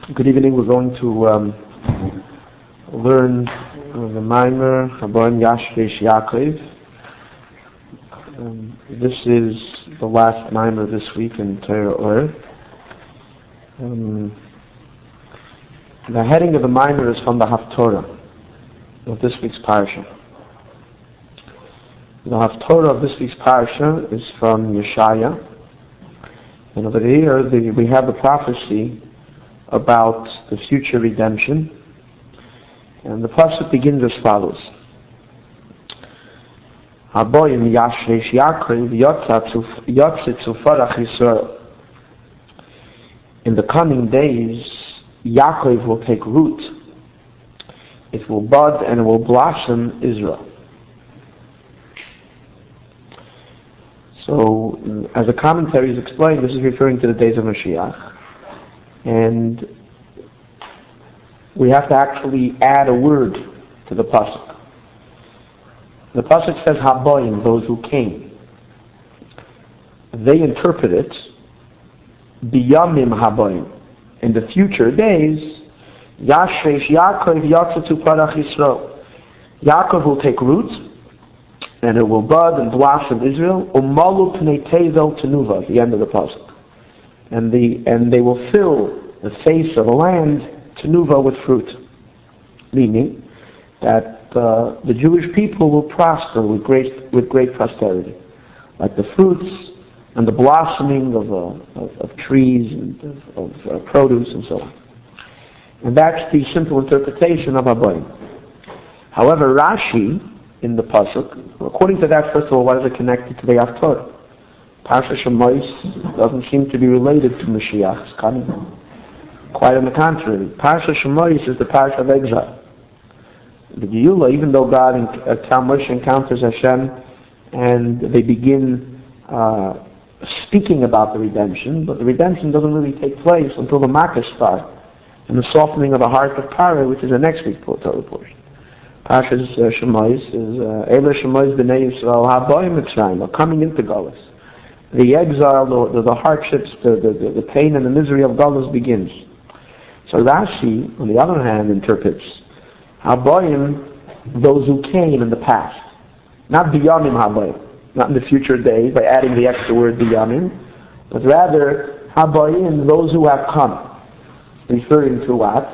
Good evening. We're going to learn the Maimer Haboim Yashresh Yaakov. This is the last Maimer this week in Torah Or. The heading of the Maimer is from the Haftorah of this week's Parsha. The Haftorah of this week's Parsha is from Yeshaya. And over here we have the prophecy about the future redemption. And the pasuk begins as follows: Haboim Yashresh Yaakov Yotzet Zufarach Yisrael. In the coming days, Yaakov will take root. It will bud and it will blossom Israel. So, as the commentaries explain, this is referring to the days of Mashiach. And we have to actually add a word to the pasuk. The pasuk says Haboim, those who came. They interpret it Biyamim Haboim. In the future days, Yashresh Yaakov Yatzetu Parach Yisrael. Yaakov will take root, and it will bud and blossom Israel. Umalu Pnei Tevel Tenuva, at the end of the pasuk. And they will fill the face of the land, Tenuva, with fruit. Meaning that the Jewish people will prosper with great prosperity. Like the fruits and the blossoming of trees and of produce and so on. And that's the simple interpretation of Haboim. However, Rashi, in the pasuk, according to that, first of all, what is it connected to the Haftorah? Parsha Shemos doesn't seem to be related to Mashiach's coming. Quite on the contrary. Parsha Shemos is the Parsha of exile. The Geulah, even though God and Moshe encounters Hashem and they begin speaking about the redemption, but the redemption doesn't really take place until the Makkah start and the softening of the heart of Paro, which is the next week's Torah portion. Parsha Shemos is Eila Shemos B'nei Yisrael Haboim Mitzrayim, coming into Galus. The exile, the hardships, the pain and the misery of Galus begins. So Rashi, on the other hand, interprets Haboim, those who came in the past. Not Biyamim Haboim, not in the future days by adding the extra word Biyamim, but rather Haboim, those who have come. Referring to what?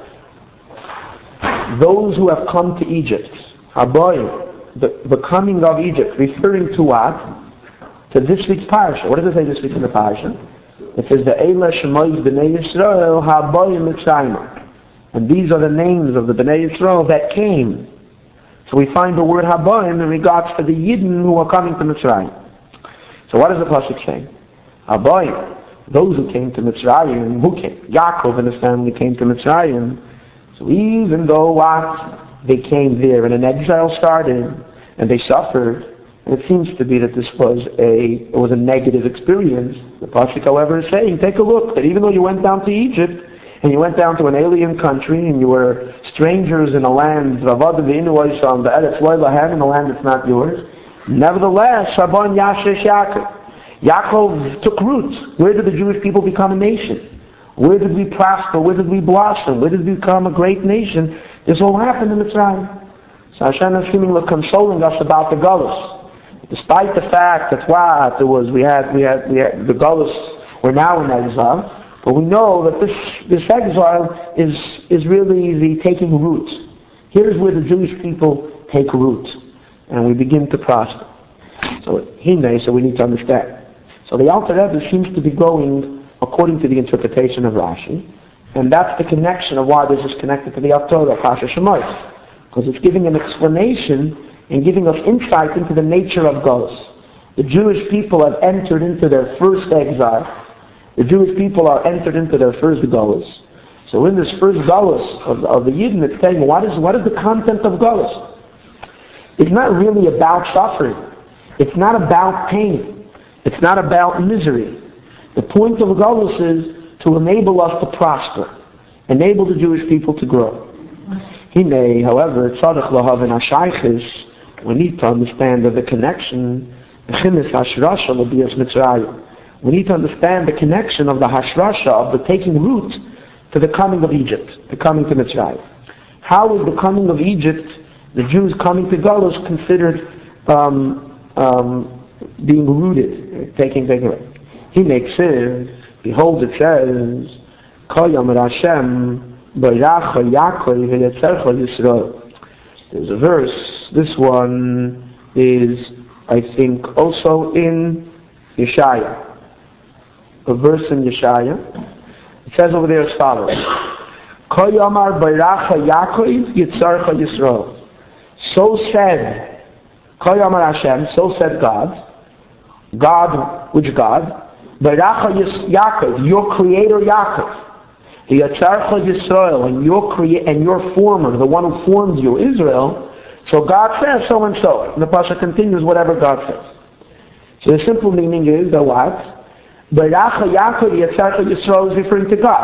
Those who have come to Egypt. Haboim, the coming of Egypt. Referring to what? To this week's Parsha. What does it say this week in the Parsha? It says the Eila Shemois B'nei Yisrael Haboim Mitzrayim. And these are the names of the B'nei Yisrael that came. So we find the word Haboim in regards to the Yidden who are coming to Mitzrayim. So what does the pasuk say? Haboim, those who came to Mitzrayim, who came? Yaakov and his family came to Mitzrayim. So even though they came there and an exile started and they suffered, and it seems to be that this was a negative experience, the pasuk, however, is saying, take a look, that even though you went down to Egypt, and you went down to an alien country, and you were strangers in a land, Ravada v'Inuos on the Eretz Lo Lahem, in a land that's not yours, nevertheless, Haboim Yashresh Yaakov. Yaakov took root. Where did the Jewish people become a nation? Where did we prosper? Where did we blossom? Where did we become a great nation? This all happened in Mitzrayim. So Hashem is seemingly consoling us about the Galus. Despite the fact that we had the Galus, we're now in exile, but we know that this exile is really the taking root. Here's where the Jewish people take root, and we begin to prosper. So we need to understand. So the Alter Rebbe seems to be going according to the interpretation of Rashi, and that's the connection of why this is connected to the Haftorah, Parsha Shemos, because it's giving an explanation and giving us insight into the nature of Galus. The Jewish people have entered into their first exile. The Jewish people are entered into their first Galus. So in this first Galus of the Yidden, it's saying, what is the content of Galus? It's not really about suffering. It's not about pain. It's not about misery. The point of Galus is to enable us to prosper, enable the Jewish people to grow. However, tzadich lahavin hashaychis, we need to understand that the connection, we need to understand the connection of the hashrasha, of the taking root, to the coming of Egypt, the coming to Mitzrayim. How is the coming of Egypt, the Jews coming to Galus, considered being rooted, taking away? He makes it, behold, it says, Koyam Hashem, Baracha Yaakov V'Yetzercha Yisrael. There's a verse, this one is, I think, also in Yeshaya. A verse in Yeshaya. It says over there as follows. Koyamar Baracha Yaakov Yitzarcha Yisrael. So said Koyamar Hashem, so said God. God, which God? Baracha Yaakov, your creator Yaakov. Yitzarcha Yisrael, and your former, the one who formed you, Israel. So God says so and so. And the Pasha continues whatever God says. So the simple meaning is that what? Baracha Yaakov Yitzarcha Yisrael is referring to God.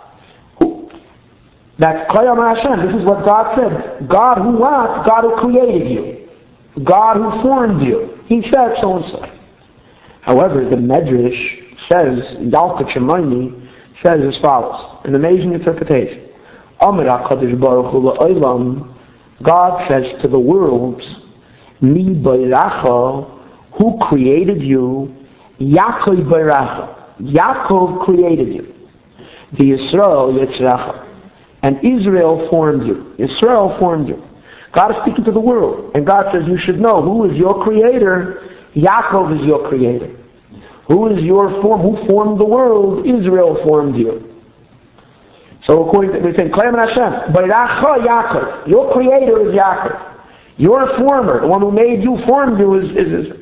That's Koyam Hashem. This is what God said. God who what? God who created you. God who formed you. He said so and so. However, the Medrash says, Yalkut Shemaini says as follows, an amazing interpretation. Amar HaKadosh Baruch Hu La'olam, God says to the worlds, Mi Baracha, who created you, Yaakov Baracha. Yaakov created you. The Yisrael Yitzracha. And Israel formed you. Israel formed you. God is speaking to the world. And God says you should know who is your creator. Yaakov is your creator. Who is your form? Who formed the world? Israel formed you. So according to, they say, Koyam Hashem, Baracha Yaakov. Your creator is Yaakov. Your former, the one who made you, formed you is Israel.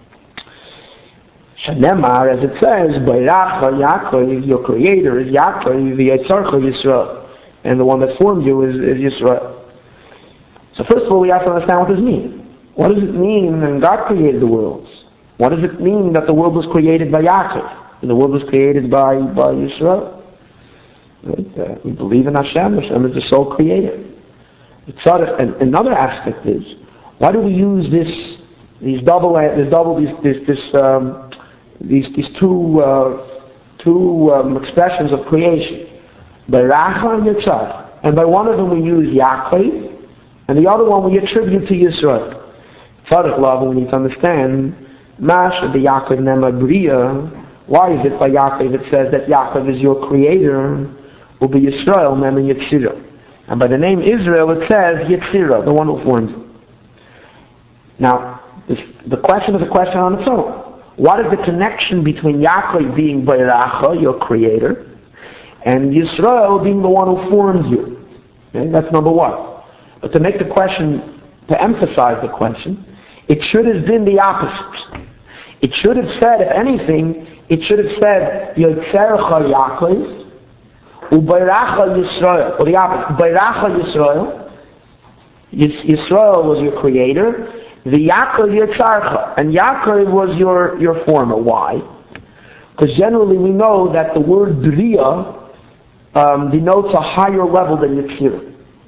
Shanemar, as it says, Baracha Yaakov, your creator is Yaakov, the Yitzarcha Yisrael. And the one that formed you is Yisrael. So first of all, we have to understand what this means. What does it mean when God created the worlds? What does it mean that the world was created by Yaakov and the world was created by Yisrael? Right? We believe in Hashem. Hashem is the sole creator. And another aspect is, why do we use these two expressions of creation? Baracha and Yitzhak. And by one of them we use Yaakov, and the other one we attribute to Yisrael. Tzaddik love, we need to understand, Mash the Yaakov Nema Bria. Why is it by Yaakov it says that Yaakov is your creator, will be Yisrael Nema Yitzira. And by the name Israel it says Yitzira, the one who formed you. Now, the question is a question on its own. What is the connection between Yaakov being Baracha, your creator, and Yisrael being the one who formed you? Okay, that's number one. But to make the question, to emphasize the question, it should have been the opposite. It should have said, if anything, it should have said, Yotzercha Yaakov, Ubayracha Yisrael, or the opposite, Bayracha Yisrael. Yisrael was your creator, the Yaakov Yitzarcha, and Yaakov was your former. Why? Because generally we know that the word Bria denotes a higher level than Yitzira.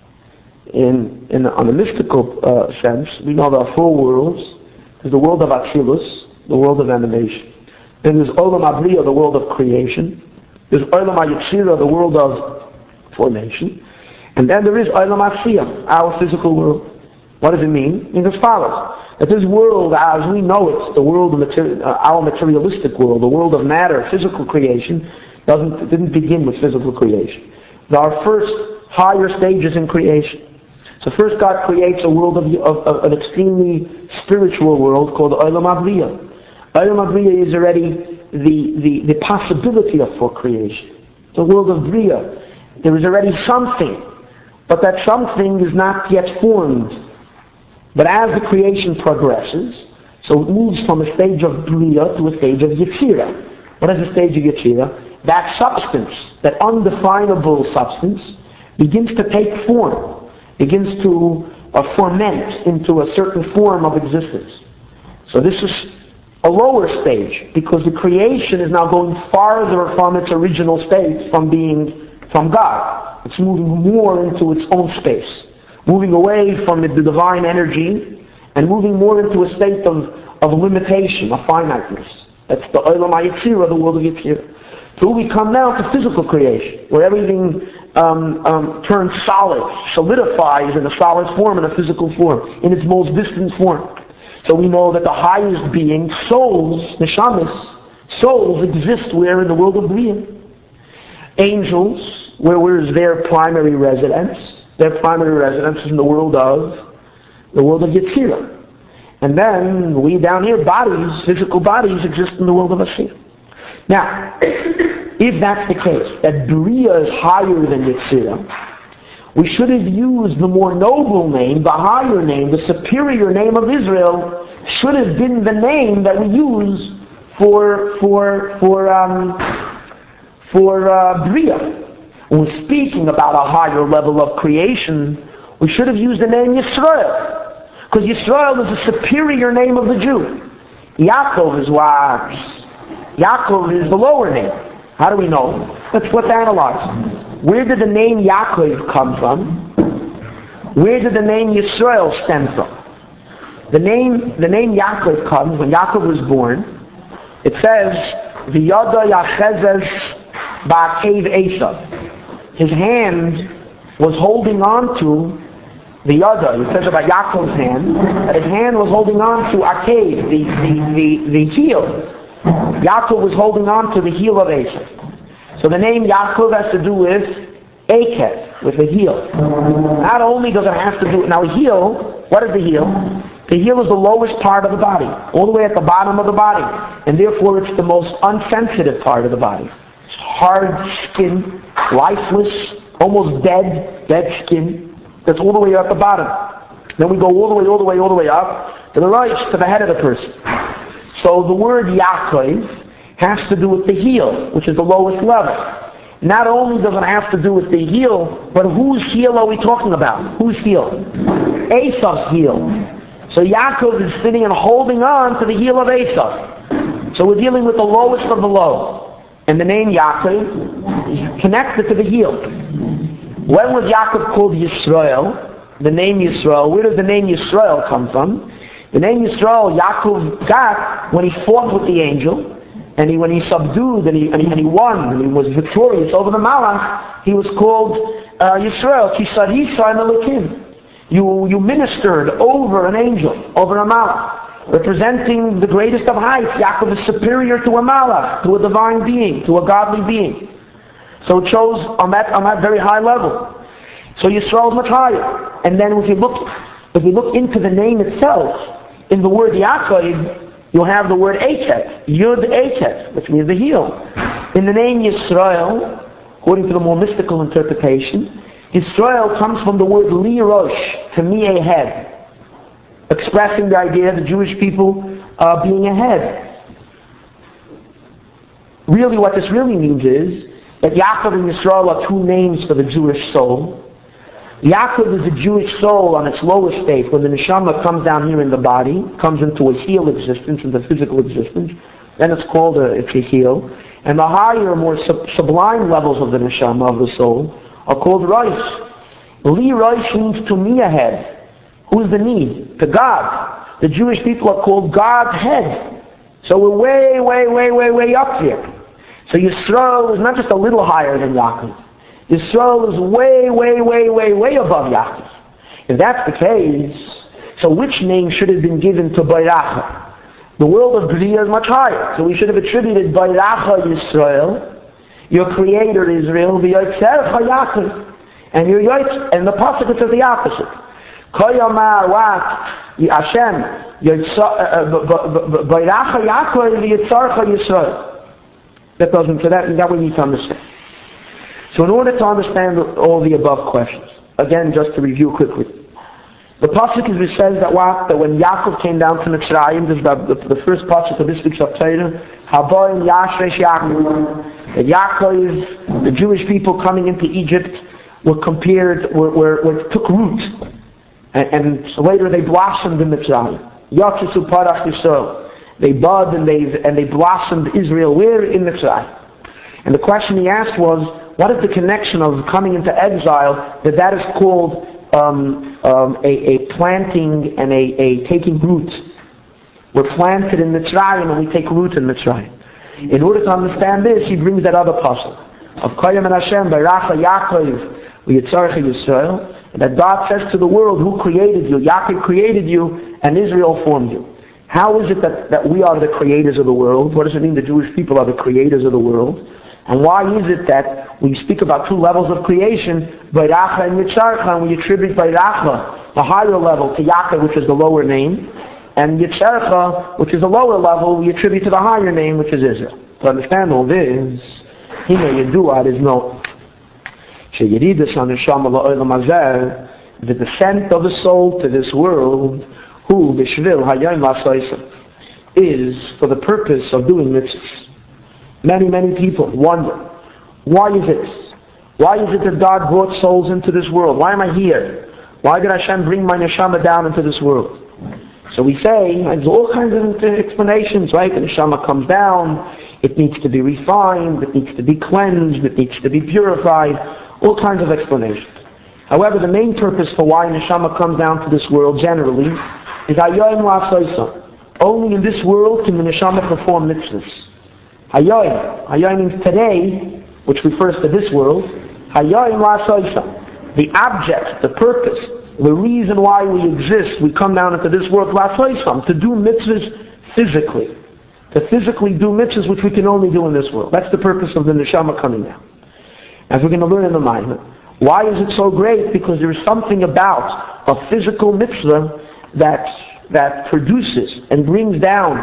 On a mystical sense, we know there are four worlds. There's the world of Atzilus, the world of emanation. Then there's Olam Abriya, the world of creation. There's Olam HaYetzira, the world of formation. And then there is Olam HaSiyah, our physical world. What does it mean? It means as follows. That this world, as we know it, the world of our materialistic world, the world of matter, physical creation, didn't begin with physical creation. There are first higher stages in creation. So first God creates a world of an extremely spiritual world called Olam Abriya. Olam Abriya is already the possibility for creation. The world of Briya. There is already something, but that something is not yet formed. But as the creation progresses, so it moves from a stage of Briya to a stage of Yetzira. What is the stage of Yetzira? That substance, that undefinable substance, begins to take form, begins to ferment into a certain form of existence. So this is a lower stage, because the creation is now going farther from its original state, from God. It's moving more into its own space, moving away from the divine energy, and moving more into a state of limitation, of finiteness. That's the Olam HaYetzira, the world of Yetzirah. So we come now to physical creation, where everything turns solid, solidifies in a solid form, in a physical form, in its most distant form. So we know that the highest being, souls, neshamas, souls exist where? In the world of Bria. Angels, where is their primary residence? Their primary residence is in the world of Yetzirah. And then we down here, bodies, physical bodies, exist in the world of Asiyah. Now, if that's the case, that Bria is higher than Yetzirah, we should have used the more noble name, the higher name, the superior name of Israel, should have been the name that we use for Bria. When we're speaking about a higher level of creation, we should have used the name Yisrael. Because Yisrael is a superior name of the Jew. Yaakov is what? Yaakov is the lower name. How do we know? Let's analyze. Where did the name Yaakov come from? Where did the name Yisrael stem from? The name Yaakov comes when Yaakov was born. It says, V'yada Yachezes Ba'akev Esav. His hand was holding on to the Yada. It says about Yaakov's hand that his hand was holding on to Akev, the heel. Yaakov was holding on to the heel of Esav. So the name Yaakov has to do with Akev, with the heel. Not only does it have to do, now a heel, what is the heel? The heel is the lowest part of the body, all the way at the bottom of the body, and therefore it's the most unsensitive part of the body. It's hard skin, lifeless, almost dead skin. That's all the way at the bottom. Then we go all the way up to the right, to the head of the person. So the word Yaakov has to do with the heel, which is the lowest level. Not only does it have to do with the heel, but whose heel are we talking about? Whose heel? Esav's heel. So Yaakov is sitting and holding on to the heel of Esav. So we're dealing with the lowest of the low. And the name Yaakov is connected to the heel. When was Yaakov called Yisrael? The name Yisrael. Where does the name Yisrael come from? The name Yisrael Yaakov got when he fought with the angel, and when he subdued and he won, and he was victorious over the Malach. He was called Yisrael. Kisarisa and Elokim. You ministered over an angel, over a Malach, representing the greatest of heights. Yaakov is superior to a Malach, to a divine being, to a godly being. So it shows on that very high level. So Yisrael is much higher. And then if you look into the name itself, in the word Yaakov, you'll have the word Eichet, Yud Eichet, which means the heel. In the name Yisrael, according to the more mystical interpretation, Yisrael comes from the word Li Rosh, to me a head, expressing the idea of the Jewish people being a head. Really, what this really means is that Yaakov and Yisrael are two names for the Jewish soul. Yaakov is a Jewish soul on its lower state, when the neshama comes down here in the body, comes into a heel existence, into physical existence, then it's called a heel. And the higher, more sublime levels of the neshama, of the soul, are called Rosh. Li Rosh means to me a head. Who is the me? To God. The Jewish people are called God's head. So we're way up here. So Yisrael is not just a little higher than Yaakov. Yisrael is way above Yaakov. If that's the case, so which name should have been given to Bayracha? The world of Bria is much higher. So we should have attributed Bayracha Yisrael, your creator Israel, v'yotzercha Yaakov, and your and the pasuk is the opposite. Koyamar what? Hashem, Bayracha Yaakov v'yotzercha Yisrael. That we need to understand. So in order to understand all the above questions, again, just to review quickly, the pasuk says that when Yaakov came down to Mitzrayim, this is the first pasuk of this week's Torah, Haboim Yashresh Yaakov, that Yaakov, the Jewish people coming into Egypt, took root, and later they blossomed in Mitzrayim. Yatzisu Parach Yisrael. They bud and they blossomed Israel. Where? In Mitzrayim. And the question he asked was, what is the connection of coming into exile that is called a planting and a taking root? We're planted in Mitzrayim and we take root in Mitzrayim. In order to understand this, he brings that other puzzle of Koyam and Hashem, Baracha Yaakov, V'yitzarcha Yisrael, that God says to the world, who created you? Yaakov created you, and Israel formed you. How is it that we are the creators of the world? What does it mean the Jewish people are the creators of the world? And why is it that we speak about two levels of creation, Baracha and Yitzarcha, and we attribute Baracha, the higher level, to Yaakov, which is the lower name, and Yitzarcha, which is the lower level, we attribute to the higher name, which is Israel. To understand all this, Hine Yedua is known. Sheyeridas HaNeshama La'olam Hazeh, the descent of the soul to this world, who B'Shvil Hayom L'Asoysim, is for the purpose of doing mitzvahs. Many people wonder, why is this? Why is it that God brought souls into this world? Why am I here? Why did Hashem bring my neshama down into this world? So we say, there's all kinds of explanations, right? The neshama comes down, it needs to be refined, it needs to be cleansed, it needs to be purified, all kinds of explanations. However, the main purpose for why neshama comes down to this world generally is Hayom L'Asoysim. Only in this world can the neshama perform mitzvahs. Hayom means today, which refers to this world. Hayom L'Asoysim. The object, the purpose, the reason why we exist, we come down into this world, L'Asoysim, to do mitzvahs physically. To physically do mitzvahs which we can only do in this world. That's the purpose of the neshama coming down. As we're going to learn in the Maimon. Why is it so great? Because there is something about a physical mitzvah that produces and brings down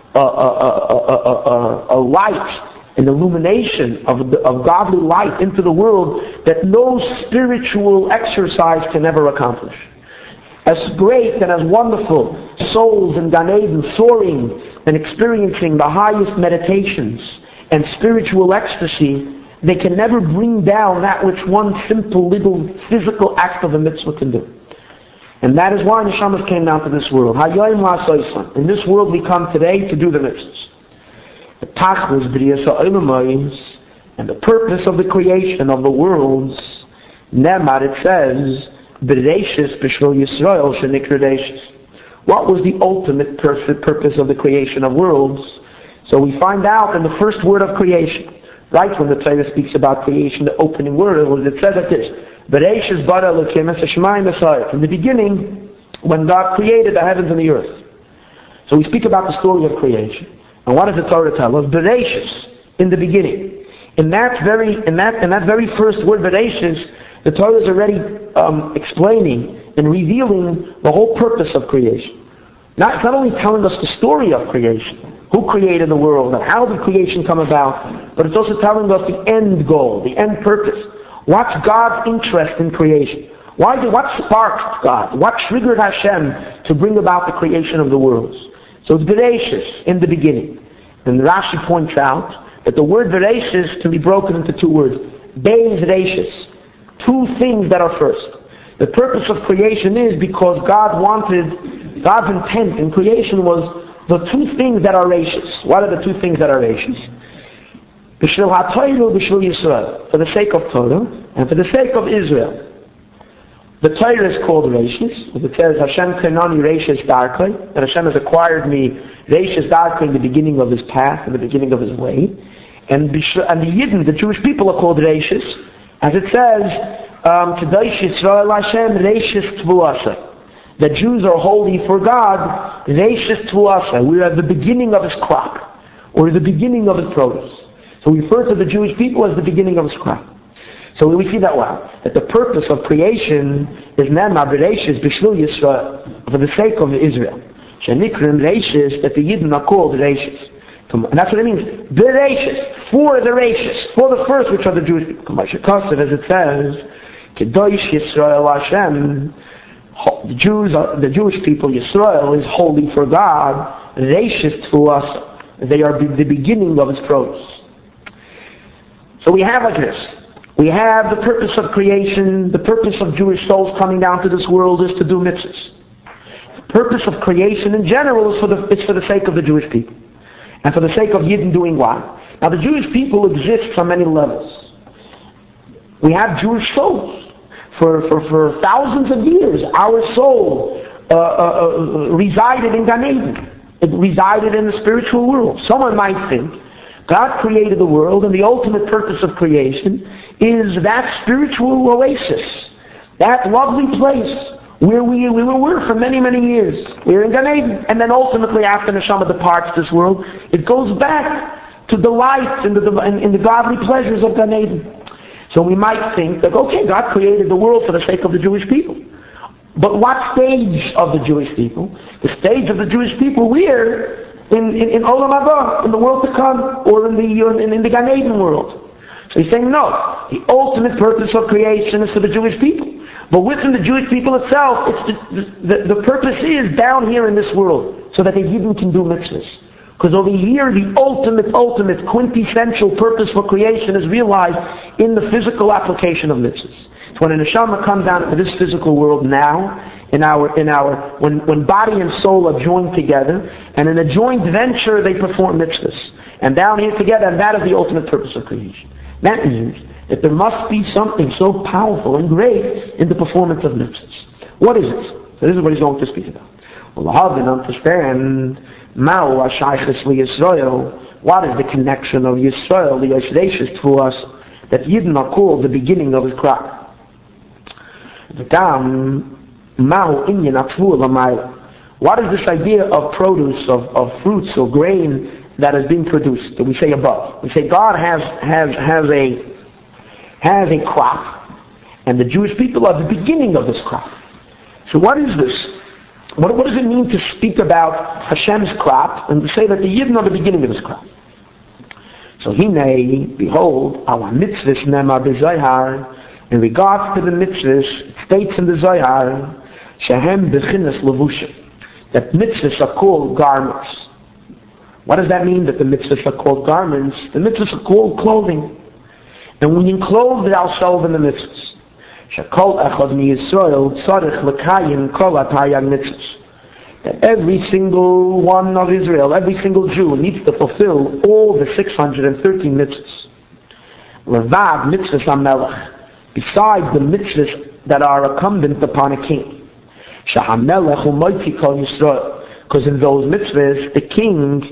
a light, an illumination of godly light into the world that no spiritual exercise can ever accomplish. As great and as wonderful souls in Gan Eden soaring and experiencing the highest meditations and spiritual ecstasy, they can never bring down that which one simple little physical act of a mitzvah can do. And that is why neshamas came down to this world. Hayom L'Asoysim. In this world we come today to do the mitzvahs. The tachlis b'riyas ha'olamayim, and the purpose of the creation of the worlds, Nemar, it says, B'reishis b'shvil Yisrael shenikra reishis. What was the ultimate purpose of the creation of worlds? So we find out in the first word of creation. Right when the Torah speaks about creation, the opening word, it says that this, Bereishis bara Elokim es hashamayim v'sayir. From the beginning, when God created the heavens and the earth. So we speak about the story of creation. And what does the Torah tell us? Bereishis, in the beginning. In that very first word, Bereishis, the Torah is already explaining and revealing the whole purpose of creation. It's not only telling us the story of creation, who created the world and how did creation come about, but it's also telling us the end goal, the end purpose. What's God's interest in creation? What sparked God? What triggered Hashem to bring about the creation of the worlds? So it's Bereishis, in the beginning. And Rashi points out that the word Bereishis can be broken into two words. Beis Reishis, two things that are first. The purpose of creation is because God's intent in creation was the two things that are Reishis. What are the two things that are Reishis? B'shvil HaTorah, B'shvil Yisrael. For the sake of Torah and for the sake of Israel. The Torah is called Reishis. It says, Hashem Kenani Reishis Darkei, that Hashem has acquired me Reishis Darkei in the beginning of his path, in the beginning of his way. And the Yidden, the Jewish people, are called Reishis. As it says, Kedosh Yisrael Hashem Reishis Tvuasa. The Jews are holy for God, Reishis Tvuasa. We are at the beginning of his crop, or the beginning of his produce. So we refer to the Jewish people as the beginning of his crop. So we see that that the purpose of creation is Nema Bereishis B'shvil Yisrael, for the sake of Israel. Shenikrim Reishis, that the Yidden are called Reishis. And that's what it means. Bereishis, for the Reishis, for the first, which are the Jewish people. As it says, Kedosh Yisrael Hashem, the Jewish people, Yisrael, is holy for God. Reishis to us, they are the beginning of his produce. So we have like this. We have the purpose of creation. The purpose of Jewish souls coming down to this world is to do mitzvahs. The purpose of creation in general is for the sake of the Jewish people. And for the sake of Yidden doing what? Now the Jewish people exist on many levels. We have Jewish souls. For thousands of years, our soul resided in Gan Eden. It resided in the spiritual world. Someone might think God created the world, and the ultimate purpose of creation is that spiritual oasis, that lovely place where we were for many, many years. We're in Gan Eden, and then ultimately after Neshama departs this world, it goes back to delight in the godly pleasures of Gan Eden. So we might think that, okay, God created the world for the sake of the Jewish people. But what stage of the Jewish people? The stage of the Jewish people, we're in Olam Haba, in the world to come, or in the Gan Eden world. So he's saying, no, the ultimate purpose of creation is for the Jewish people. But within the Jewish people itself, the purpose is down here in this world, so that the Yidden can do mitzvahs. Because over here, the ultimate, quintessential purpose for creation is realized in the physical application of mitzvahs. It's when a neshama comes down to this physical world now, when body and soul are joined together, and in a joint venture they perform mitzvahs. And down here together, and that is the ultimate purpose of creation. That means that there must be something so powerful and great in the performance of mitzvahs. What is it? So this is what he's going to speak about. What is the connection of Yisrael, the Yisrael, to us, that Yidden are called the beginning of his crop? What is this idea of produce, of fruits or grain that is being produced, that we say above? We say God has a crop, and the Jewish people are the beginning of this crop. So what is this? What does it mean to speak about Hashem's crop and to say that the Yidden are the beginning of this crop? So Hinei, behold, our mitzvahs nemar b'Zohar, in regards to the mitzvahs, it states in the Zohar, shehem b'chinas levushim, that mitzvahs are called garments. What does that mean, that the mitzvahs are called garments? The mitzvahs are called clothing. And we enclose ourselves in the mitzvahs. Shekol echad miYisrael tzarich l'kayim kol hatayag mitzvahs. That every single one of Israel, every single Jew needs to fulfill all the 613 mitzvahs. Levav mitzvahs hamelech, besides the mitzvahs that are incumbent upon a king. Shahamelech u'moiti kol Yisrael, because in those mitzvahs the king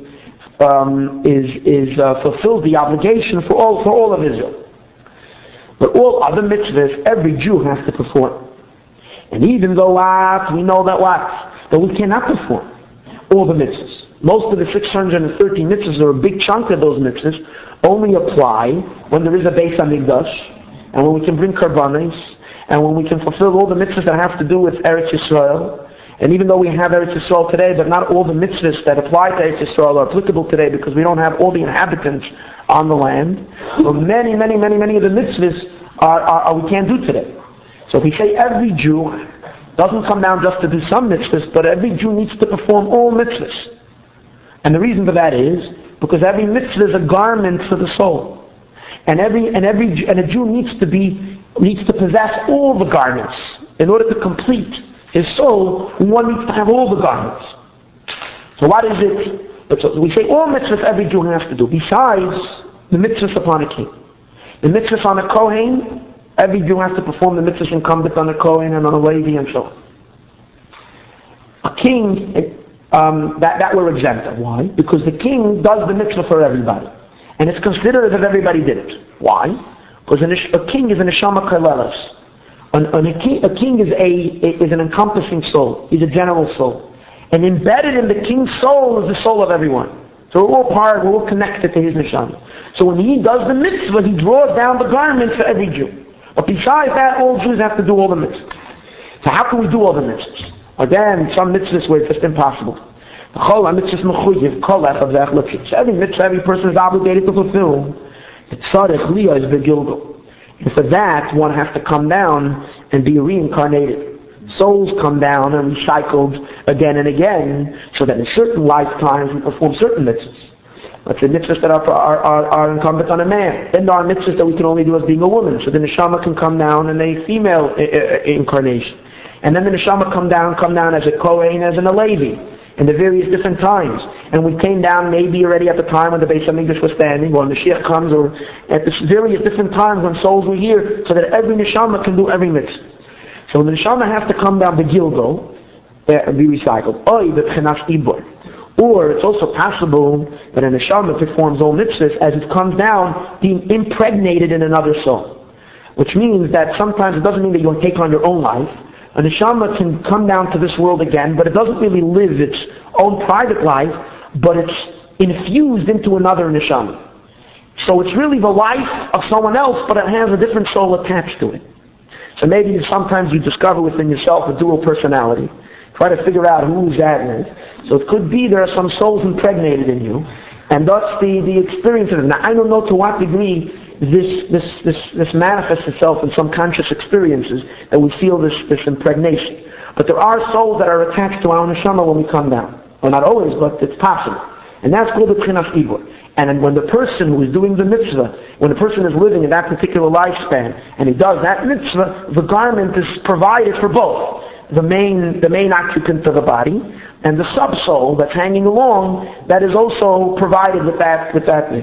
fulfills the obligation for all of Israel. But all other mitzvahs, every Jew has to perform. And even though we know that we cannot perform all the mitzvahs. Most of the 613 mitzvahs, or a big chunk of those mitzvahs, only apply when there is a Beis HaMikdash, and when we can bring karbanos, and when we can fulfill all the mitzvahs that have to do with Eretz Yisrael. And even though we have Eretz Yisrael today, but not all the mitzvahs that apply to Eretz Yisrael are applicable today, because we don't have all the inhabitants on the land. So many of the mitzvahs we can't do today. So if we say every Jew doesn't come down just to do some mitzvahs, but every Jew needs to perform all mitzvahs. And the reason for that is because every mitzvah is a garment for the soul. And a Jew needs to possess all the garments. In order to complete his soul, one needs to have all the garments. So what is it? So we say all mitzvahs every Jew has to do, besides the mitzvahs upon a king. The mitzvahs on a Kohen, every Jew has to perform the mitzvahs incumbent on a Kohen and on a Levi and so on. A king, that we're exempt of. Why? Because the king does the mitzvah for everybody. And it's considered as if everybody did it. Why? Because a king is an neshama kalelas. A king is an encompassing soul. He's a general soul. And embedded in the king's soul is the soul of everyone. So we're all connected to his neshama. So when he does the mitzvah, he draws down the garments for every Jew. But besides that, all Jews have to do all the mitzvahs. So how can we do all the mitzvahs? Again, some mitzvahs where it's just impossible. So every mitzvah, every person is obligated to fulfill. And for that, one has to come down and be reincarnated. Souls come down and recycled again and again, so that in certain lifetimes we perform certain mitzvahs. Let's say mitzvahs that are incumbent on a man. Then there are mitzvahs that we can only do as being a woman. So the neshama can come down in a female incarnation. And then the neshama come down as a Kohen, as an Levi, in the various different times. And we came down maybe already at the time when the Beis HaMikdash was standing, or when Mashiach comes, or at the various different times when souls were here, so that every neshama can do every mitzvah. So the neshama has to come down the Gilgal and be recycled. Or it's also possible that a neshama performs all mitzvahs as it comes down being impregnated in another soul. Which means that sometimes it doesn't mean that you'll take on your own life. A neshama can come down to this world again, but it doesn't really live its own private life, but it's infused into another neshama. So it's really the life of someone else, but it has a different soul attached to it. So maybe sometimes you discover within yourself a dual personality. Try to figure out who's that is. So it could be there are some souls impregnated in you, and that's the experience of it. Now I don't know to what degree this manifests itself in some conscious experiences that we feel this impregnation. But there are souls that are attached to our neshama when we come down. Well, not always, but it's possible. And that's called the B'chinas Ibur. And then when the person who is doing the mitzvah, when the person is living in that particular lifespan, and he does that mitzvah, the garment is provided for both. The main occupant of the body, and the sub-soul that's hanging along, that is also provided with that thing.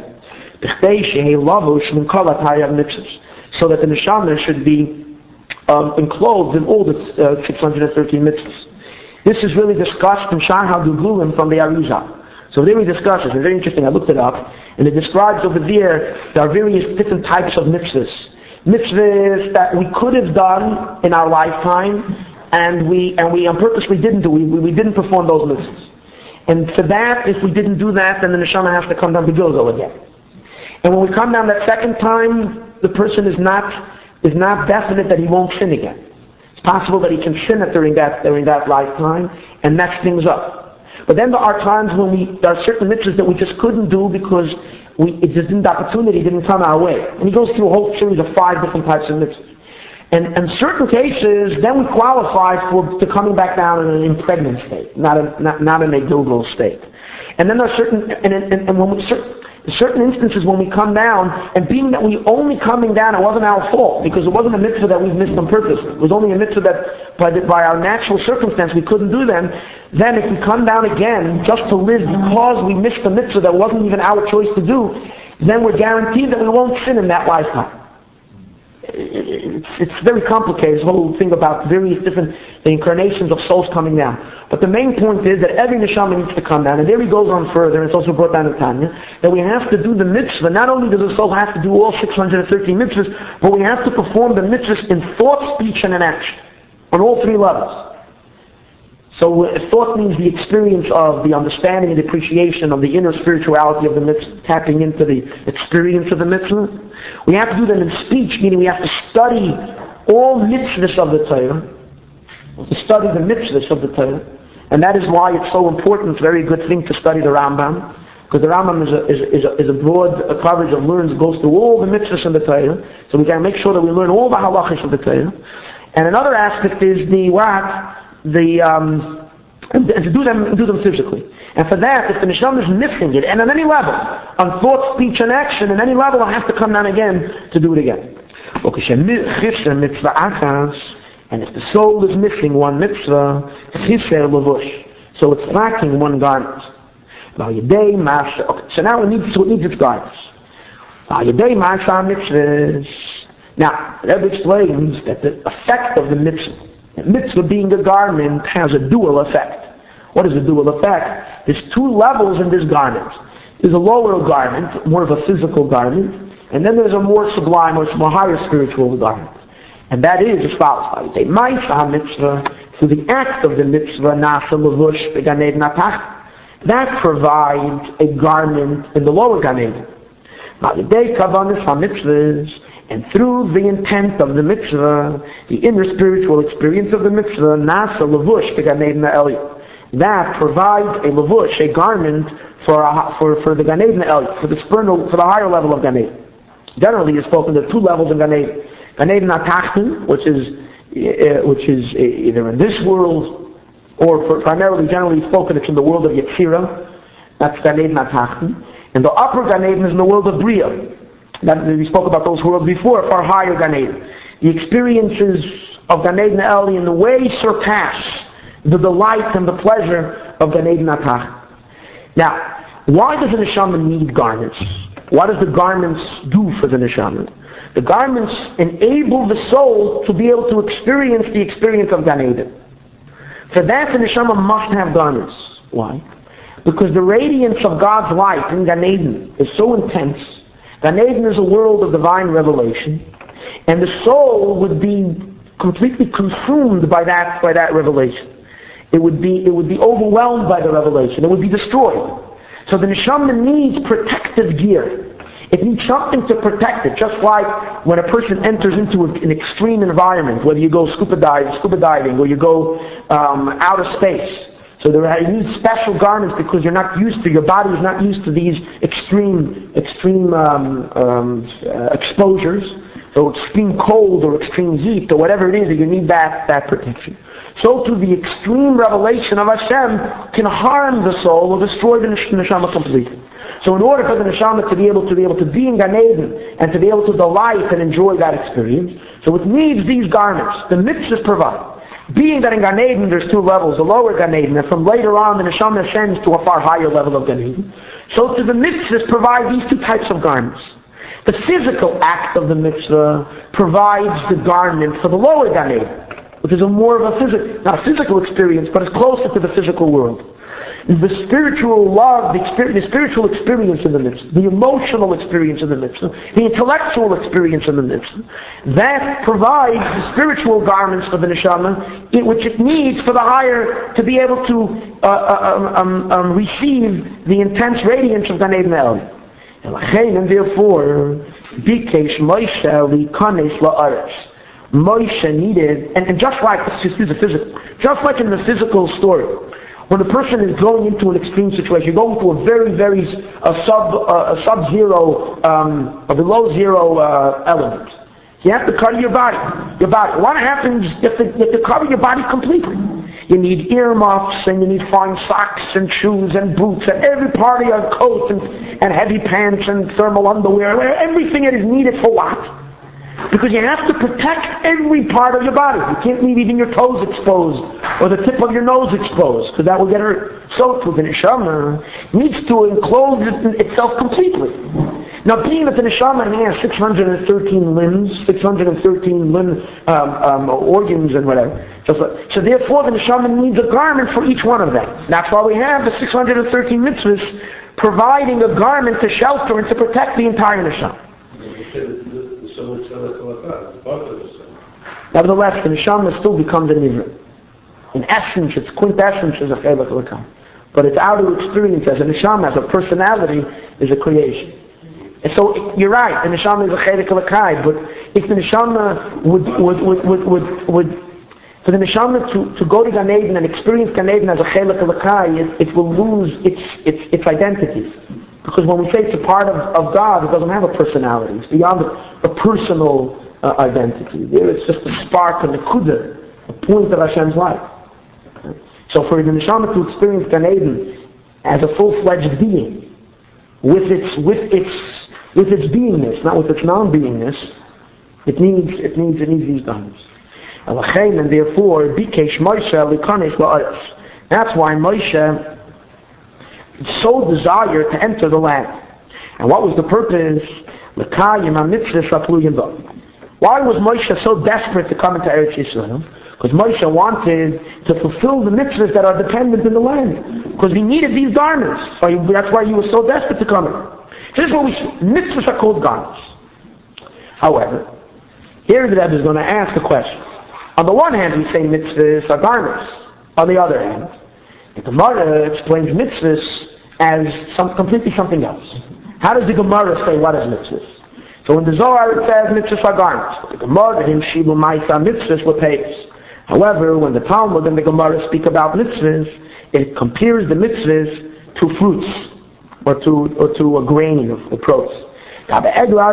So that the neshama should be enclosed in all the 613 mitzvahs. This is really discussed in Shar HaGugulim from the Arizal. So there he discusses, it's very interesting, I looked it up, and it describes over there are various different types of mitzvahs. Mitzvahs that we could have done in our lifetime, and we on purpose we didn't do. We didn't perform those mitzvahs. And for that, if we didn't do that, then the neshama has to come down to Gilgal again. And when we come down that second time, the person is not definite that he won't sin again. It's possible that he can sin it during that lifetime and mess things up. But then there are times when there are certain mitzvahs that we just couldn't do because the opportunity didn't come our way. And he goes through a whole series of 5 different types of mitzvahs. And in certain cases, then we qualify to coming back down in an impregnant state, not in a Gilgal state. And then there are certain instances when we come down, and being that we only coming down, it wasn't our fault, because it wasn't a mitzvah that we missed on purpose. It was only a mitzvah that by our natural circumstance we couldn't do them. Then if we come down again just to live because we missed a mitzvah that wasn't even our choice to do, then we're guaranteed that we won't sin in that lifetime. It's very complicated, this whole thing about various different incarnations of souls coming down. But the main point is that every neshama needs to come down, and there he goes on further, and it's also brought down in Tanya, that we have to do the mitzvah. Not only does the soul have to do all 613 mitzvahs, but we have to perform the mitzvahs in thought, speech, and in action, on all 3 levels. So thought means the experience of the understanding and appreciation of the inner spirituality of the mitzvah, tapping into the experience of the mitzvah. We have to do them in speech, meaning we have to study all mitzvahs of the Torah, to study the mitzvahs of the Torah. And that is why it's so important, it's a very good thing to study the Rambam, because the Rambam is a broad coverage of learns, goes through all the mitzvahs in the Torah, so we can make sure that we learn all the halachas of the Torah. And another aspect is and to do them physically. And for that, if the neshama is missing it, and on any level, on thought, speech, and action, on any level, I have to come down again to do it again. And if the soul is missing one mitzvah, so it's lacking one garment. So now it needs its garments. Now, the Rebbe explains that the effect of the mitzvah being a garment has a dual effect. What is the dual effect? There's 2 levels in this garment. There's a lower garment, more of a physical garment, and then there's a more sublime or more higher spiritual garment. And that is as follows. Through the act of the mitzvah, that provides a garment in the lower Gan Eden. And through the intent of the mitzvah, the inner spiritual experience of the mitzvah, nasa levush beganeden elyon, that provides a levush, a garment for the Gan Eden elyon, for the higher level of Gan Eden. Generally, is spoken of 2 levels in Gan Eden. Gan Eden Atachten, which is either in this world, or primarily, generally spoken, it's in the world of Yetzirah. That's Gan Eden Atachten. And the upper Gan Eden is in the world of Bria. That we spoke about those worlds before, far higher Gan Eden. The experiences of Gan Eden Eli in the way surpass the delight and the pleasure of Gan Eden Atach. Now, why does the neshama need garments? What does the garments do for the neshama? The garments enable the soul to be able to experience the experience of Gan Eden. For that, the neshama must have garments. Why? Because the radiance of God's light in Gan Eden is so intense. Gan Eden is a world of divine revelation, and the soul would be completely consumed by that revelation. It would be overwhelmed by the revelation. It would be destroyed. So the neshama needs protective gear. It needs something to protect it, just like when a person enters into an extreme environment, whether you go scuba diving, or you go outer space. So you need special garments because your body is not used to these extreme exposures, so extreme cold or extreme heat or whatever it is, that you need that protection. So too the extreme revelation of Hashem can harm the soul or destroy the neshama completely. So in order for the neshama to be able to be in Gan Eden and to be able to delight and enjoy that experience, so it needs these garments. The mitzvahs provide. Being that in Gan Eden there's two levels, the lower Gan Eden, and from later on the neshama ascends to a far higher level of Gan Eden. So to the mitzvahs provide these two types of garments. The physical act of the mitzvah provides the garment for the lower Gan Eden, which is not a physical experience, but it's closer to the physical world. The spiritual love, the spiritual experience in the mitzvah, the emotional experience in the mitzvah, the intellectual experience in the mitzvah, that provides the spiritual garments for the neshama, which it needs for the higher to be able to receive the intense radiance of Gan Eden Elyon. And therefore, Bikesh Moshe likanes la'aretz. Moshe needed, and just like in the physical story, when a person is going into an extreme situation, you're going to a very, very sub-zero, a below zero element. You have to cover your body. What happens if you cover your body completely? You need earmuffs, and you need fine socks and shoes and boots and every part of your coat and heavy pants and thermal underwear. Everything that is needed for what? Because you have to protect every part of your body. You can't leave even your toes exposed or the tip of your nose exposed, because that will get hurt. So too, the neshama needs to enclose itself completely. Now, being that the neshama has 613 limbs, 613 organs and whatever, so therefore the neshama needs a garment for each one of them. That's why we have the 613 mitzvahs providing a garment to shelter and to protect the entire neshama. Nevertheless, the neshama still becomes a nivra. In essence, its quintessence is a chelik l'kam, but its outer experience as a neshama, as a personality, is a creation. And so you're right, the neshama is a chelik l'kai, but if the neshama would for the neshama to go to Gan Eden and experience Gan Eden as a chelik l'kai, it will lose its identity. Because when we say it's a part of God, it doesn't have a personality. It's beyond a personal identity. There it's just a spark, a nekuda, a point of Hashem's life. So for the neshama to experience Gan Eden as a full-fledged being, with its beingness, not with its non-beingness, it needs these garments. And therefore, Bikesh Moshe likanes la'aretz. That's why Moshe so desired to enter the land. And what was the purpose? Why was Moshe so desperate to come into Eretz Yisrael? Because Moshe wanted to fulfill the mitzvahs that are dependent in the land. Because he needed these garments. So that's why he was so desperate to come in. So this is what we see. Mitzvahs are called garments. However, here the Rebbe is going to ask a question. On the one hand, we say mitzvahs are garments. On the other hand, the Gemara explains mitzvahs as completely something else. How does the Gemara say what is mitzvahs? So in the Zohar it says mitzvahs are garments. But the Gemara in Shibu Maisa mitzvahs lepeiros. However, when the Talmud and the Gemara speak about mitzvahs, it compares the mitzvahs to fruits or to a grain of produce. By Eglah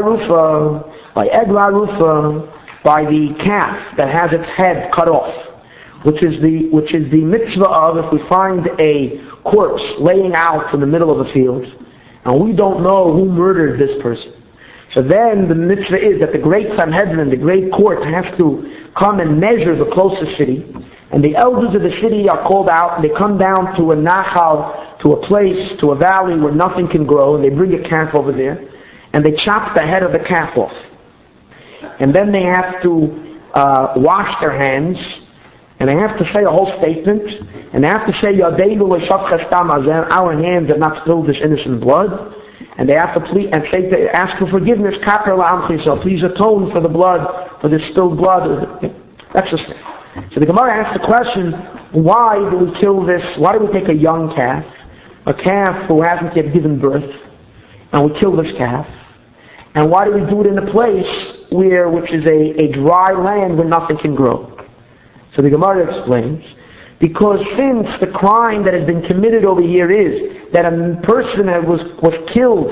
Rufa, by the calf that has its head cut off, which is the mitzvah of, if we find a corpse laying out in the middle of a field, and we don't know who murdered this person. So then the mitzvah is that the great Sanhedrin, the great court, has to come and measure the closest city, and the elders of the city are called out, and they come down to a nachal, to a place, to a valley where nothing can grow, and they bring a calf over there, and they chop the head of the calf off. And then they have to wash their hands, and they have to say a whole statement, and they have to say, Yadeinu le'shavchas dam hazeh, our hands have not spilled this innocent blood, and they have to plead and say, ask for forgiveness, kaper la'amcha Yisrael, please atone for the blood, for this spilled blood. That's just it. So the Gemara asks the question, why do we kill this? Why do we take a young calf, a calf who hasn't yet given birth, and we kill this calf? And why do we do it in a place which is a dry land where nothing can grow? So the Gemara explains, because since the crime that has been committed over here is that a person was killed,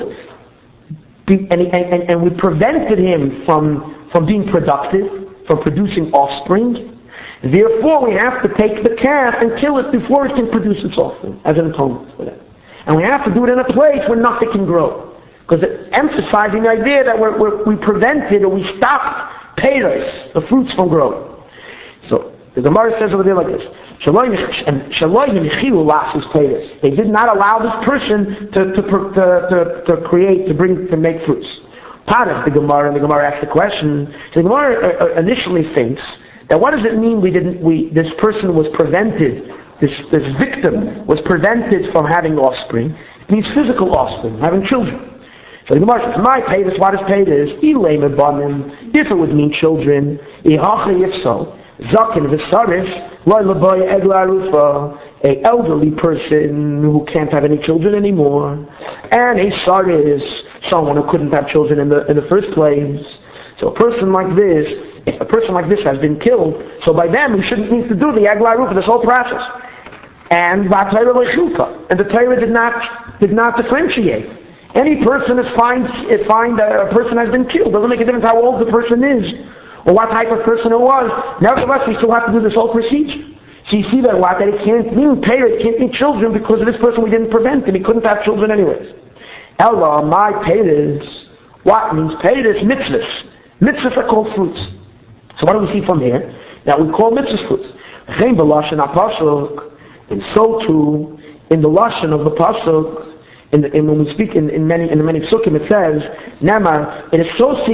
and we prevented him from being productive, from producing offspring, therefore we have to take the calf and kill it before it can produce its offspring, as an atonement for that. And we have to do it in a place where nothing can grow. Because it's emphasizing the idea that we prevented or we stopped peiros, the fruits from growing. So the Gemara says over there like this: they did not allow this person to create, to make fruits. Part of the Gemara, and the Gemara asks the question. So the Gemara initially thinks that what does it mean? This person was prevented. This victim was prevented from having offspring. It means physical offspring, having children. So the Gemara says, my peiros, what is peiros? If it would mean children, if so, zaken v'saris, a elderly person who can't have any children anymore, and a saris, someone who couldn't have children in the first place. So a person like this, if a person like this has been killed, so by them we shouldn't need to do the eglah rufa, this whole process. And the Torah did not differentiate. Any person is fine that a person has been killed. Doesn't make a difference how old the person is or what type of person it was. Nevertheless, we still have to do this whole procedure. So you see that it can't mean Torah, it can't mean children, because of this person we didn't prevent him. He couldn't have children anyways. Ella, my peiros. What means peiros? Mitzvahs. Mitzvahs are called fruits. So what do we see from here? That we call mitzvahs fruits. And so too, in the lashon of the pasuk, when we speak in the many psukim, it says, Nemar, it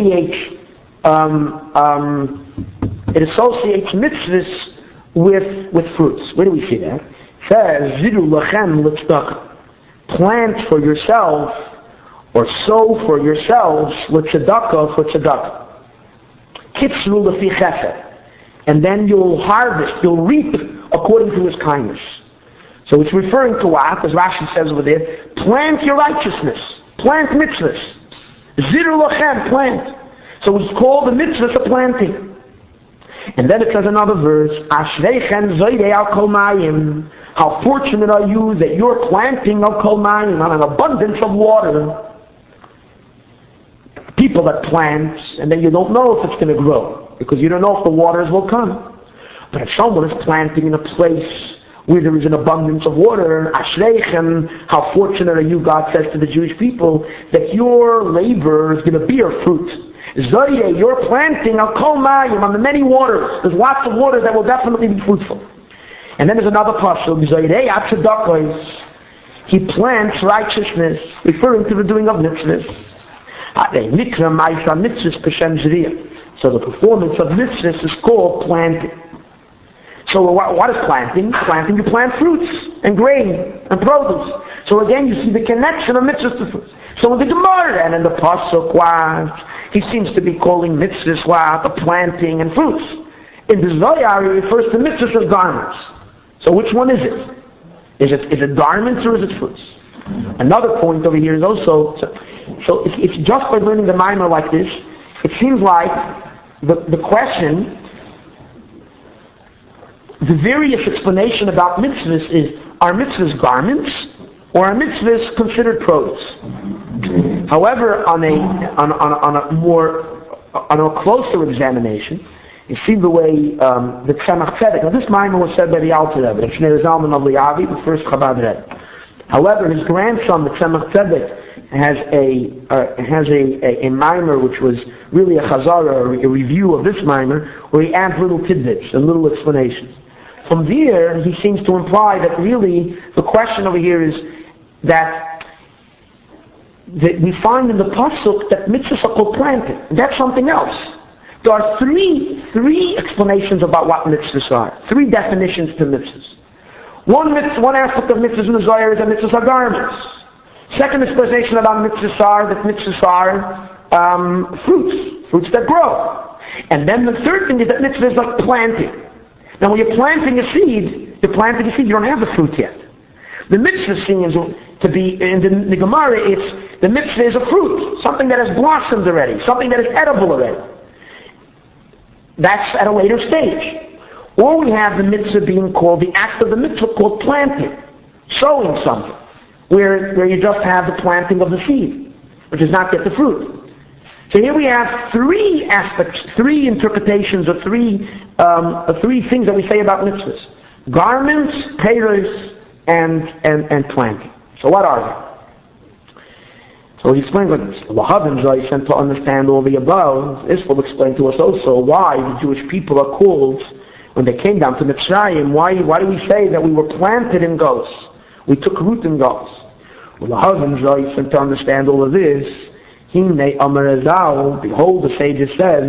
associates mitzvahs with fruits. Where do we see that? It says, Zidu lachem l'tzedakah. Plant for yourself, or sow for yourselves, l'tzedakah, for tzedakah. Kitzru l'fi chesed. And then you'll harvest, you'll reap according to his kindness. So it's referring to what, as Rashi says over there, plant your righteousness, plant mitzvahs. Ziru lachem, plant. So it's called the mitzvahs of planting. And then it says another verse, Ashreichem zoydei al kol mayim. How fortunate are you that you're planting al kol mayim, on an abundance of water. People that plant, and then you don't know if it's going to grow, because you don't know if the waters will come. But if someone is planting in a place where there is an abundance of water, Ashreichem, how fortunate are you, God says to the Jewish people, that your labor is going to bear fruit. Zoyeh, you're planting al kol mayim, on the many waters. There's lots of waters that will definitely be fruitful. And then there's another pasuk, Zoyeh atzedakos. He plants righteousness, referring to the doing of mitzvahs. So the performance of mitzvahs is called planting. So what is planting? Planting, you plant fruits and grain and produce. So again, you see the connection of mitzvahs to fruits. So in the Gemara and in the pasuk, he seems to be calling mitzvahs the planting and fruits. In the Zohar, he refers to mitzvahs as garments. So which one is it? Is it garments or is it fruits? Another point over here is also, so if just by learning the Maimar like this, it seems like the question, the various explanation about mitzvahs is, are mitzvahs garments or are mitzvahs considered produce? However, on a closer examination, you see the way the Tzemach Tzedek. Now this Maimar was said by the Alter Rebbe, the Shneur Zalman of Liavi, the first Chabad Rebbe. However, his grandson, the Tzemach Tzedek, has a Maimar which was really a chazara, a review of this Maimar, where he adds little tidbits and little explanations. From there, he seems to imply that really the question over here is that we find in the pasuk that mitzvahs are called planting. That's something else. It there are three explanations about what mitzvahs are. Three definitions to mitzvahs. One aspect of mitzvahs in the Zohar is that mitzvahs are garments. Second explanation about mitzvahs are that mitzvahs are fruits that grow. And then the third thing is that mitzvah is like planting. Now when you're planting a seed, you don't have the fruit yet. The mitzvah seems to be, in the Gemara, the mitzvah is a fruit, something that has blossomed already, something that is edible already. That's at a later stage. Or we have the mitzvah being called, the act of the mitzvah called planting, sowing something, where you just have the planting of the seed, which is not yet the fruit. So here we have three aspects, three interpretations of three things that we say about mitzvahs: garments, peiros, and planting. So what are they? So he explains like this. And to understand all the above, this will explain to us also why the Jewish people are called, when they came down to Mitzrayim, why do we say that we were planted in Gos? We took root in Gos. And to understand all of this, behold, the sages said,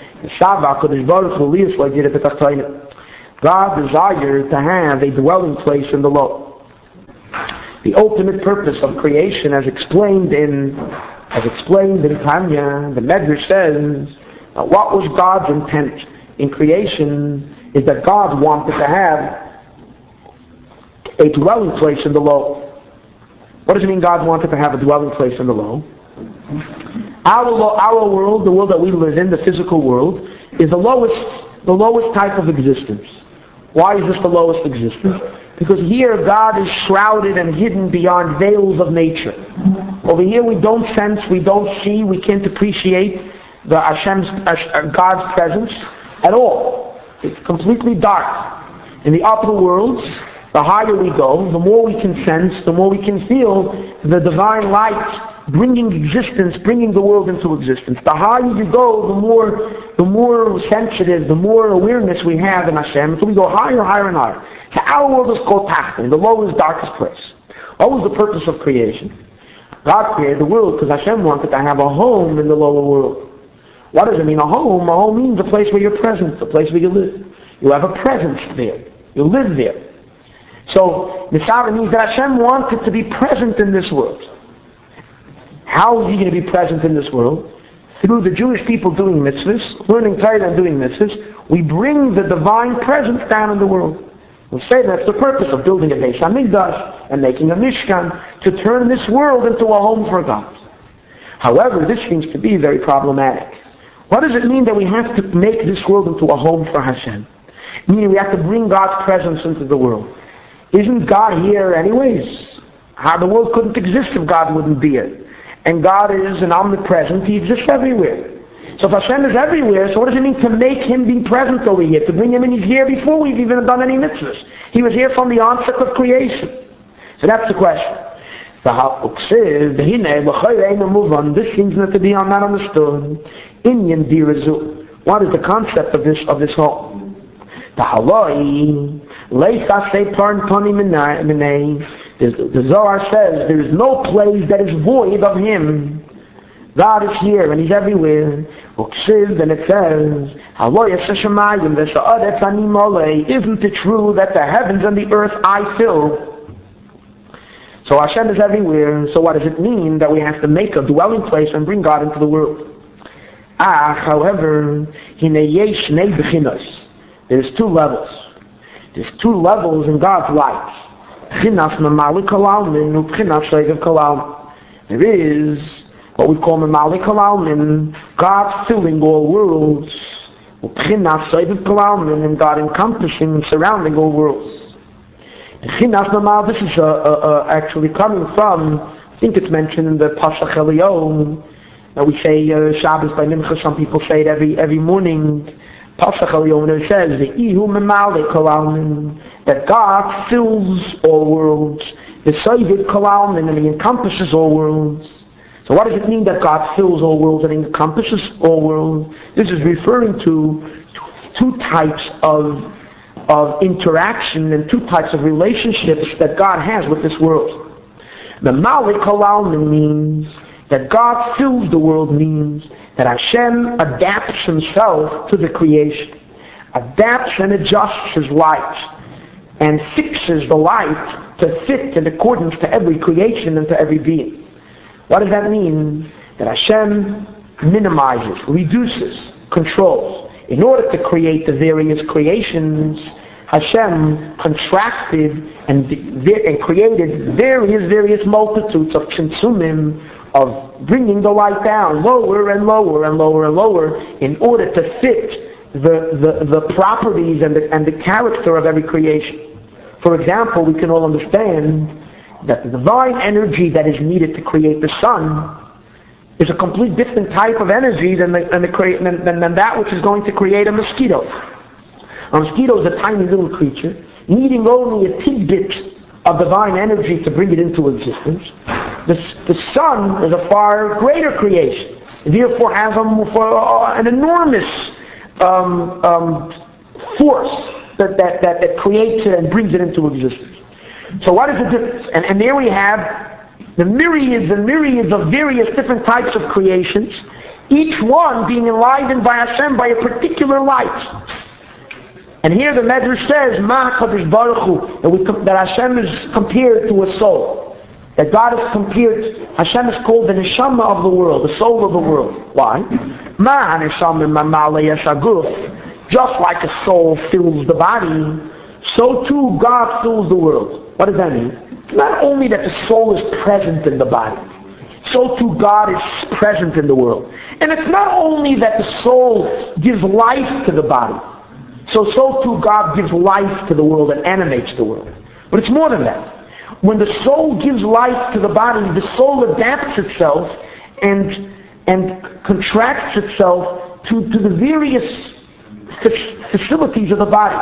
God desired to have a dwelling place in the low. The ultimate purpose of creation, as explained in Tanya, the Medrash says, what was God's intent in creation is that God wanted to have a dwelling place in the low. What does it mean God wanted to have a dwelling place in the low? Our world, the world that we live in, the physical world, is the lowest type of existence. Why is this the lowest existence? Because here God is shrouded and hidden beyond veils of nature. Over here we don't sense, we don't see, we can't appreciate God's presence at all. It's completely dark. In the upper worlds, the higher we go, the more we can sense, the more we can feel the divine light bringing existence, bringing the world into existence. The higher you go, the more sensitive, the more awareness we have in Hashem. So we go higher, higher, and higher. So our world is called Tachton, the lowest, darkest place. What was the purpose of creation? God created the world because Hashem wanted to have a home in the lower world. What does it mean, a home? A home means a place where you're present, a place where you live. You have a presence there. You live there. So, Nisara means that Hashem wanted to be present in this world. How is He going to be present in this world? Through the Jewish people doing mitzvahs, learning Torah and doing mitzvahs, we bring the divine presence down in the world. We say that's the purpose of building a Beis HaMikdash and making a Mishkan, to turn this world into a home for God. However, this seems to be very problematic. What does it mean that we have to make this world into a home for Hashem? Meaning we have to bring God's presence into the world. Isn't God here anyways? The world couldn't exist if God wouldn't be here. And God is an omnipresent, He exists everywhere. So if Hashem is everywhere, so what does it mean to make Him be present over here? To bring Him in, He's here before we've even done any mitzvahs. He was here from the onset of creation. So that's the question. This seems not to be not understood. Inyan dirazu. What is the concept of this whole? The Zohar says there is no place that is void of Him. God is here and He's everywhere. And it says, isn't it true that the heavens and the earth I fill? So Hashem is everywhere. So what does it mean that we have to make a dwelling place and bring God into the world? However, there's two levels. There's two levels in God's light. There is what we call Mamalik Halalmin, God filling all worlds, and God encompassing and surrounding all worlds. This is actually coming from, I think it's mentioned in the Pasach Eliyom, that we say Shabbos by Mincha, some people say it every morning. Pasach Eliyom, it says, Ihu Mamalik Halalmin, that God fills all worlds, the Soviet Kalalmin, and He encompasses all worlds. So what does it mean that God fills all worlds and encompasses all worlds? This is referring to two types of interaction and two types of relationships that God has with this world. The Malik Halalmin means that God fills the world means that Hashem adapts himself to the creation, adapts and adjusts his light, and fixes the light to fit in accordance to every creation and to every being. What does that mean? That Hashem minimizes, reduces, controls. In order to create the various creations, Hashem contracted and created various multitudes of tzimtzumim, of bringing the light down lower and lower and lower and lower in order to fit the properties and the character of every creation. For example, we can all understand that the divine energy that is needed to create the sun is a complete different type of energy than that which is going to create a mosquito. A mosquito is a tiny little creature, needing only a tidbit of divine energy to bring it into existence. The sun is a far greater creation, therefore has an enormous force that creates it and brings it into existence. So what is the difference? And there we have the myriads and myriads of various different types of creations, each one being enlivened by Hashem by a particular light. And here the Medrash says, Ma Kadosh Baruch Hu, that Hashem is compared to a soul. That God is compared, Hashem is called the Neshama of the world, the soul of the world. Why? Ma Neshama Mamale Yashaguf. Just like a soul fills the body, so too God fills the world. What does that mean? Not only that the soul is present in the body, so too God is present in the world. And it's not only that the soul gives life to the body, so too God gives life to the world and animates the world. But it's more than that. When the soul gives life to the body, the soul adapts itself and contracts itself to the various facilities of the body.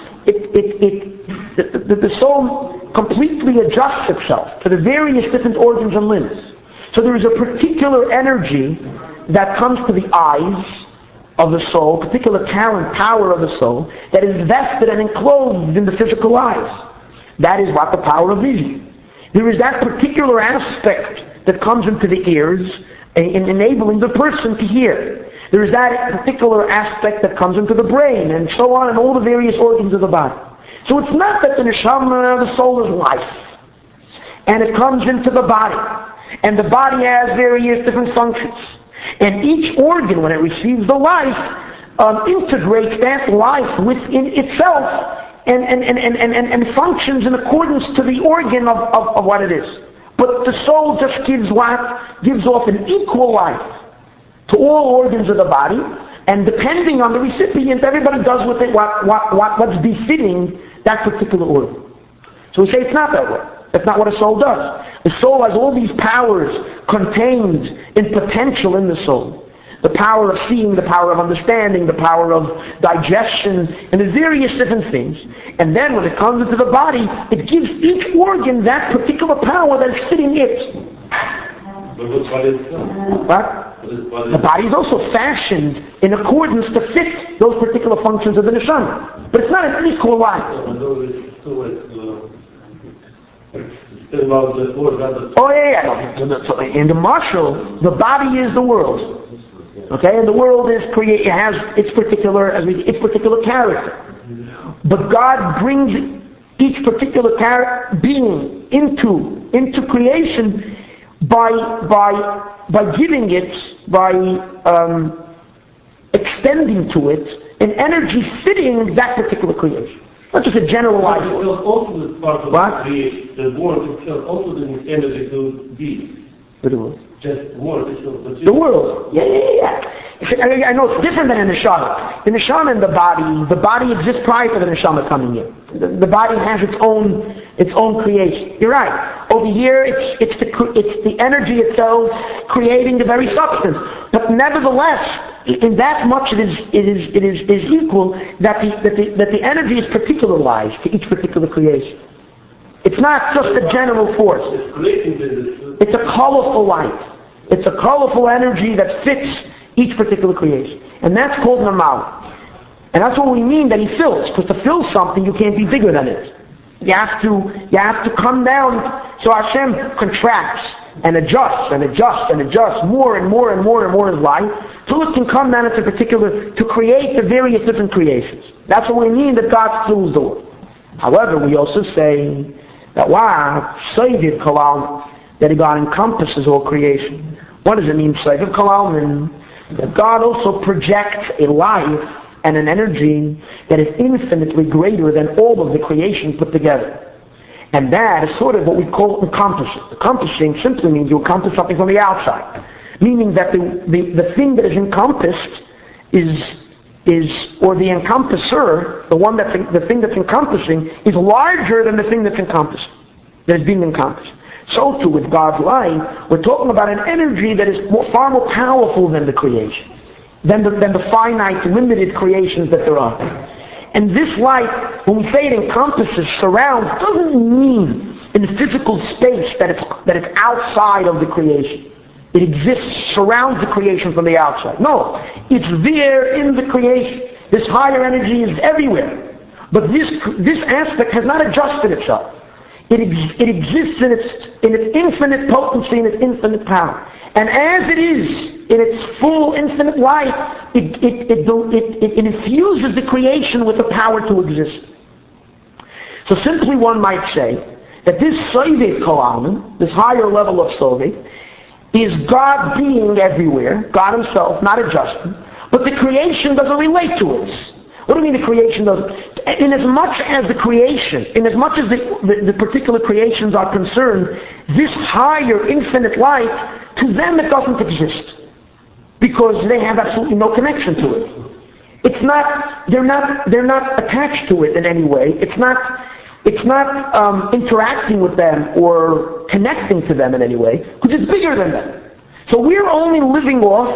The soul completely adjusts itself to the various different organs and limbs. So there is a particular energy that comes to the eyes of the soul, particular talent, power of the soul, that is vested and enclosed in the physical eyes. That is what the power of vision. There is that particular aspect that comes into the ears in enabling the person to hear. There is that particular aspect that comes into the brain, and so on, and all the various organs of the body. So it's not that the neshama, the soul, is life, and it comes into the body, and the body has various different functions. And each organ, when it receives the life, integrates that life within itself and functions in accordance to the organ of what it is. But the soul just gives off an equal life to all organs of the body, and depending on the recipient, everybody does with it what's befitting that particular organ. So we say it's not that way. That's not what a soul does. The soul has all these powers contained in potential in the soul. The power of seeing, the power of understanding, the power of digestion, and the various different things. And then when it comes into the body, it gives each organ that particular power that is fitting it. What? The body is also fashioned in accordance to fit those particular functions of the neshama. But it's not an equal life. Oh yeah. In the marshal, the body is the world. Okay, and the world has its particular character. But God brings each particular being into creation by giving it, by extending to it an energy fitting that particular creation. Not just a generalized word. Also part of the world itself also needs energy to be. The world. Just world itself. The world. Yeah. I know it's different than a neshama. The neshama in the body exists prior to the neshama coming in. The body has its own creation. You're right. Over here, it's the energy itself creating the very substance. But nevertheless, in that much it is equal that the energy is particularized to each particular creation. It's not just a general force. It's a colorful light. It's a colorful energy that fits each particular creation. And that's called normal. And that's what we mean that he fills. Because to fill something, you can't be bigger than it. You have to come down. So Hashem contracts and adjusts and adjusts and adjusts more and more and more and more in life, till it can come down into particular to create the various different creations. That's what we mean that God fills the world. However, we also say that Soviet Kalam, that God encompasses all creation. What does it mean, Soviet Kalam? That God also projects a life and an energy that is infinitely greater than all of the creation put together. And that is sort of what we call encompassing. Encompassing simply means you encompass something from the outside. Meaning that the thing that is encompassed or the encompasser, the thing that's encompassing, is larger than the thing that's encompassed, that is being encompassed. So too with God's light, we're talking about an energy that is far more powerful than the creation, than the finite, limited creations that there are. And this light, when we say it encompasses, surrounds, doesn't mean in the physical space that it's outside of the creation. It exists, surrounds the creation from the outside. No, it's there in the creation. This higher energy is everywhere. But this aspect has not adjusted itself. It exists in its infinite potency and its infinite power. And as it is in its full infinite light, it infuses the creation with the power to exist. So simply one might say that this Soviet Kolam, this higher level of Soviet, is God being everywhere, God Himself, not adjusting, but the creation doesn't relate to us. What do you mean the creation doesn't? In as much as the particular creations are concerned, this higher infinite light, to them it doesn't exist. Because they have absolutely no connection to it. They're not attached to it in any way. It's not interacting with them or connecting to them in any way, because it's bigger than them. So we're only living off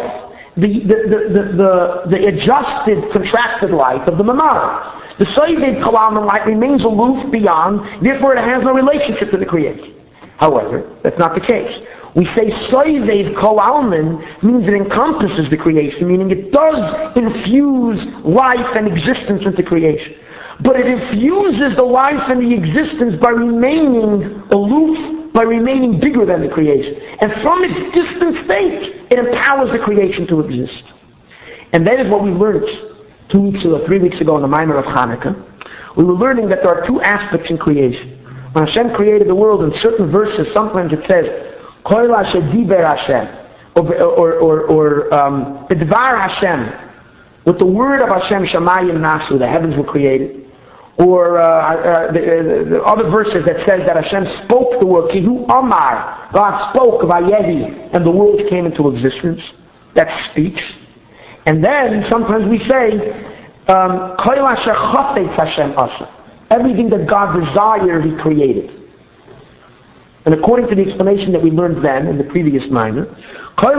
the adjusted, contracted light of the Mamara. The Soviet Kalam light remains aloof beyond, therefore it has no relationship to the creation. However, that's not the case. We say Soviet Kalam means it encompasses the creation, meaning it does infuse life and existence into creation. But it infuses the life and the existence by remaining aloof, by remaining bigger than the creation. And from its distant state, it empowers the creation to exist. And that is what we learned 3 weeks ago in the Maimer of Hanukkah. We were learning that there are two aspects in creation. When Hashem created the world, in certain verses, sometimes it says, Koil Hashem Diber Hashem, or B'dvar Hashem, with the word of Hashem, Shamayim Nasu, the heavens were created. Or the other verses that says that Hashem spoke the word, Kihu Amar, God spoke, Vayehi, and the world came into existence. That's speech. And then sometimes we say, Koil Asher Chafetz Hashem Asa. Everything that God desired, He created. And according to the explanation that we learned then in the previous minor, all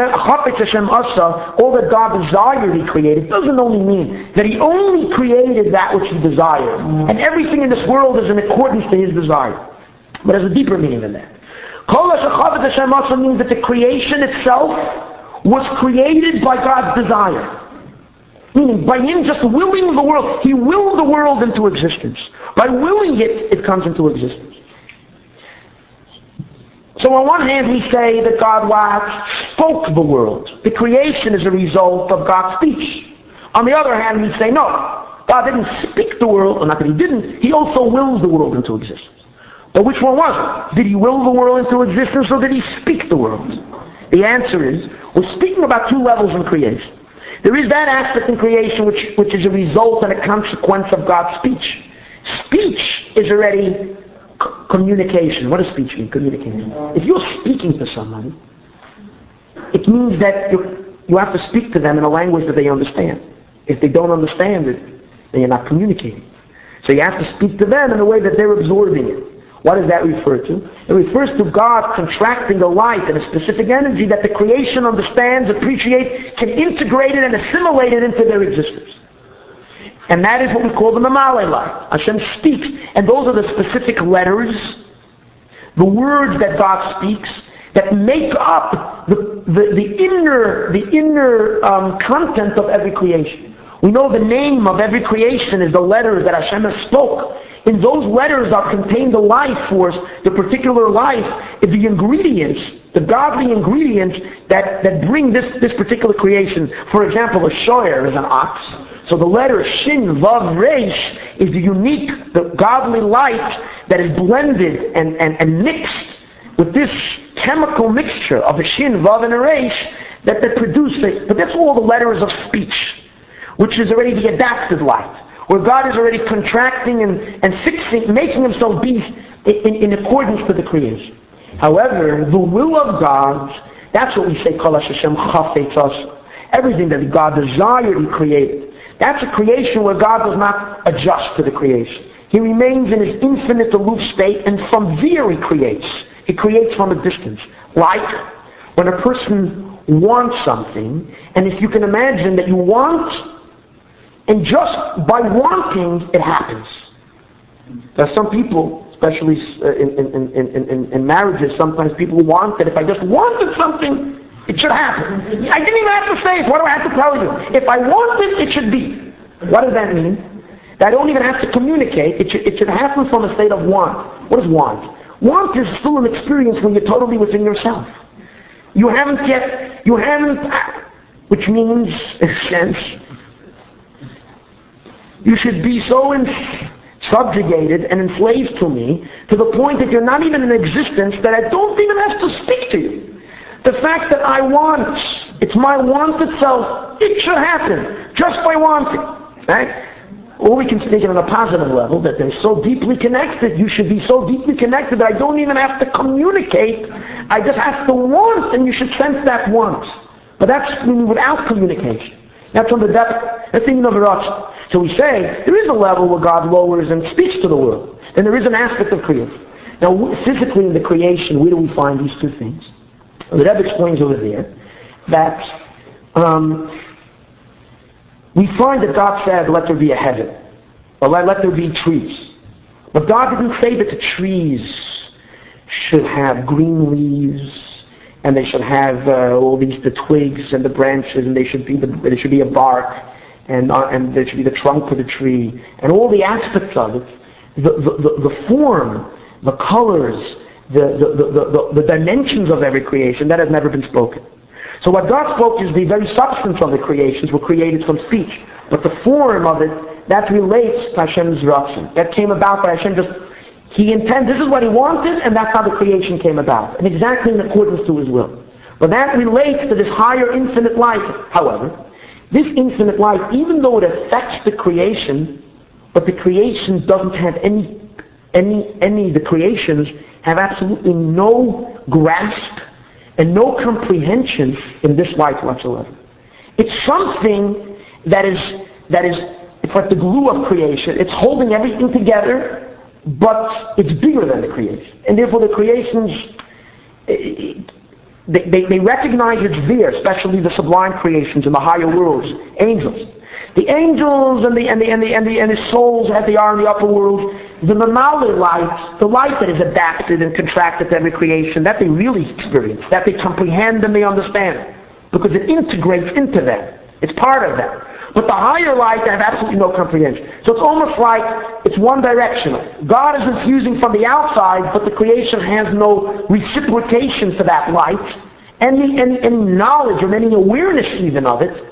that God desired He created doesn't only mean that He only created that which He desired, and everything in this world is in accordance to His desire, but has a deeper meaning than that. Means that the creation itself was created by God's desire. Meaning, by Him just willing the world, He willed the world into existence. By willing it, it comes into existence. So on one hand we say that God spoke the world. The creation is a result of God's speech. On the other hand we say no, God didn't speak the world, or not that He didn't, He also wills the world into existence. But which one was it? Did He will the world into existence, or did He speak the world? The answer is, we're speaking about two levels in creation. There is that aspect in creation which is a result and a consequence of God's speech. Speech is already communication. What does speech mean? Communication. If you're speaking to somebody, it means that you have to speak to them in a language that they understand. If they don't understand it, then you're not communicating. So you have to speak to them in a way that they're absorbing it. What does that refer to? It refers to God contracting the light and a specific energy that the creation understands, appreciates, can integrate it and assimilate it into their existence. And that is what we call the Mamale light. Hashem speaks, and those are the specific letters, the words that God speaks, that make up the inner content of every creation. We know the name of every creation is the letters that Hashem has spoke in those letters are contained the life force, the particular life, the ingredients, the godly ingredients that bring this particular creation. For example, a shoyer is an ox. So the letter Shin Vav Reish is the godly light that is blended and mixed with this chemical mixture of a Shin, Vav, and a Reish that produce it. But that's all the letters of speech, which is already the adapted light, where God is already contracting and fixing, making himself be in accordance with the creation. However, the will of God, that's what we say, Kol Hashem Chafetz Asa. Everything that God desired, he created. That's a creation where God does not adjust to the creation. He remains in his infinite aloof state, and from there he creates. He creates from a distance. Like when a person wants something, and if you can imagine that you want, and just by wanting, it happens. There are some people, especially in marriages, sometimes people want that if I just wanted something, it should happen. I didn't even have to say it. What do I have to tell you? If I want it, it should be. What does that mean? That I don't even have to communicate. It should happen from a state of want. What is want? Want is still an experience when you're totally within yourself. You haven't, which means, in a sense, you should be so subjugated and enslaved to me to the point that you're not even in existence, that I don't even have to speak to you. The fact that I want, it's my want itself, it should happen, just by wanting. Right? Or we can speak it on a positive level, that they're so deeply connected, you should be so deeply connected that I don't even have to communicate, I just have to want, and you should sense that want. But that's without communication. That's on the depth, that's thinking of Ratzon. So we say, there is a level where God lowers and speaks to the world, and there is an aspect of creation. Now, physically in the creation, where do we find these two things? Well, the Rebbe explains over there that we find that God said, let there be a heaven, or let there be trees. But God didn't say that the trees should have green leaves, and they should have all the twigs and the branches, and there should be a bark, and there should be the trunk of the tree, and all the aspects of it, the form, the colors, the dimensions of every creation, that has never been spoken. So what God spoke is the very substance of the creations were created from speech. But the form of it, that relates to Hashem's Ratzon. That came about by Hashem He intended, this is what he wanted, and that's how the creation came about. And exactly in accordance to his will. But that relates to this higher infinite life. However, this infinite life, even though it affects the creation, but the creation doesn't have the creations have absolutely no grasp and no comprehension in this life whatsoever. It's something that is it's like the glue of creation. It's holding everything together, but it's bigger than the creation. And therefore the creations, they recognize it's there, especially the sublime creations in the higher worlds, angels. The angels and the souls as they are in the upper world, the Mamali light, the light that is adapted and contracted to every creation, that they really experience, that they comprehend and they understand, because it integrates into them. It's part of them. But the higher light, they have absolutely no comprehension. So it's almost like it's one directional. God is infusing from the outside, but the creation has no reciprocation to that light, any knowledge or any awareness even of it.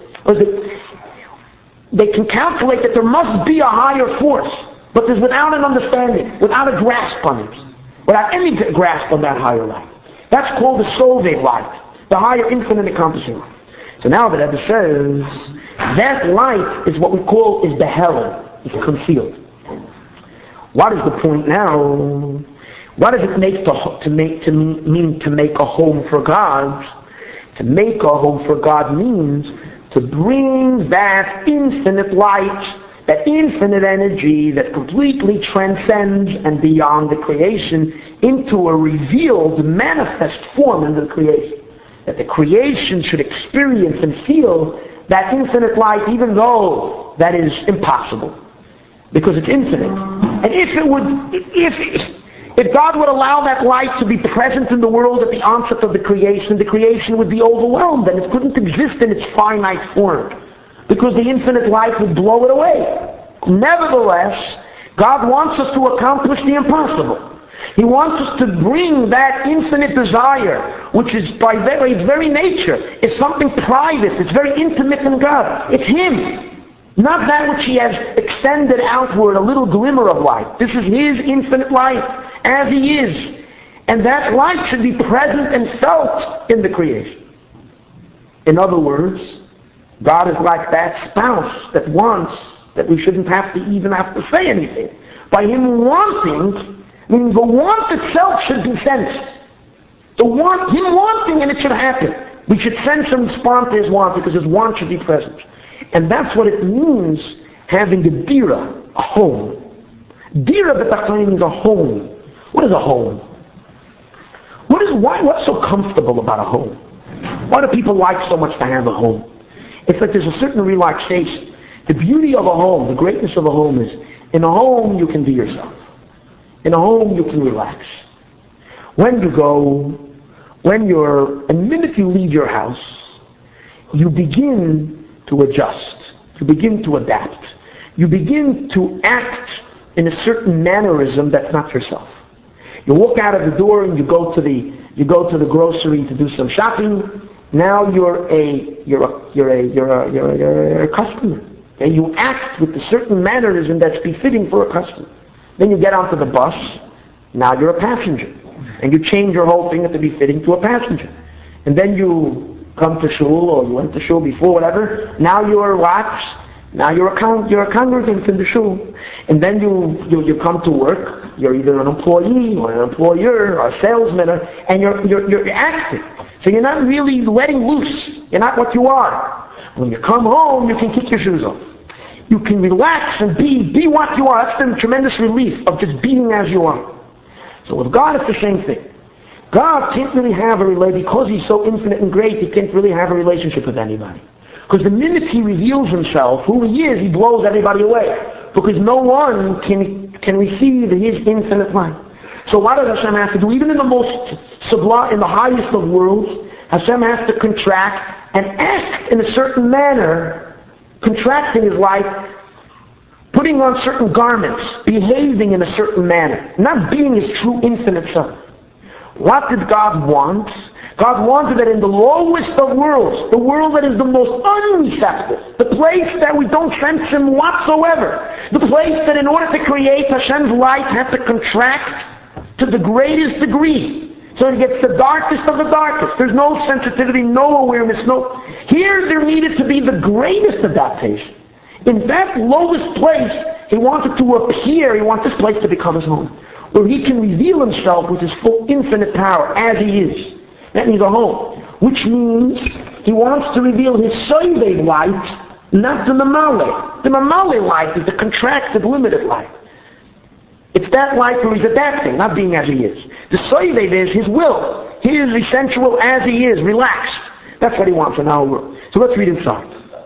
They can calculate that there must be a higher force, but there's without an understanding, without a grasp on it, without any grasp on that higher light. That's called the Soved light, the higher infinite encompassing light. So now the Rebbe says, that light is what we call is the hell. It's concealed. What is the point now? What does it mean to make a home for God? To make a home for God means to bring that infinite light, that infinite energy that completely transcends and beyond the creation into a revealed, manifest form in the creation. That the creation should experience and feel that infinite light, even though that is impossible, because it's infinite. And if God would allow that light to be present in the world at the onset of the creation would be overwhelmed, and it couldn't exist in its finite form, because the infinite light would blow it away. Nevertheless, God wants us to accomplish the impossible. He wants us to bring that infinite desire, which is by its very nature, is something private, it's very intimate in God. It's Him. Not that which He has extended outward, a little glimmer of light. This is His infinite light, as He is. And that light should be present and felt in the creation. In other words, God is like that spouse that wants that we shouldn't even have to say anything. By Him wanting, meaning the want itself should be sensed. Him wanting, and it should happen. We should sense and respond to His want, because His want should be present. And that's what it means, having a dira, a home. Dira b'tachtonim means a home. What is a home? What's so comfortable about a home? Why do people like so much to have a home? It's like there's a certain relaxation. The beauty of a home, the greatness of a home is, in a home you can be yourself. In a home you can relax. And the minute you leave your house, you begin to adjust. You begin to adapt. You begin to act in a certain mannerism that's not yourself. You walk out of the door and you go to the grocery to do some shopping. Now you're a customer. And you act with a certain mannerism that's befitting for a customer. Then you get onto the bus, now you're a passenger. And you change your whole thing to be fitting to a passenger. And then you come to shul, or you went to shul before, whatever. Now you're what? Now you're a congregant in the shul. And then you come to work. You're either an employee or an employer or a salesman, and you're acting. So you're not really letting loose. You're not what you are. When you come home, you can kick your shoes off. You can relax and be what you are. That's the tremendous relief of just being as you are. So with God, it's the same thing. God can't really have a relationship, because He's so infinite and great, He can't really have a relationship with anybody. Because the minute He reveals Himself, who He is, He blows everybody away. Because no one can receive His infinite light. So what does Hashem have to do? Even in the most sublime, in the highest of worlds, Hashem has to contract and act in a certain manner, contracting His life, putting on certain garments, behaving in a certain manner, not being His true infinite self. What did God want? God wanted that in the lowest of worlds, the world that is the most unreceptive, the place that we don't sense Him whatsoever, the place that in order to create Hashem's light has to contract to the greatest degree. So it gets the darkest of the darkest. There's no sensitivity, no awareness, Here there needed to be the greatest adaptation. In that lowest place, He wanted to appear, He wants this place to become His home, where He can reveal Himself with His full infinite power as He is. That means a home. Which means He wants to reveal His Soivev light, not the Mamale. The Mamale light is the contracted, limited light. It's that light where He's adapting, not being as He is. The Soivev is His will. He is essential as He is, relaxed. That's what He wants in our world. So let's read inside.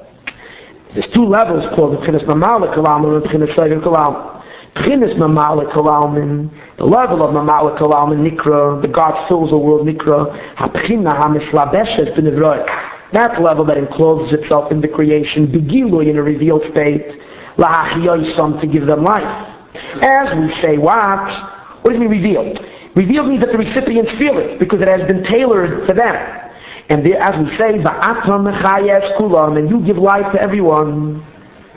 There's two levels called B'chinas Mamale Kalalmin and B'chinas Soivev Kalalmin. B'chinas Mamale Kalalmin, the level of Mamale Kalalmin Nikra, the God fills the world Nikra, HaB'china HaMislabeshes B'Nevroi. That level that encloses itself in the creation, Begilui in a revealed state, La'achiyosam to give them life. As we say, what does it mean revealed? Revealed means that the recipients feel it, because it has been tailored to them. And as we say, Va'atam mechayes kulam, and you give life to everyone.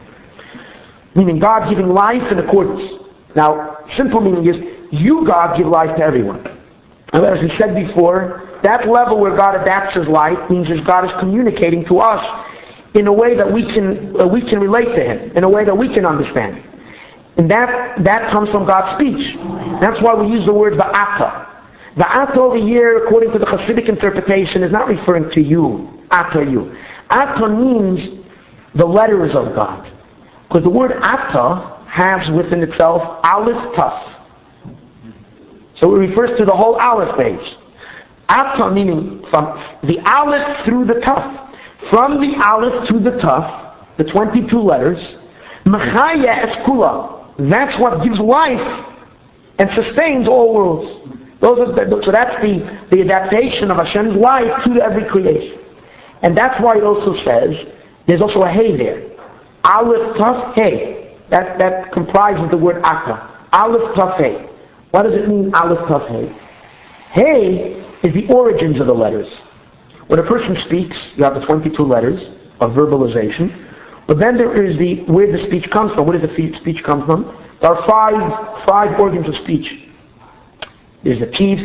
Meaning God giving life in accordance. Now, simple meaning is, you, God, give life to everyone. And as we said before, that level where God adapts His life means that God is communicating to us in a way that we can relate to Him, in a way that we can understand. And that comes from God's speech. That's why we use the word Va'ata. Va'ata over here, according to the Hasidic interpretation, is not referring to you. Ata, you. Ata means the letters of God. Because the word Ata has within itself Aleph Taf. So it refers to the whole Aleph page. Ata meaning from the Aleph through the Taf. From the Aleph to the Taf, the 22 letters, Mechaya Eskula. That's what gives life and sustains all worlds. So that's the adaptation of Hashem's life to every creation. And that's why it also says, there's also a hey there. Aleph Taf Hey. that comprises the word Ata. Aleph Taf Hey. What does it mean, Aleph Taf Hey? Hey is the origins of the letters. When a person speaks, you have the 22 letters of verbalization, but then there is where the speech comes from. Where does the speech come from? There are five organs of speech. There's the teeth,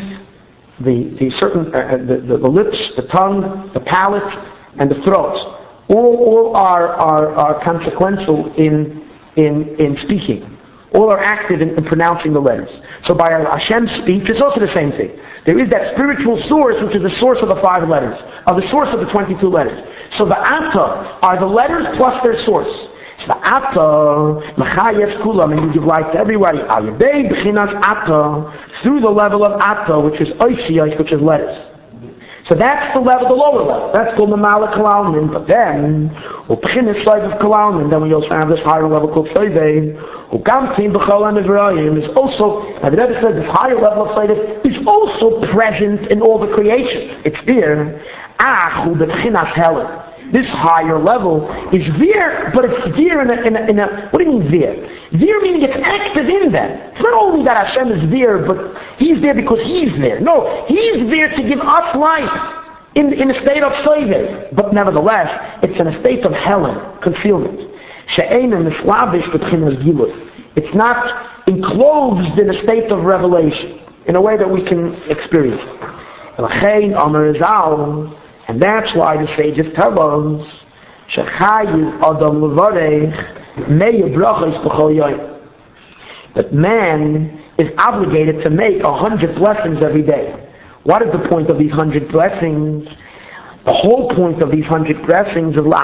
the lips, the tongue, the palate, and the throat. All are consequential in speaking. All are active in pronouncing the letters. So by Hashem's speech, it's also the same thing. There is that spiritual source, which is the source of the 5 letters, of the source of the 22 letters. So the Ata are the letters plus their source. So the Ata, Mechayev Kulam, and you give life to everybody. Ayadei B'chinas Ata, through the level of Ata, which is Oisiyos, which is letters. So that's the level, the lower level. That's called Mamala Kalalmin. But then, B'chinas Soiv of Kalalmin, then we also have this higher level called Soiv. Ugamtim B'chol HaNevrayim is also, and the Rebbe says this higher level of Soiv is also present in all the creation. It's there. Achu B'chinas Helen. This higher level is there, but it's there in a what do you mean there? There meaning it's active in them. It's not only that Hashem is there, but He's there because He's there. No, He's there to give us life in a state of Soiv. But nevertheless, it's in a state of Helen, concealment. It's not enclosed in a state of revelation, in a way that we can experience. And that's why the sages tell us that man is obligated to make 100 blessings every day. What is the point of these 100 blessings? The whole point of these 100 blessings is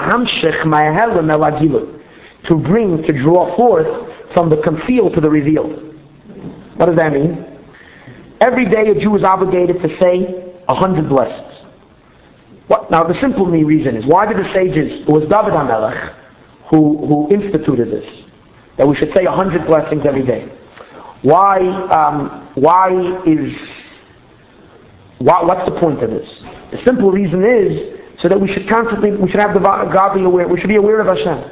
to draw forth from the concealed to the revealed. What does that mean? Every day a Jew is obligated to say 100 blessings. Now the simple reason is, why did the sages, it was David HaMelech who instituted this, that we should say 100 blessings every day. What's the point of this? The simple reason is so that we should have the godly awareness, we should be aware of Hashem.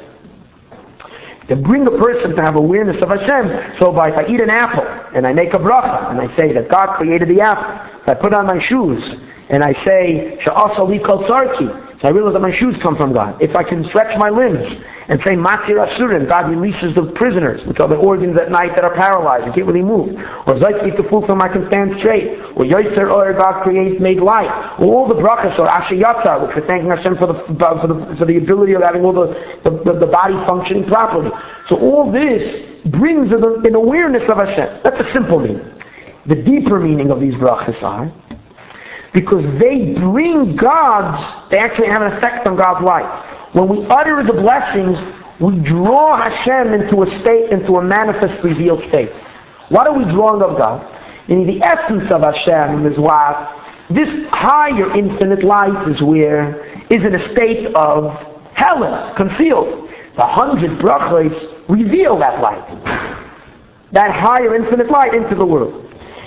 To bring a person to have awareness of Hashem, so if I eat an apple and I make a bracha and I say that God created the apple, if I put on my shoes and I say Sha'asa li kol tzarki, so I realize that my shoes come from God. If I can stretch my limbs and say Matir Asurin, God releases the prisoners, which are the organs at night that are paralyzed and can't really move. Or Zaytli Tefufim, I can stand straight. Or Yoitzer Or, God made light. Or all the brachas, or Ashayatzar, which we're thanking Hashem for the ability of having all the body functioning properly. So all this brings an awareness of Hashem. That's a simple meaning. The deeper meaning of these brachas are because they bring they actually have an effect on God's life. When we utter the blessings, we draw Hashem into a manifest, revealed state. What are we drawing of God? And the essence of Hashem is what? This higher infinite light is in a state of Helen, concealed. The 100 brachos reveal that light. That higher infinite light into the world.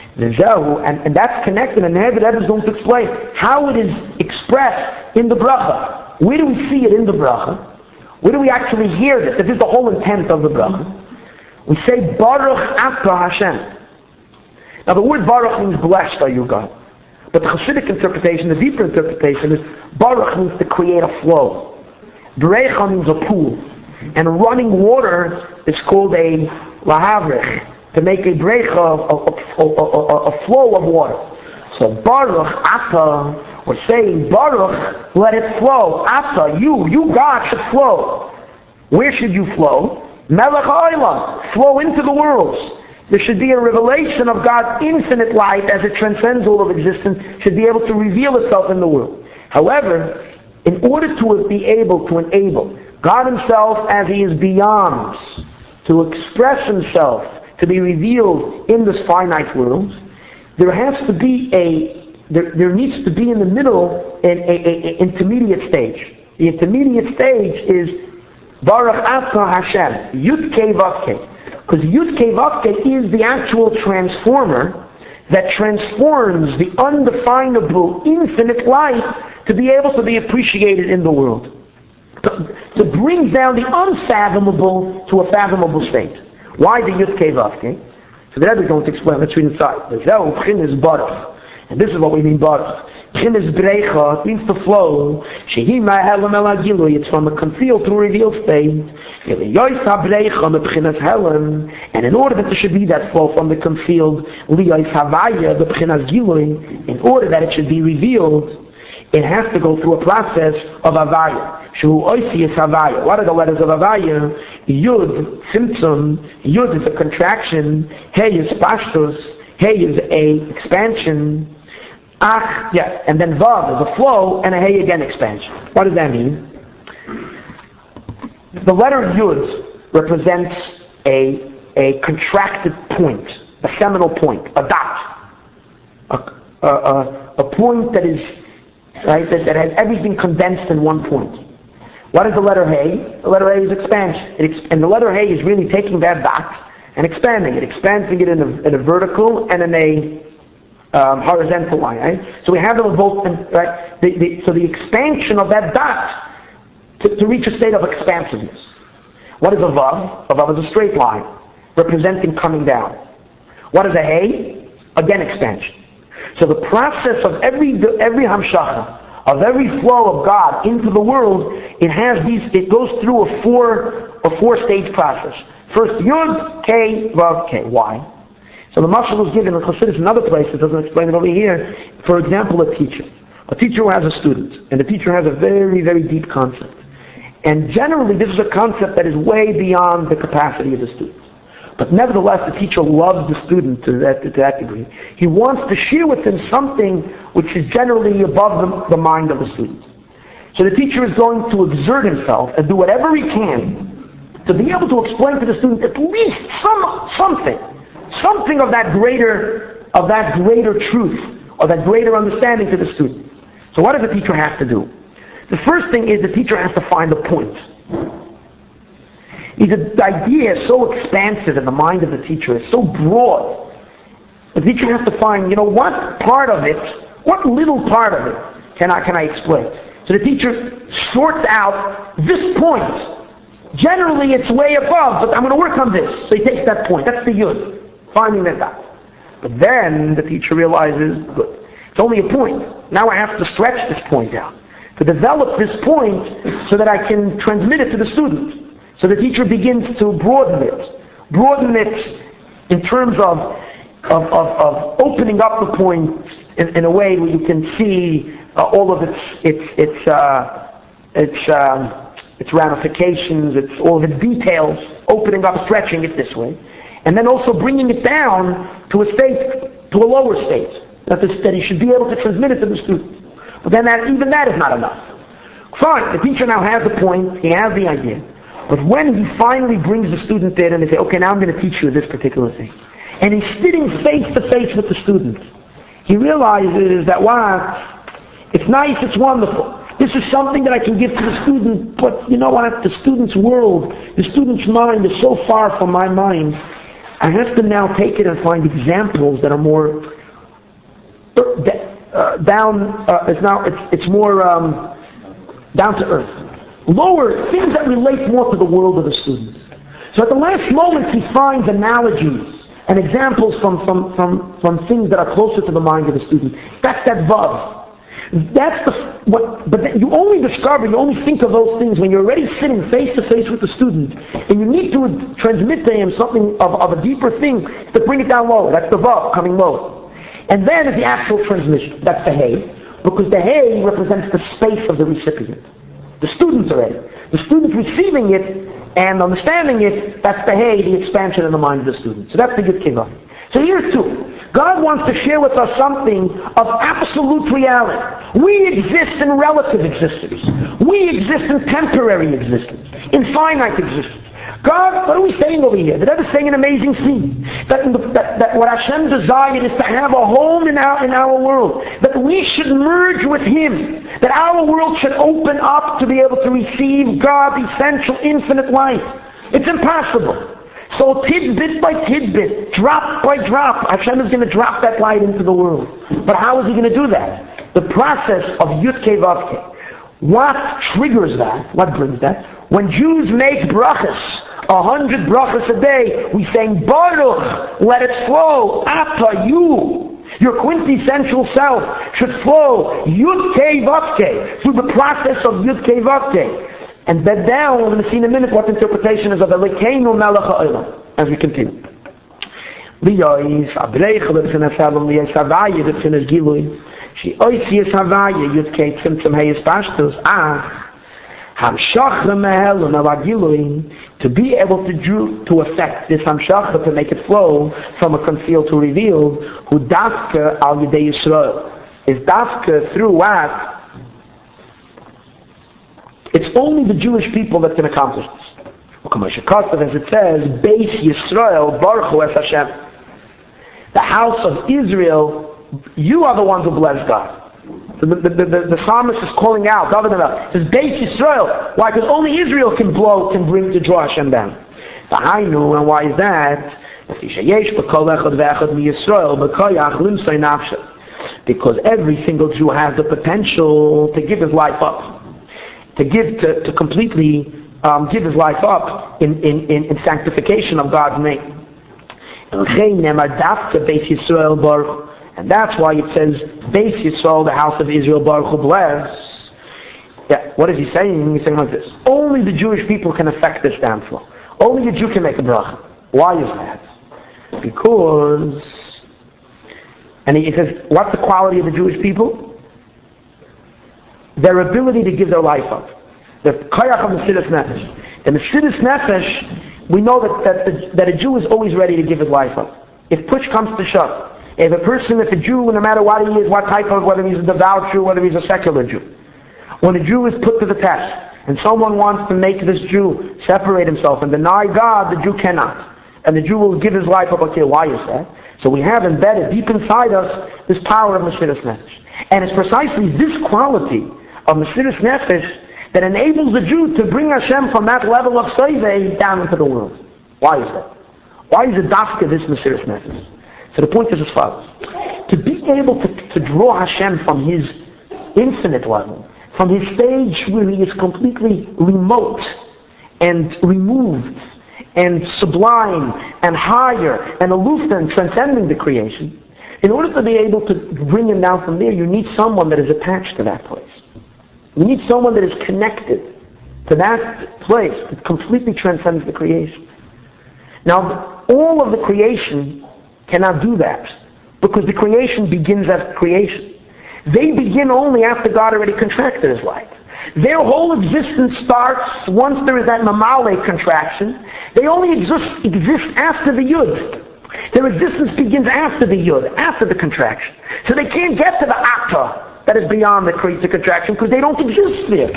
And that's connected, and the Rebbe is going to explain how it is expressed in the bracha. Where do we see it in the bracha? Where do we actually hear this? This is the whole intent of the bracha. We say Baruch Atah Hashem. Now the word Baruch means blessed are you, God. But the Hasidic interpretation, the deeper interpretation, is Baruch means to create a flow. Berecha means a pool. And running water is called a lahavrich, to make a brecha, a flow of water. So Baruch Atah, we're saying Baruch, let it flow. Atah, you God should flow. Where should you flow? Melech HaOlam, flow into the worlds. There should be a revelation of God's infinite light as it transcends all of existence, should be able to reveal itself in the world. However, in order to be able to enable God Himself as He is beyond, to express Himself, to be revealed in this finite world, there needs to be in the middle an intermediate stage. The intermediate stage is Baruch Atah Hashem, Yud Kei Vav Kei. Because Yud Kei Vav Kei is the actual transformer that transforms the undefinable infinite light to be able to be appreciated in the world. to bring down the unfathomable to a fathomable state. Why the Yud Kei Vav Kei? So the Rebbe is going to explain. Let's read inside. And this is what we mean Baruch. Chinas Brecha means to flow. Shehima Helam El Agilui. It's from a concealed to a revealed state. And in order that there should be that flow from the concealed, in order that it should be revealed, it has to go through a process of Havaya. What are the letters of Havaya? Yud, Tzimtzum. Yud is a contraction. Hey is Pashtus. Hey is a expansion. Ach, yeah, and then Vav is a flow, and a Hey again expansion. What does that mean? The letter Yud represents a contracted point, a seminal point, a dot, a point that is right that has everything condensed in one point. What is the letter Hey? The letter Hey is expansion, and the letter Hey is really taking that dot and expanding it in a vertical and in a horizontal line. Right? So we have them both. Right? So the expansion of that dot to reach a state of expansiveness. What is a Vav? A Vav is a straight line, representing coming down. What is a Hey? Again, expansion. So the process of every Hamshacha, of every flow of God into the world, it goes through a four-stage process. First, Yud, Kei, Vav, Kei. Why? So the mashal was given in Chassidus in other places, doesn't explain it over here. For example, a teacher who has a student, and the teacher has a very, very deep concept. And generally, this is a concept that is way beyond the capacity of the student. But nevertheless, the teacher loves the student to that degree. He wants to share with him something which is generally above the mind of the student. So the teacher is going to exert himself and do whatever he can to be able to explain to the student at least something of that greater truth, or that greater understanding to the student. So what does the teacher have to do? The first thing is the teacher has to find the point. The idea is so expansive in the mind of the teacher, it's so broad. The teacher has to find, what little part of it can I explain? So the teacher sorts out this point. Generally it's way above, but I'm going to work on this. So he takes that point. That's the Yud, finding that out. But then the teacher realizes, good, it's only a point. Now I have to stretch this point out, to develop this point so that I can transmit it to the student. So the teacher begins to broaden it in terms of opening up the point in a way where you can see all of its ramifications, all of its details, opening up, stretching it this way, and then also bringing it down to a lower state that he should be able to transmit it to the student. But then even that is not enough. Fine, the teacher now has the point, he has the idea. But when he finally brings the student in and they say, okay, now I'm going to teach you this particular thing, and he's sitting face to face with the student, he realizes that, wow, it's nice, it's wonderful. This is something that I can give to the student, but you know what? The student's world, the student's mind is so far from my mind. I have to now take it and find examples that are more it's more down to earth. Lower, things that relate more to the world of the student. So at the last moment he finds analogies and examples from things that are closer to the mind of the student. That's that Vav. But you only think of those things when you're already sitting face to face with the student, and you need to transmit to him something of a deeper thing to bring it down lower. That's the Vav, coming lower. And then is the actual transmission. That's the Hey, because the Hey represents the space of the recipient. The student's already. The student receiving it and understanding it, that's the Hey, the expansion in the mind of the student. So that's the Yud Kei Vav. So here too, God wants to share with us something of absolute reality. We exist in relative existence. We exist in temporary existence, in finite existence. God, what are we saying over here? The Rebbe is saying an amazing thing. That what Hashem desired is to have a home in our world. That we should merge with Him. That our world should open up to be able to receive God's essential infinite light. It's impossible. So tidbit by tidbit, drop by drop, Hashem is going to drop that light into the world. But how is He going to do that? The process of Yud Kei Vav Kei. What triggers that? What brings that? When Jews make brachas, 100 brachas a day, we saying, Baruch, let it flow, Ata, you, your quintessential self, should flow, Yud Kei Vav Kei, through the process of Yud Kei Vav Kei. And bed down, we're going to see in a minute what the interpretation is of Elokeinu Melech HaOlam, as we continue. Liyois, Abreich, Lipsin HaSavam, Liyois Havaya, Lipsin HaGilui, She Oisias Havaya, Yud Kei Tzimtzum Heyes Pashtus, Hamshachra Mehelun Avagilui, to be able to affect this Hamshachra, to make it flow from a concealed to revealed, who Dafka Al Yidei Yisrael, is Dafka through what? It's only the Jewish people that can accomplish this. As it says, Beis Yisrael Baruch Hu Es Hashem. The house of Israel, you are the ones who bless God. The psalmist is calling out, David says, Beis Yisrael. Why? Because only Israel can bring to draw Hashem down. And why is that? Because every single Jew has the potential to give his life up. To completely give his life up in sanctification of God's name. And that's why it says, Beis Yisrael, the house of Israel, Baruch Hu bless. Yeah, what is he saying? He's saying like this. Only the Jewish people can affect this downflow. Only a Jew can make a bracha. Why is that? Because, and he says, what's the quality of the Jewish people? Their ability to give their life up. The koyach of Mesiras Nefesh. The Mesiras Nefesh, we know that a Jew is always ready to give his life up. If push comes to shove, if a Jew, no matter what he is, what type of, whether he's a devout Jew, whether he's a secular Jew, when a Jew is put to the test, and someone wants to make this Jew separate himself and deny God, the Jew cannot. And the Jew will give his life up. Okay, why is that? So we have embedded deep inside us this power of Mesiras Nefesh. And it's precisely this quality of Mesiras Nefesh that enables the Jew to bring Hashem from that level of Soivei down into the world. Why is that? Why is it dafka this Mesiras Nefesh? So the point is as follows. To be able to draw Hashem from His infinite level, from His stage where He is completely remote and removed and sublime and higher and aloof and transcending the creation, in order to be able to bring Him down from there, you need someone that is attached to that place. You need someone that is connected to that place that completely transcends the creation. Now, all of the creation cannot do that, because the creation begins as creation. They begin only after God already contracted His life. Their whole existence starts once there is that mamale contraction. They only exist after the yud. Their existence begins after the yud, after the contraction. So they can't get to the ata that is beyond the contraction, because they don't exist there.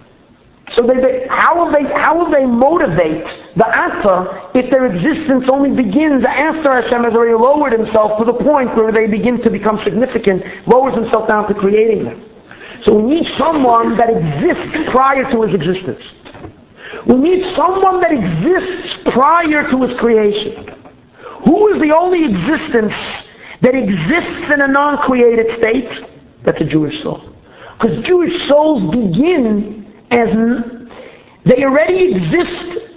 So how will they motivate the ata if their existence only begins after Hashem has already lowered Himself to the point where they begin to become significant, lowers Himself down to creating them? So we need someone that exists prior to His existence. We need someone that exists prior to His creation. Who is the only existence that exists in a non-created state? That's a Jewish soul. Because Jewish souls begin as they already exist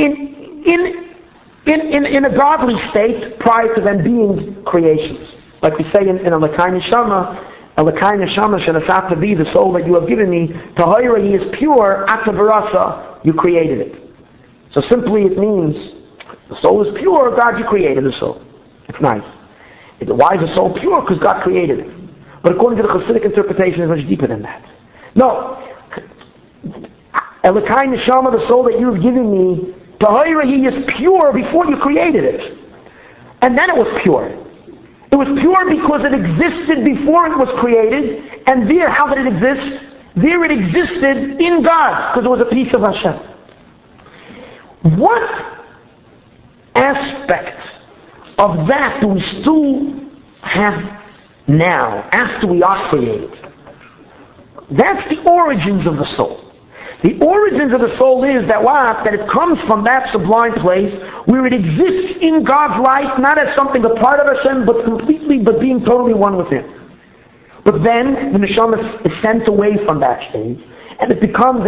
in a godly state prior to them being creations. Like we say in Elokai Neshama, Elokai Neshama Shenasat Tavi, the soul that you have given me, Tahira, he is pure, Ata Barasa, you created it. So simply it means, the soul is pure, God, you created the soul. It's nice. Why is the soul pure? Because God created it. But according to the Hasidic interpretation, it's much deeper than that. No. Elokai Neshama, the soul that you have given me, Tahira, he is pure before you created it. And then it was pure. It was pure because it existed before it was created. And there, how did it exist? There it existed in God, because it was a piece of Hashem. What aspect of that do we still have now, after we are created? That's the origins of the soul. The origins of the soul is that it comes from that sublime place where it exists in God's life, not as something a part of Hashem, but being totally one with Him. But then the neshama is sent away from that stage, and it becomes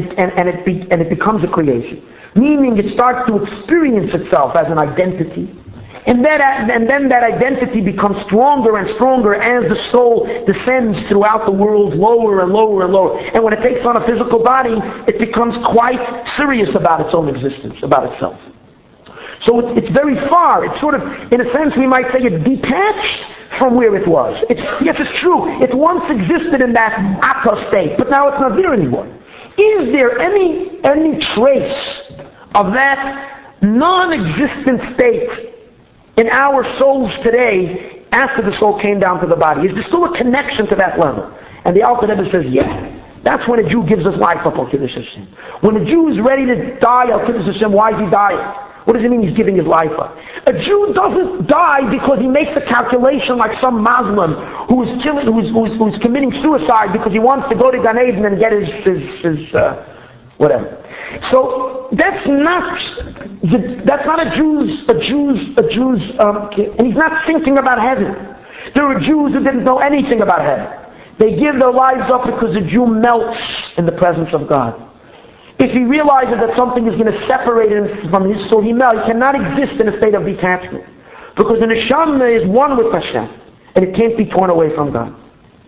it becomes a creation. Meaning it starts to experience itself as an identity. And then that identity becomes stronger and stronger as the soul descends throughout the world, lower and lower and lower. And when it takes on a physical body, it becomes quite serious about its own existence, about itself. So it's very far. It's sort of, in a sense, we might say it's detached from where it was. Yes, it's true. It once existed in that Atta state, but now it's not there anymore. Is there any trace of that non-existent state in our souls today after the soul came down to the body? Is there still a connection to that level? And the Alter Rebbe says, yes. That's when a Jew gives his life up, Al Kiddush Hashem. When a Jew is ready to die, Al Kiddush Hashem, why is he dying? What does it mean he's giving his life up? A Jew doesn't die because he makes a calculation like some Muslim who's committing suicide because he wants to go to Gan Eden and get his whatever. So that's not a Jew's, and he's not thinking about heaven. There are Jews who didn't know anything about heaven. They give their lives up because a Jew melts in the presence of God. If he realizes that something is going to separate him from his soul, he cannot exist in a state of detachment. Because the neshama is one with Hashem, and it can't be torn away from God.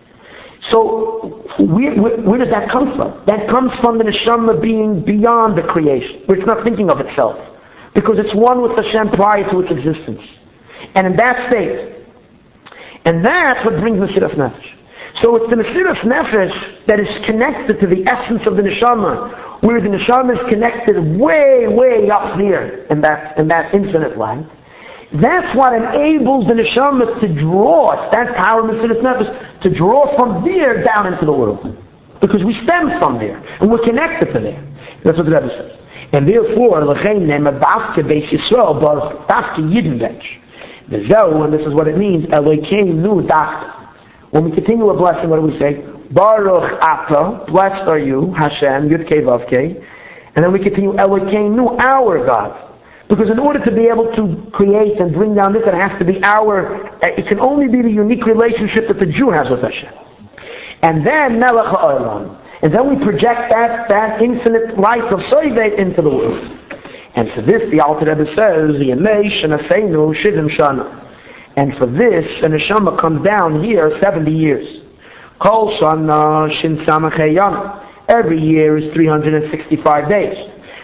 So, where does that come from? That comes from the neshama being beyond the creation, where it's not thinking of itself. Because it's one with Hashem prior to its existence. And in that state, and that's what brings Mesiras Nefesh. So it's the Mesiras Nefesh that is connected to the essence of the neshama, where the neshama is connected way, way up there in that infinite light. That's what enables the neshama to draw, that power of Mesiras Nefesh, to draw from there down into the world. Because we stem from there, and we're connected to there. That's what the Rebbe says. And therefore, l'chein nema dafke beis Yisrael, bar dafke Yidden bench. The Zeu, and this is what it means, Elokeinu nu dafke. When we continue a blessing, what do we say? Baruch Ata, blessed are you, Hashem, Yud Kei Vav Kei. And then we continue, Elokeinu, our God. Because in order to be able to create and bring down this, it has to be it can only be the unique relationship that the Jew has with Hashem. And then, Melech HaOlam. And then we project that infinite light of Soivet into the world. And for this, the Alter Rebbe says, Yemei Shenafeinu Shivim Shana. And for this, the neshama comes down here 70 years. Kol Shana Shin Samach Yana. Every year is 365 days.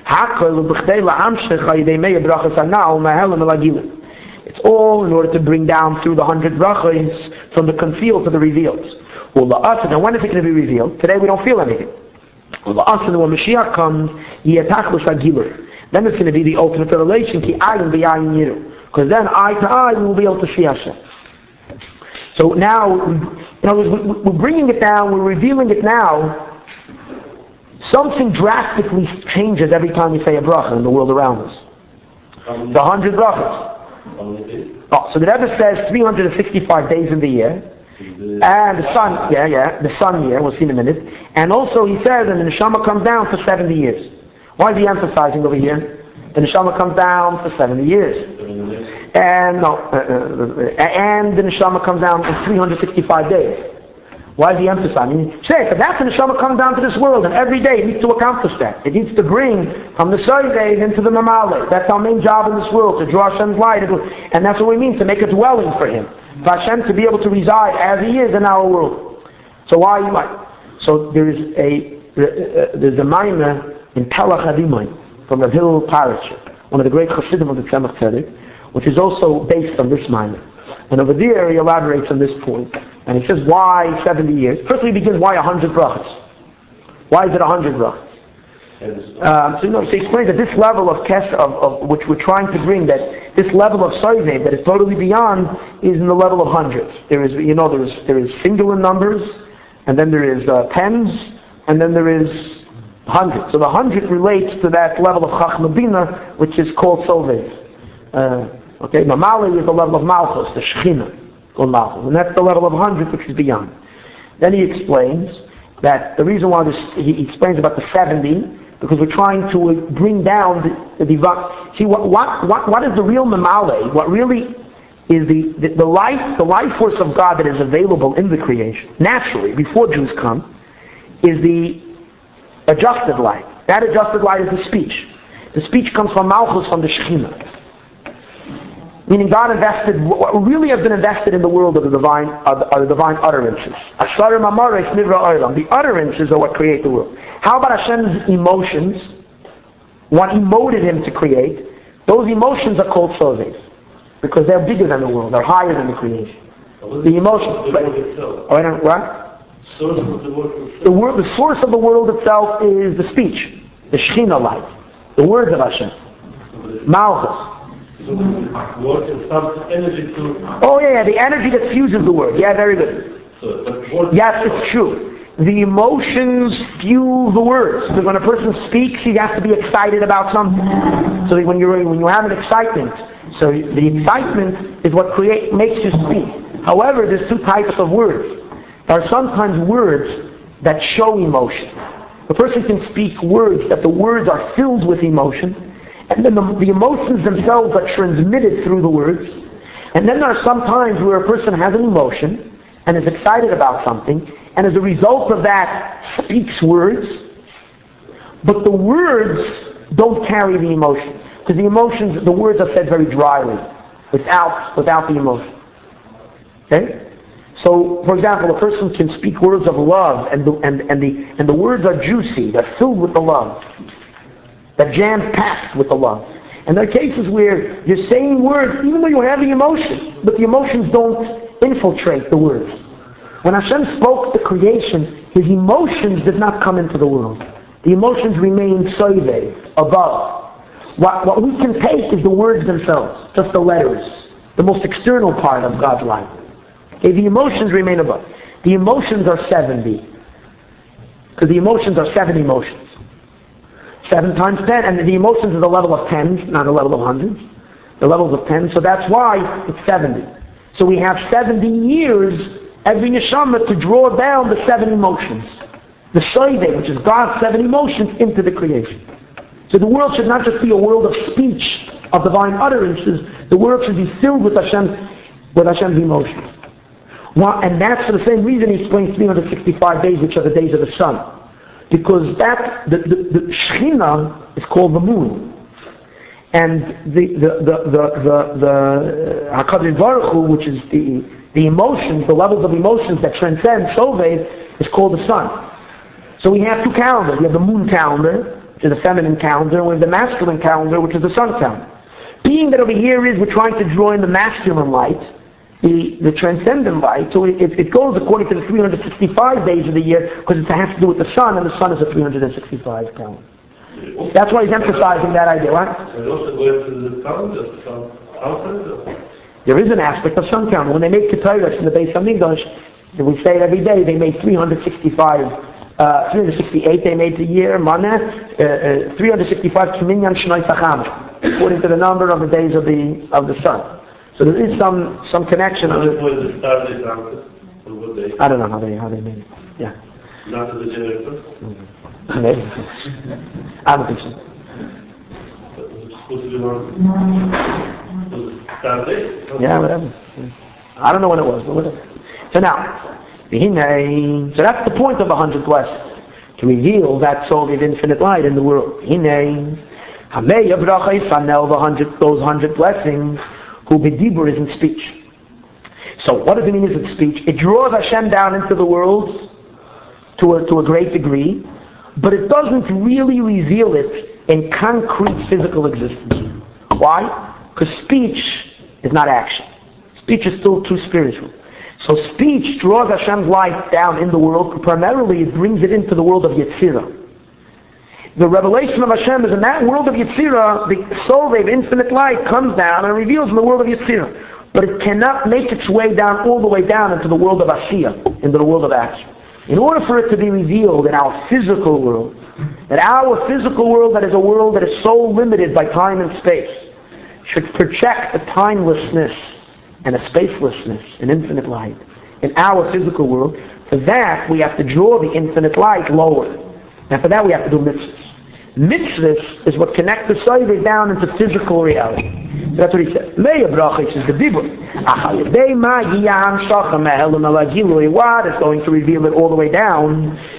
It's all in order to bring down through the 100 brachos from the concealed to the revealed. Now when is it going to be revealed? Today we don't feel anything. When Mashiach comes, then it's going to be the ultimate revelation. Because then eye to eye we will be able to see Hashem. So now, we're bringing it down, we're revealing it now. Something drastically changes every time we say a bracha in the world around us. The 100 brachas. So the Rebbe says 365 days in the year. And the sun year, we'll see in a minute. And also he says that the neshama comes down for 70 years. Why is he emphasizing over here? The neshama comes down for 70 years. And the neshama comes down in 365 days. Why is he emphasizing? But that's the neshama comes down to this world, and every day it needs to accomplish that. It needs to bring from the Soivet into the Mamale. That's our main job in this world, to draw Hashem's light. And that's what we mean, to make a dwelling for Him. For Hashem to be able to reside as He is in our world. So why you might? So there's a Maimah in Pelach Adimai from the Hillel Parashah, one of the great Chassidim of the Tzemach Tzedek, which is also based on this Maimah. And over there he elaborates on this point. And he says, why 70 years? First he begins, why 100 brachas? Why is it 100 brachas? So he explains that this level of which we're trying to bring, that this level of Soivet that is totally beyond, is in the level of hundreds. There is singular numbers, and then there is tens, and then there is hundreds. So the 100 relates to that level of Chachma Bina, which is called Soivet. Mamali is the level of Malchus, the Shechina, called Malchus, and that's the level of 100, which is beyond. Then he explains that the reason why he explains about the 70, because we're trying to bring down the divine. See, what is the real Mamale? What really is the life force of God that is available in the creation, naturally, before Jews come, is the adjusted light. That adjusted light is the speech. The speech comes from Malchus, from the Shekhinah. Meaning God invested, what really has been invested in the world of the divine utterances. The utterances are what create the world. How about Hashem's emotions? What emoted Him to create? Those emotions are called Sovev, because they're bigger than the world. They're higher than the creation. The emotions. What? Source of the word itself. The source of the world itself is the speech, the Shekhinah light, the words of Hashem, Malchus. Word and some energy to. Oh yeah, the energy that fuses the word. Yeah, very good. Yes, it's true. The emotions fuel the words. Because when a person speaks, he has to be excited about something. So when you have an excitement, so the excitement is what makes you speak. However, there's two types of words. There are sometimes words that show emotion. A person can speak words that the words are filled with emotion, and then the emotions themselves are transmitted through the words. And then there are some times where a person has an emotion and is excited about something, and as a result of that speaks words, but the words don't carry the emotion. Because the words are said very dryly, without the emotion. Okay? So, for example, a person can speak words of love, and the words are juicy, they're filled with the love. They're jam-packed with the love. And there are cases where you're saying words, even though you have the emotions, but the emotions don't infiltrate the words. When Hashem spoke the creation, His emotions did not come into the world. The emotions remain soive, above. What we can take is the words themselves, just the letters, the most external part of God's life. Okay, the emotions remain above. The emotions are 70. Because the emotions are 7 emotions. 7 times 10, and the emotions is a level of 10s, not a level of hundreds. The levels of 10, so that's why it's 70. So we have 70 years, every neshama, to draw down the 7 emotions. The Shoive, which is God's 7 emotions, into the creation. So the world should not just be a world of speech, of divine utterances. The world should be filled with Hashem's emotions. And that's for the same reason He explains 365 days, which are the days of the sun. Because the Shekhinah is called the moon. And the HaKadosh Baruch Hu, which is the emotions, the levels of emotions that transcend Sovev, is called the sun. So we have 2 calendars. We have the moon calendar, which is the feminine calendar, and we have the masculine calendar, which is the sun calendar. Being that over here we're trying to draw in the masculine light, the transcendent light, so it goes according to the 365 days of the year, because it has to do with the sun, and the sun is a 365 calendar. That's why he's emphasizing that idea, right? There is an aspect of sun calendar. When they make Ketores in the Beis Hamikdash, we say it every day, they made 368 they made the year, 365 Kiminyan Shnoi Sacham, according to the number of the days of the sun. So there is some connection. I don't know how they made it. Yeah. Not to the generator. Maybe. I don't think so. Yeah, whatever. I don't know when it was, but whatever. So now, so that's the point of 100 blessings, to reveal that soul of infinite light in the world. Those 100 blessings, who bedibur is in speech. So what does it mean is in speech? It draws Hashem down into the world to a great degree, but it doesn't really reveal it in concrete physical existence. Why? Because speech is not action. Speech is still too spiritual. So speech draws Hashem's light down in the world, primarily it brings it into the world of Yetzirah. The revelation of Hashem is in that world of Yetzirah, the soul of infinite light comes down and reveals in the world of Yetzirah. But it cannot make its way down, all the way down into the world of Asiyah, into the world of action. In order for it to be revealed in our physical world, that our physical world, that is a world that is so limited by time and space, should project a timelessness and a spacelessness, an infinite light, in our physical world. For that, we have to draw the infinite light lower. And for that, we have to do mitzvahs. Mitzvahs is what connects the soul down into physical reality. So that's what he says. Leia brachis is the dibur. What is going to reveal it all the way down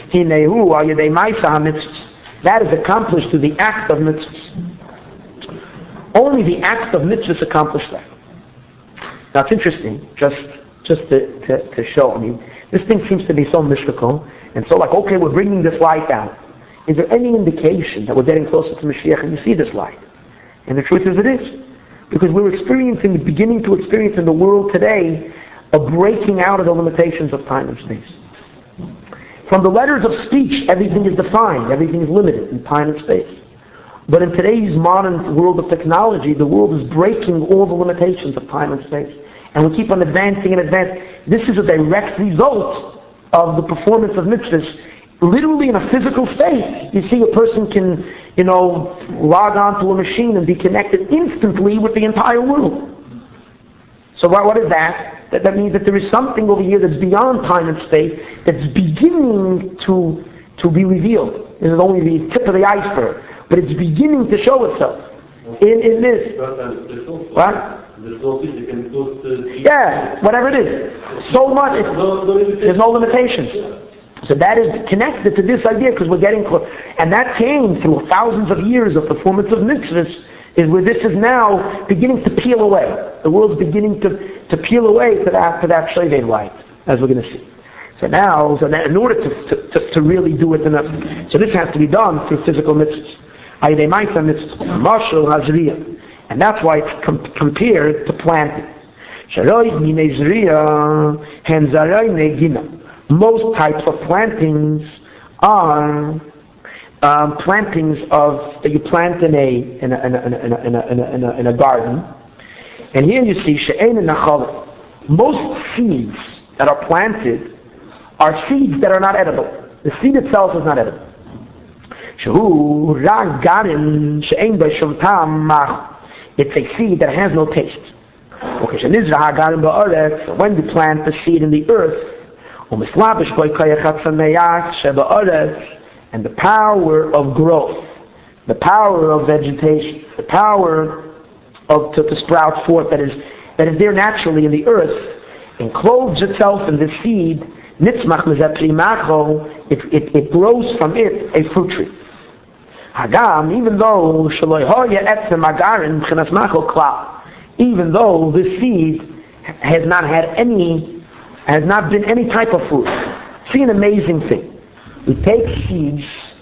Hinehu al yedei ma'isa hamitzvos. That is accomplished through the act of mitzvahs. Only the act of mitzvahs accomplishes that. Now it's interesting, just to show. I mean, this thing seems to be so mystical, and so like, okay, we're bringing this light out. Is there any indication that we're getting closer to Mashiach and you see this light? And the truth is it is. Because we're beginning to experience in the world today, a breaking out of the limitations of time and space. From the letters of speech, everything is defined, everything is limited in time and space. But in today's modern world of technology, the world is breaking all the limitations of time and space. And we keep on advancing and advancing. This is a direct result of the performance of mitzvahs. Literally in a physical state. You see a person can, log on to a machine and be connected instantly with the entire world. So what is that? That means that there is something over here that's beyond time and space that's beginning to be revealed. This is only the tip of the iceberg. But it's beginning to show itself in this. What? Yeah, whatever it is. So much. There's no limitations. So that is connected to this idea because we're getting close. And that came through thousands of years of performance of mitzvahs, is where this is now beginning to peel away. The world's beginning to peel away to that Shevei light, as we're going to see. So in order to really do it enough, so this has to be done through physical mitzvahs. And that's why it's compared to planting. Most types of plantings are plantings that you plant in a garden. And here you see most seeds that are planted are seeds that are not edible. The seed itself is not edible. It's a seed that has no taste. When you plant the seed in the earth, and the power of growth, the power of vegetation, the power of to sprout forth that is there naturally in the earth, encloses itself in the seed. It grows from it a fruit tree. Even though this seed has not been any type of fruit. See an amazing thing. We take seeds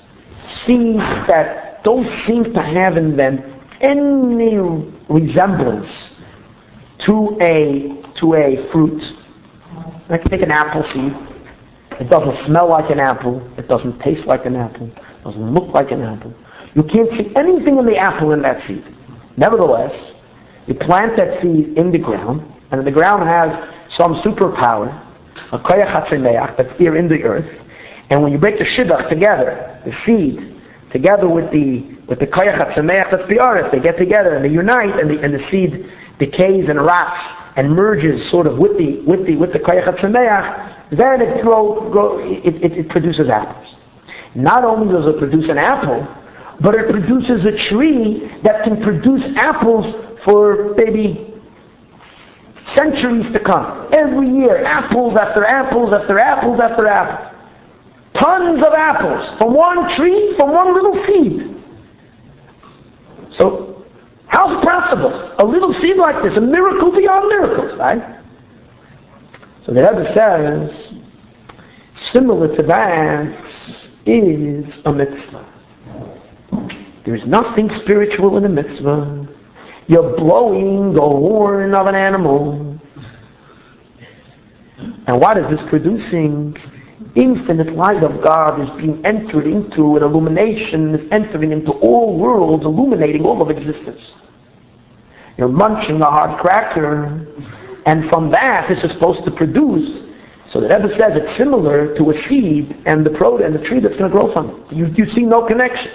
that don't seem to have in them any resemblance to a fruit. Like take an apple seed. It doesn't smell like an apple. It doesn't taste like an apple. It doesn't look like an apple. You can't see anything in the apple in that seed. Nevertheless, you plant that seed in the ground, and the ground has some superpower, a koyach hatzemeach, that's here in the earth, and when you break the shidduch together, the seed, together with the koyach hatzemeach that's the earth, they get together and they unite, and the seed decays and rots and merges sort of with the koyach hatzemeach. Then it produces apples. Not only does it produce an apple, but it produces a tree that can produce apples for maybe centuries to come. Every year, apples after apples after apples after apples. Tons of apples from one tree, from one little seed. So, how's it possible? A little seed like this, a miracle beyond miracles, right? So the Rebbe says, similar to that is a mitzvah. There is nothing spiritual in a mitzvah. You're blowing the horn of an animal. And what is this producing? Infinite light of God is being entered into, an illumination is entering into all worlds, illuminating all of existence. You're munching a hard cracker, and from that this is supposed to produce. So the Rebbe says it's similar to a seed and the tree that's going to grow from it. You see no connection.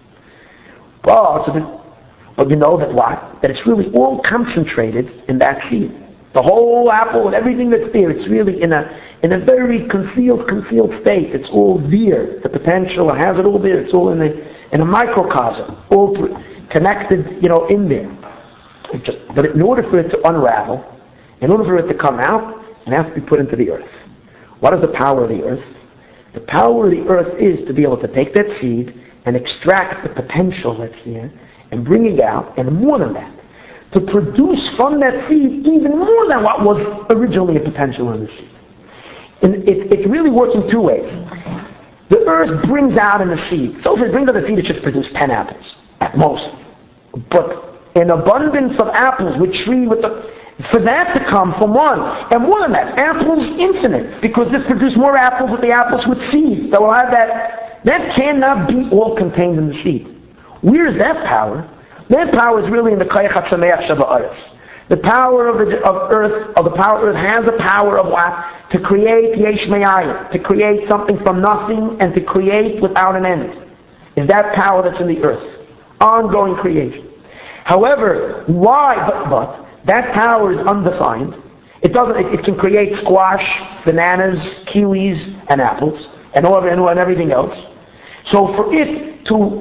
But you know that what? That it's really all concentrated in that seed. The whole apple and everything that's there, it's really in a very concealed state. It's all there. The potential, it has it all there. It's all in a microcosm, all connected, in there. But in order for it to unravel, in order for it to come out, it has to be put into the earth. What is the power of the earth? The power of the earth is to be able to take that seed and extract the potential that's there and bring it out, and more than that, to produce from that seed even more than what was originally a potential in the seed. And it really works in two ways. The earth brings out in the seed. So if it brings out the seed, it should produce 10 apples, at most. But an abundance of apples with tree, for that to come from one. And more than that, apples infinite, because this produces more apples with the apples with seed. So we'll have that. That cannot be all contained in the seed. Where is that power? That power is really in the Koyach HaTzameach Shaba'aretz. The power of the earth has a power of what? To create Yesh Me'ayin, to create something from nothing and to create without an end. Is that power that's in the earth? Ongoing creation. However, why? But that power is undefined. It can create squash, bananas, kiwis, and apples, and everything else. So for it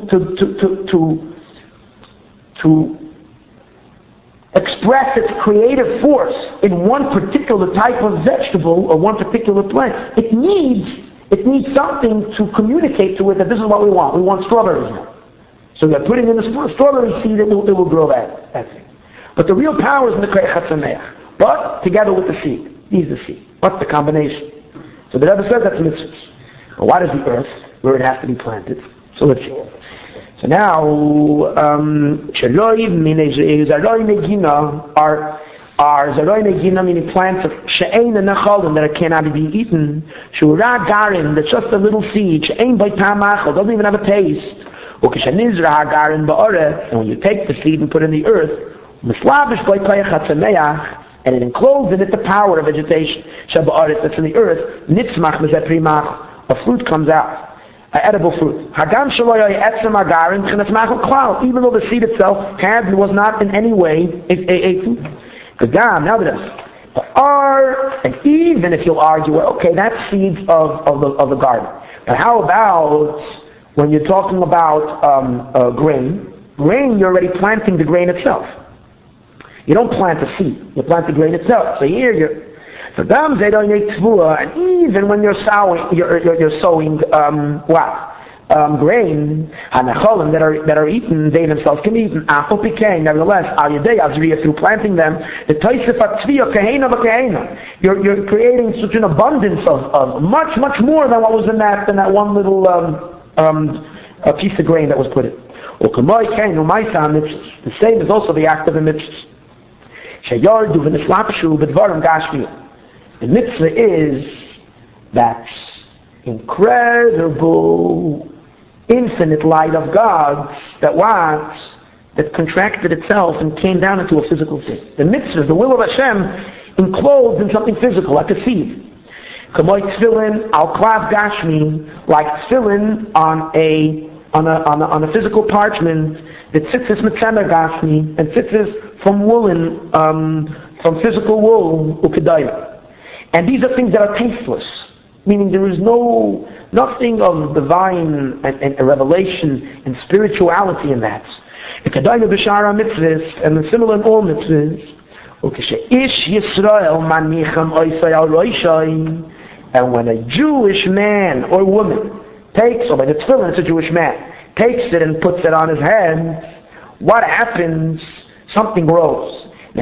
to express its creative force in one particular type of vegetable or one particular plant, it needs something to communicate to it that this is what we want. We want strawberries now. So they're putting in the strawberry seed, it will grow that thing. But the real power is in the Koyach HaTzameach. But together with the seed. He's the seed. What's the combination? So the Rebbe says that's mitzvahs. But what is the earth where it has to be planted? So let's see. So now, Zaroi Megina are Zaroi Megina, meaning plants of She'ein and Necholim that cannot be eaten. Shura Garin, that's just a little seed. She'ein by Tamachal, doesn't even have a taste. Ukeshanizra Garin Ba'oreh, and when you take the seed and put it in the earth, Mislavish by Koyach HaTzameach, and it encloses in it the power of vegetation. Shaba'aretz, that's in the earth. Nitzmach Mezeh Primach, a fruit comes out. Edible fruit. Hagam shaloy etzem agarin chenas machal klal. Even though the seed itself was not in any way a fruit. Hagam, now this. And even if you'll argue, well, okay, that's seeds of the garden. But how about when you're talking about grain? Grain, you're already planting the grain itself. You don't plant the seed. You plant the grain itself. So here you're. And even when you're sowing grain, hanacholim that are eaten, they themselves can be eaten. Nevertheless, through planting them, the you're creating such an abundance of much more than what was in that one little a piece of grain that was put in. The same is also the act of the mitzvah. The mitzvah is that incredible, infinite light of God that contracted itself and came down into a physical thing. The mitzvah, the will of Hashem, enclosed in something physical, like a seed. Kamoi tefillin al klav gashmi, like tefillin on a physical parchment that tzitzis mitzamer gashmi, and tzitzis from woolen, from physical wool, ukedayim. And these are things that are tasteless, meaning there is nothing of divine and revelation and spirituality in that. And the similar in all mitzvahs. And when a Jewish man or woman takes, or by the tefillin it's a Jewish man, takes it and puts it on his head, what happens? Something grows.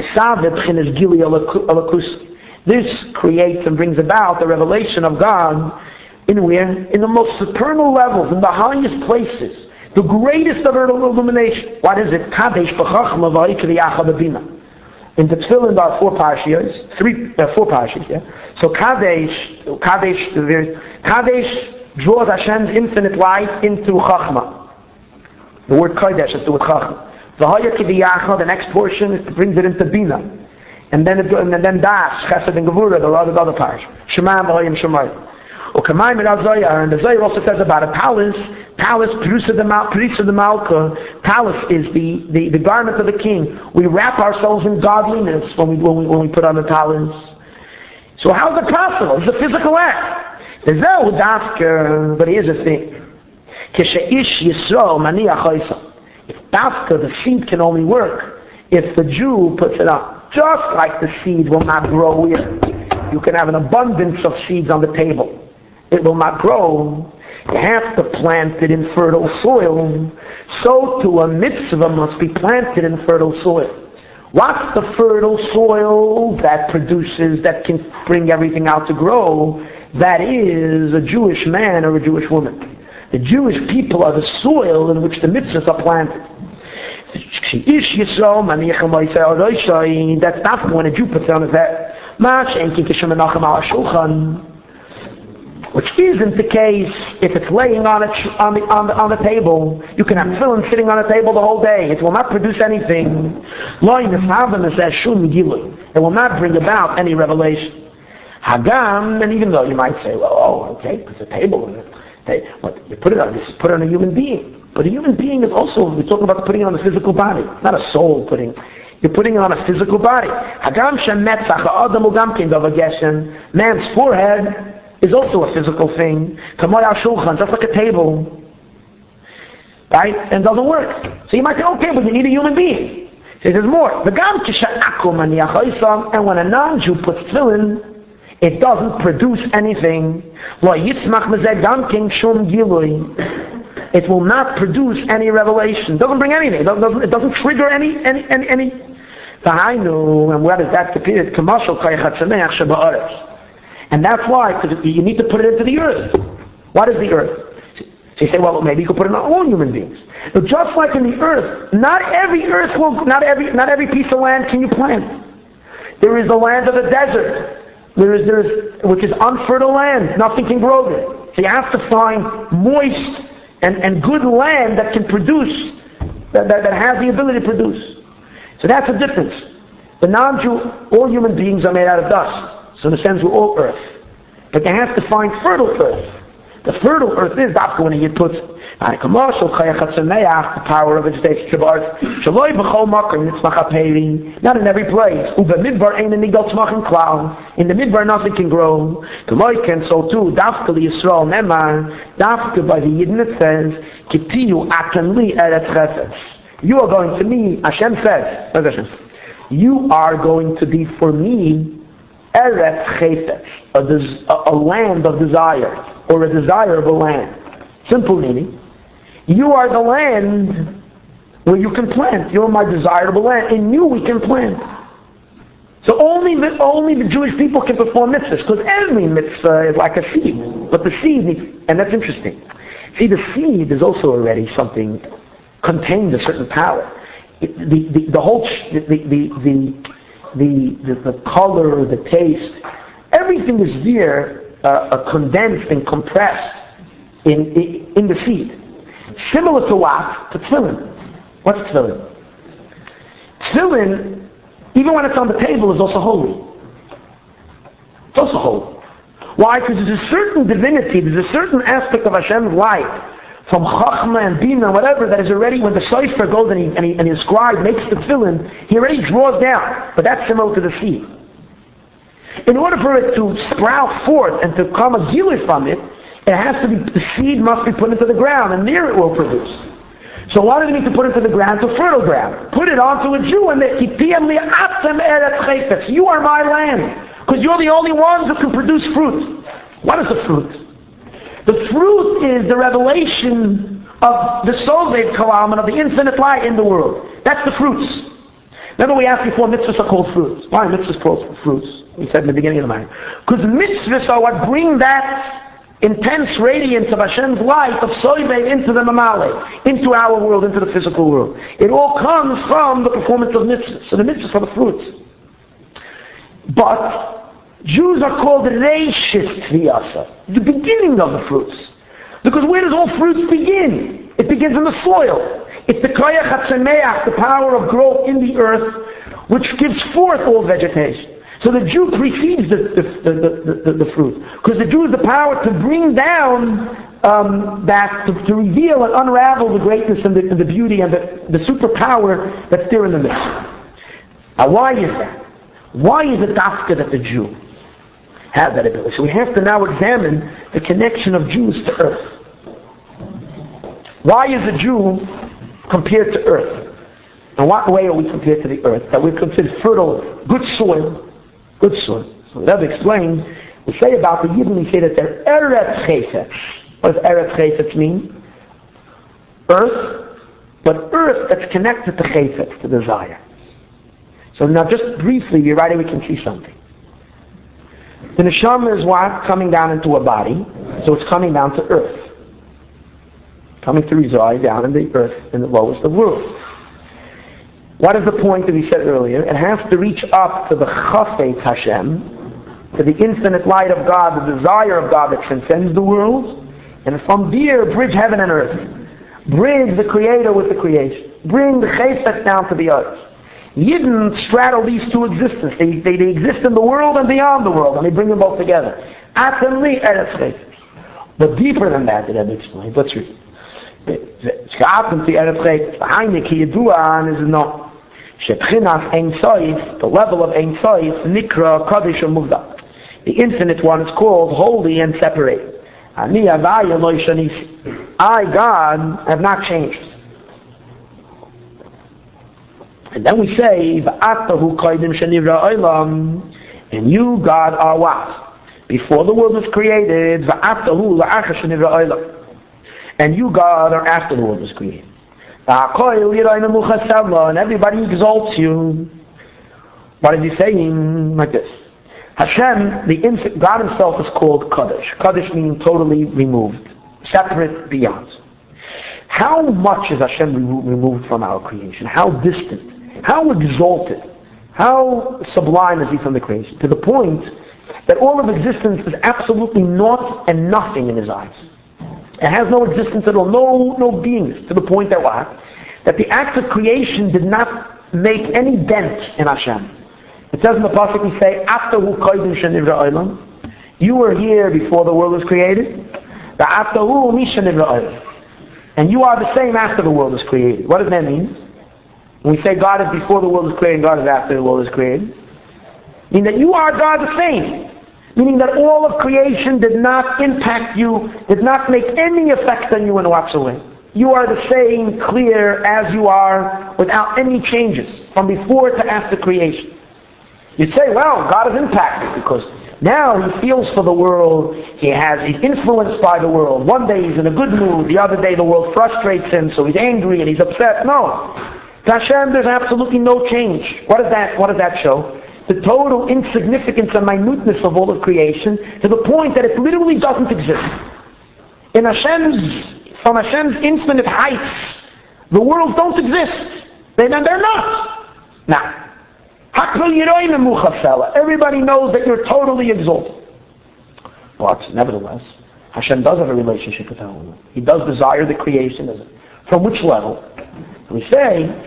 This creates and brings about the revelation of God in the most supernal levels, in the highest places, the greatest of illumination. What is it? Kadesh b'chachma v'ha'ikri yacha b'bina. In the tefillin there are four parshas, yeah. So Kadesh draws Hashem's infinite light into chachma. The word Kadesh has to do with chachma. V'ha'ikri yacha, the next portion, brings it into bina. And then Das, Chesed and Gevura, the other parts. Shema v'hayim Shemayim. U'kamayim and Azayah, and the Zayah also says about a palace, Perusa de Malka, palace is the garment of the king. We wrap ourselves in godliness when we put on the palace. So how is it possible? It's a physical act. But here's the thing. If Dafka, the seed can only work if the Jew puts it on. Just like the seed will not grow here. You can have an abundance of seeds on the table. it will not grow. You have to plant it in fertile soil. So too a mitzvah must be planted in fertile soil. What's the fertile soil that produces, that can bring everything out to grow? That is a Jewish man or a Jewish woman. The Jewish people are the soil in which the mitzvahs are planted. That's not when a Jew puts on his head. Which isn't the case if it's laying on the table. You can have tefillin sitting on the table the whole day. It will not produce anything. It will not bring about any revelation. Hagam, and even though you might say, well, okay, it's a table. But you put it on a human being. But a human being is also, we're talking about putting it on a physical body, not a soul putting. You're putting it on a physical body. Hagam shemetzach ha'adam ugam king of a geshen. Man's forehead is also a physical thing. Kamoy al-shulchan, just like a table. Right? And it doesn't work. So you might say, okay, but you need a human being. So there's more. And when a non-Jew puts tefillin, it doesn't produce anything. It will not produce any revelation. It doesn't bring anything. It doesn't trigger any. And what is that? And that's why, because you need to put it into the earth. What is the earth? So you say, well, maybe you could put it on all human beings. But just like in the earth, not every piece of land can you plant. There is the land of the desert. There is which is unfertile land. Nothing can grow there. So you have to find moist and good land that can produce, that has the ability to produce. So that's the difference. The non-Jew, all human beings are made out of dust. So in a sense, we're all earth. But you have to find fertile earth. The fertile earth is that's when you put the power of vegetation. Not in every place. In the midbar nothing can grow. So too, by the Yidden it says, you are going to me, Hashem says, you are going to be for me Eretz Chefetz, a land of desire, or a desirable land. Simple meaning. You are the land where you can plant. You are my desirable land. In you we can plant. So only the Jewish people can perform mitzvahs, because every mitzvah is like a seed. But the seed needs, and that's interesting. See, the seed is also already something, contains a certain power. The color, the taste, everything is there, condensed and compressed in the seed. Similar to what? To tefillin. What's tefillin? Tefillin, even when it's on the table, is also holy. It's also holy. Why? Because there's a certain divinity, there's a certain aspect of Hashem's light, from Chachma and Bina, whatever, that is already, when the Sefer goes and his scribe makes the tefillin, he already draws down. But that's similar to the seed. In order for it to sprout forth and to come a gilui from it, the seed must be put into the ground, and there it will produce. So why do we need to put it into the ground? To fertile ground. Put it onto a Jew, and you are my land, because you're the only ones who can produce fruit. What is the fruit? The fruit is the revelation of the Soved Kalam and of the infinite light in the world. That's the fruits. Remember we asked before, mitzvahs are called fruits. Why are mitzvahs called fruits? We said in the beginning of the matter. Because mitzvahs are what bring that intense radiance of Hashem's light of Soved into the Mamale, into our world, into the physical world. It all comes from the performance of mitzvahs. So the mitzvahs are the fruits. But Jews are called Reishis Tviyasa, the beginning of the fruits. Because where does all fruits begin? It begins in the soil. It's the Koyach HaTzemeach, the power of growth in the earth, which gives forth all vegetation. So the Jew precedes the fruit. Because the Jew has the power to bring down to reveal and unravel the greatness and the beauty and the superpower that's there in the midst. Now why is that? Why is it dafka that the Jew has that ability? So we have to now examine the connection of Jews to earth. Why is a Jew compared to earth? In what way are we compared to the earth? That we're considered fertile, good soil. Good soil. So that explains We say about the Yidden, we say that they're Eretz Chesed. What does Eretz Chesed mean? Earth, but earth that's connected to Chesed, to desire. So now just briefly, right away we can see something. The neshama is what? Coming down into a body, so it's coming down to earth. Coming to reside down in the earth, in the lowest of worlds. What is the point that we said earlier? It has to reach up to the Chafetz Hashem, to the infinite light of God, the desire of God that transcends the world, and from there bridge heaven and earth. Bridge the Creator with the creation. Bring the Chesed down to the earth. Yidden straddle these two existences. They exist in the world and beyond the world, and they bring them both together. Atemli Eretz Chesed. But deeper than that, the Rebbe explained. Let's read. The level of Ein Sof, Nikra, Kadosh, Muvdak. The infinite one is called holy and separated. I, God, have not changed. And then we say, and you, God, are what? Before the world was created, and you, God, are after the world was created. And everybody exalts you. What is he saying? Like this. Hashem, God himself is called Kadosh. Kadosh meaning totally removed, separate, beyond. How much is Hashem removed from our creation? How distant? How exalted? How sublime is he from the creation? To the point that all of existence is absolutely naught and nothing in his eyes. It has no existence at all, no beingness. To the point that what? That the act of creation did not make any dent in Hashem. It says in the pasuk, we say, "After hu koydem shenivra olam," you were here before the world was created. The after hu mi shenivra olam, and you are the same after the world was created. What does that mean? When we say God is before the world is created, God is after the world is created, meaning that you are God the same. Meaning that all of creation did not impact you, did not make any effect on you in whatsoever. You are the same, clear as you are, without any changes from before to after creation. You'd say, well, God is impacted because now he feels for the world, he's influenced by the world. One day he's in a good mood, the other day the world frustrates him, so he's angry and he's upset. No. To Hashem, there's absolutely no change. What does that show? The total insignificance and minuteness of all of creation, to the point that it literally doesn't exist. From Hashem's infinite heights, the worlds don't exist. They're not. Now, everybody knows that you're totally exalted. But nevertheless, Hashem does have a relationship with Him. He does desire the creation. From which level? We say,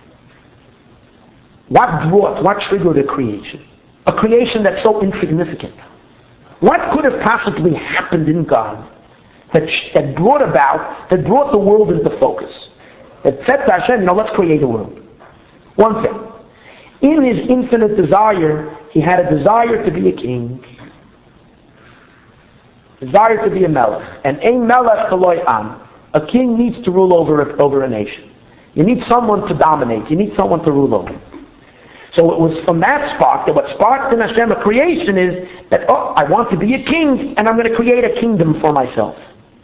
what triggered a creation? A creation that's so insignificant. What could have possibly happened in God that brought the world into focus? That said to Hashem, let's create a world. One thing. In his infinite desire, he had a desire to be a king. Desire to be a melech. And ein melech k'lo am. A king needs to rule over a nation. You need someone to dominate. You need someone to rule over. So it was from that spark, that what sparked in Hashem a creation is that, I want to be a king, and I'm going to create a kingdom for myself.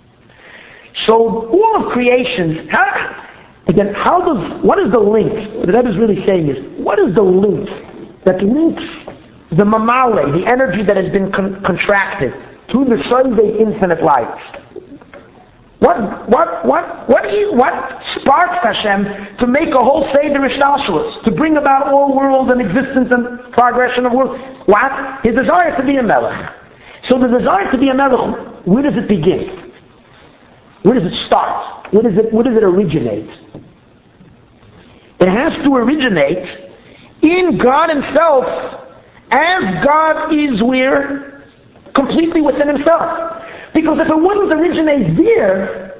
So all of creation, what is the link? What the Rebbe is really saying is, what is the link that links the mamale, the energy that has been contracted, to the Sunday infinite light? What sparks Hashem to make a whole Seder Ishtalshalos, to bring about all world and existence and progression of world? What? His desire to be a melech. So the desire to be a melech, where does it begin? Where does it start? Where does it originate? It has to originate in God Himself, as God is where? Completely within Himself. Because if it wouldn't originate there,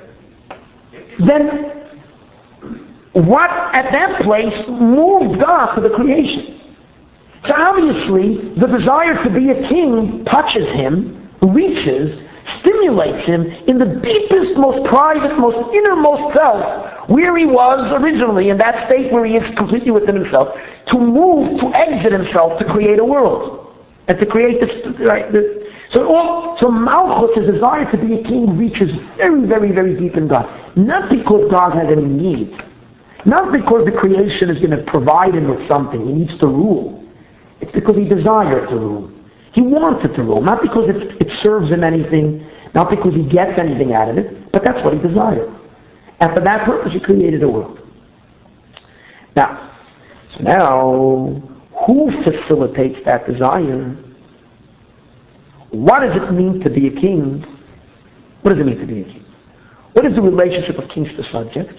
then what at that place moved God to the creation? So obviously, the desire to be a king touches him, reaches, stimulates him in the deepest, most private, most innermost self, where he was originally, in that state where he is completely within himself, to move, to exit himself, to create a world. And to create So Malchus, his desire to be a king, reaches very, very, very deep in God. Not because God has any need. Not because the creation is going to provide him with something. He needs to rule. It's because he desired to rule. He wanted to rule. Not because it serves him anything. Not because he gets anything out of it. But that's what he desired. And for that purpose, he created a world. Now, who facilitates that desire? What does it mean to be a king? What does it mean to be a king? What is the relationship of kings to subjects?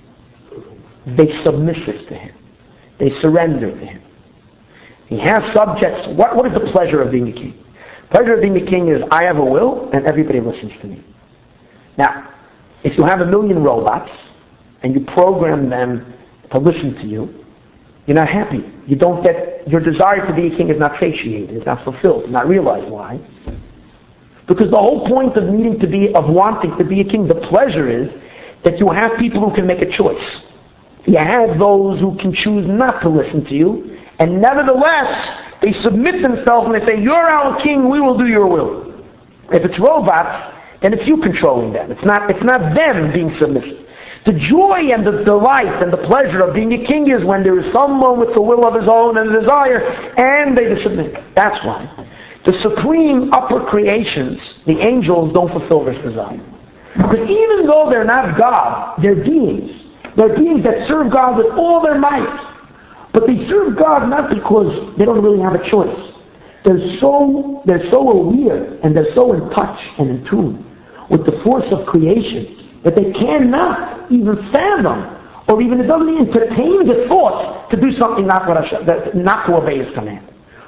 They submissive to him. They surrender to him. He has subjects. What is the pleasure of being a king? The pleasure of being a king is I have a will and everybody listens to me. Now, if you have 1 million robots and you program them to listen to you, you're not happy. You don't get, your desire to be a king is not satiated, it's not fulfilled, not realized. Why? Because the whole point of wanting to be a king, the pleasure is that you have people who can make a choice. You have those who can choose not to listen to you, and nevertheless, they submit themselves and they say, you're our king, we will do your will. If it's robots, then it's you controlling them. It's not them being submissive. The joy and the delight and the pleasure of being a king is when there is someone with the will of his own and a desire, and they submit. That's why. The supreme upper creations, the angels, don't fulfill this desire. Because even though they're not God, they're beings. They're beings that serve God with all their might. But they serve God not because they don't really have a choice. They're so aware and they're so in touch and in tune with the force of creation that they cannot even fathom, or even it doesn't entertain the thought to do something not to obey his command.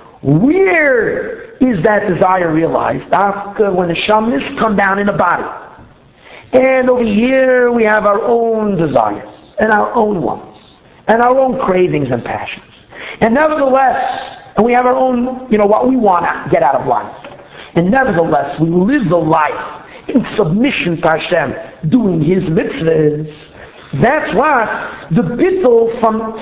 Where is that desire realized? When the shamas come down in a body. And over here we have our own desires, and our own wants, and our own cravings and passions. And nevertheless, and we have our own, what we want to get out of life. And nevertheless, we live the life in submission to Hashem, doing his mitzvahs. That's why the bittul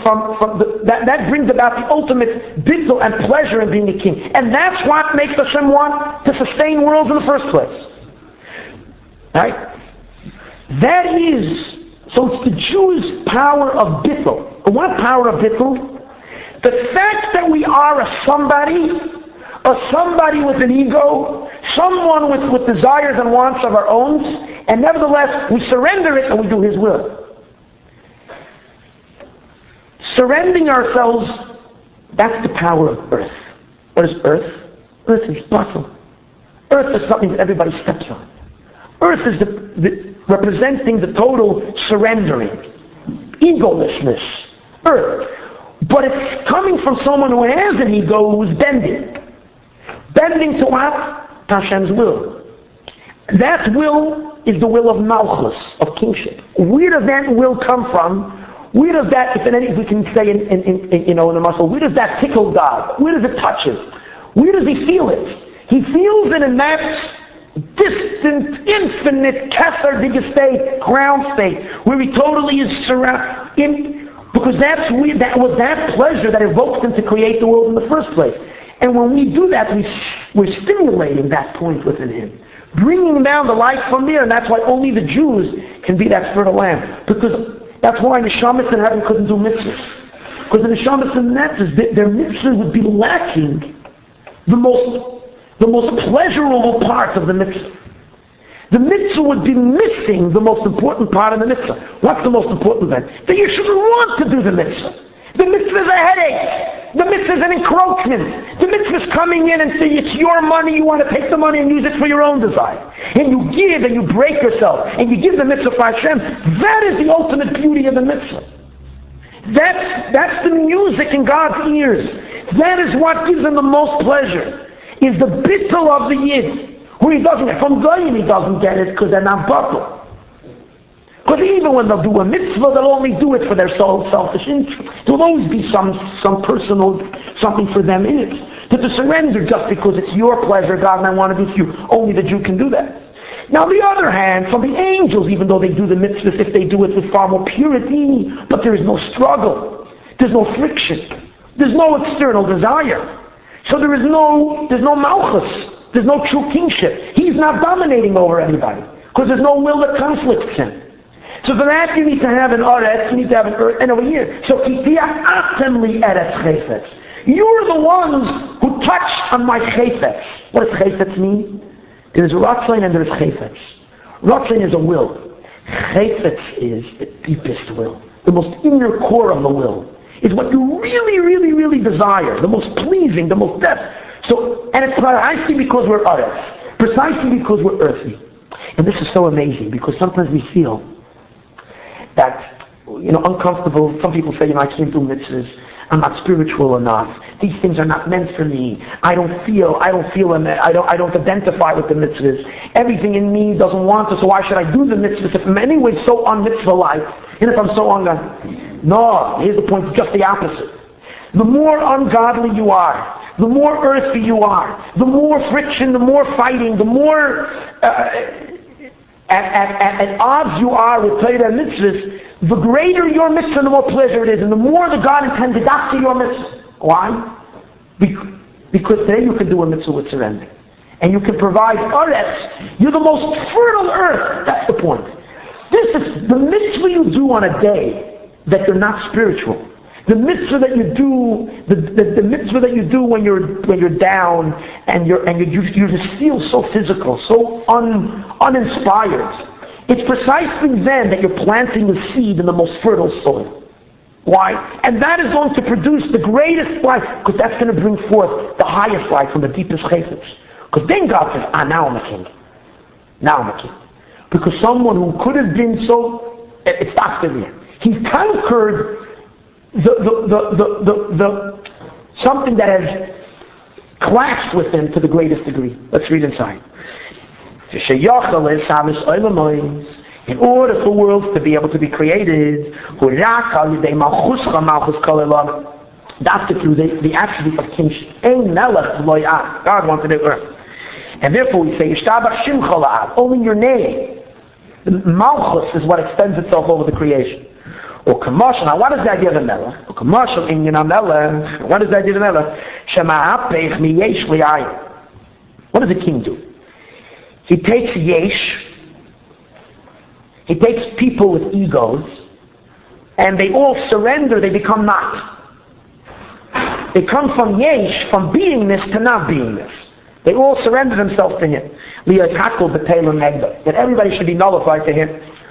that brings about the ultimate bittul and pleasure in being a king. And that's what makes Hashem want to sustain worlds in the first place. Right? So it's the Jews' power of bittul. And what power of bittul? The fact that we are a somebody with an ego, someone with desires and wants of our own, and nevertheless we surrender it and we do his will. Surrendering ourselves, that's the power of earth. What is earth? Earth is bustle. Earth is something that everybody steps on. Earth is representing the total surrendering, egolessness. Earth. But it's coming from someone who has an ego who is bending. Bending to what? To Hashem's will. That will is the will of Malchus, of kingship. Where does that will come from? Where does that, if we can say in the muscle, where does that tickle God? Where does it touch him? Where does he feel it? He feels it in that distant, infinite, Kesser Diga state, ground state, where he totally is surrounded. Because that was that pleasure that evoked him to create the world in the first place. And when we do that, we're stimulating that point within him, bringing down the light from there, and that's why only the Jews can be that fertile land. Because that's why the shamas in heaven couldn't do mitzvahs. Because the shamas in their mitzvahs would be lacking the most pleasurable part of the mitzvah. The mitzvah would be missing the most important part of the mitzvah. What's the most important then? That you shouldn't want to do the mitzvah. The mitzvah is a headache. The mitzvah is an encroachment. The mitzvah is coming in and saying it's your money, you want to take the money and use it for your own desire. And you give and you break yourself and you give the mitzvah for Hashem. That is the ultimate beauty of the mitzvah. That's the music in God's ears. That is what gives him the most pleasure. Is the bittul of the Yid. Where he doesn't, from Goyim he doesn't get it because they're not bittul. Because even when they'll do a mitzvah, they'll only do it for their selfish interest. There will always be some personal, something for them in it. To surrender just because it's your pleasure, God, and I want to be with you. Only the Jew can do that. Now, on the other hand, from the angels, even though they do the mitzvahs, if they do it with far more purity, but there is no struggle. There's no friction. There's no external desire. So there's no malchus. There's no true kingship. He's not dominating over anybody because there's no will that conflicts him. So for that you need to have an Aretz, you need to have an earth, and over here. So Kitia Atemli Eretz Chayfetz. You're the ones who touch on my Chayfetz. What does Chayfetz mean? There's Ratzon and there's Chayfetz. Ratzon is a will. Chayfetz is the deepest will. The most inner core of the will. Is what you really, really, really desire. The most pleasing, the most depth. So, and it's precisely because we're Aretz. Precisely because we're earthy. And this is so amazing because sometimes we feel that, uncomfortable. Some people say, I can't do mitzvahs. I'm not spiritual enough. These things are not meant for me. I don't identify with the mitzvahs. Everything in me doesn't want to, so why should I do the mitzvahs if I'm anyway so un-mitzvah-like? And if I'm so no, here's the point, just the opposite. The more ungodly you are, the more earthy you are, the more friction, the more fighting, the more at odds you are with Torah and mitzvahs, the greater your mitzvah, the more pleasure it is, and the more the God intended after your mitzvah. Why? Because then you can do a mitzvah with surrender. And you can provide Aretz. You're the most fertile earth. That's the point. This is the mitzvah you do on a day that you're not spiritual. The mitzvah that you do, the mitzvah that you do when you're down and you just feel so physical, so uninspired. It's precisely then that you're planting the seed in the most fertile soil. Why? And that is going to produce the greatest life, because that's going to bring forth the highest life from the deepest chayfetz. Because then God says, now I'm a king. Now I'm a king. Because someone who could have been so, it stops there. He's conquered the something that has clashed with him to the greatest degree. Let's read inside. In order for worlds to be able to be created, that's through the attribute of kingship. God wanted it earth. And therefore we say, only your name. The Malchus is what extends itself over the creation. Or commercial. Now, what is the idea of a melech? Or commercial in melech. What is the idea of a melech? What does a king do? He takes yesh. He takes people with egos, and they all surrender. They become not. They come from yesh, from beingness to not beingness. They all surrender themselves to him. That everybody should be nullified to him.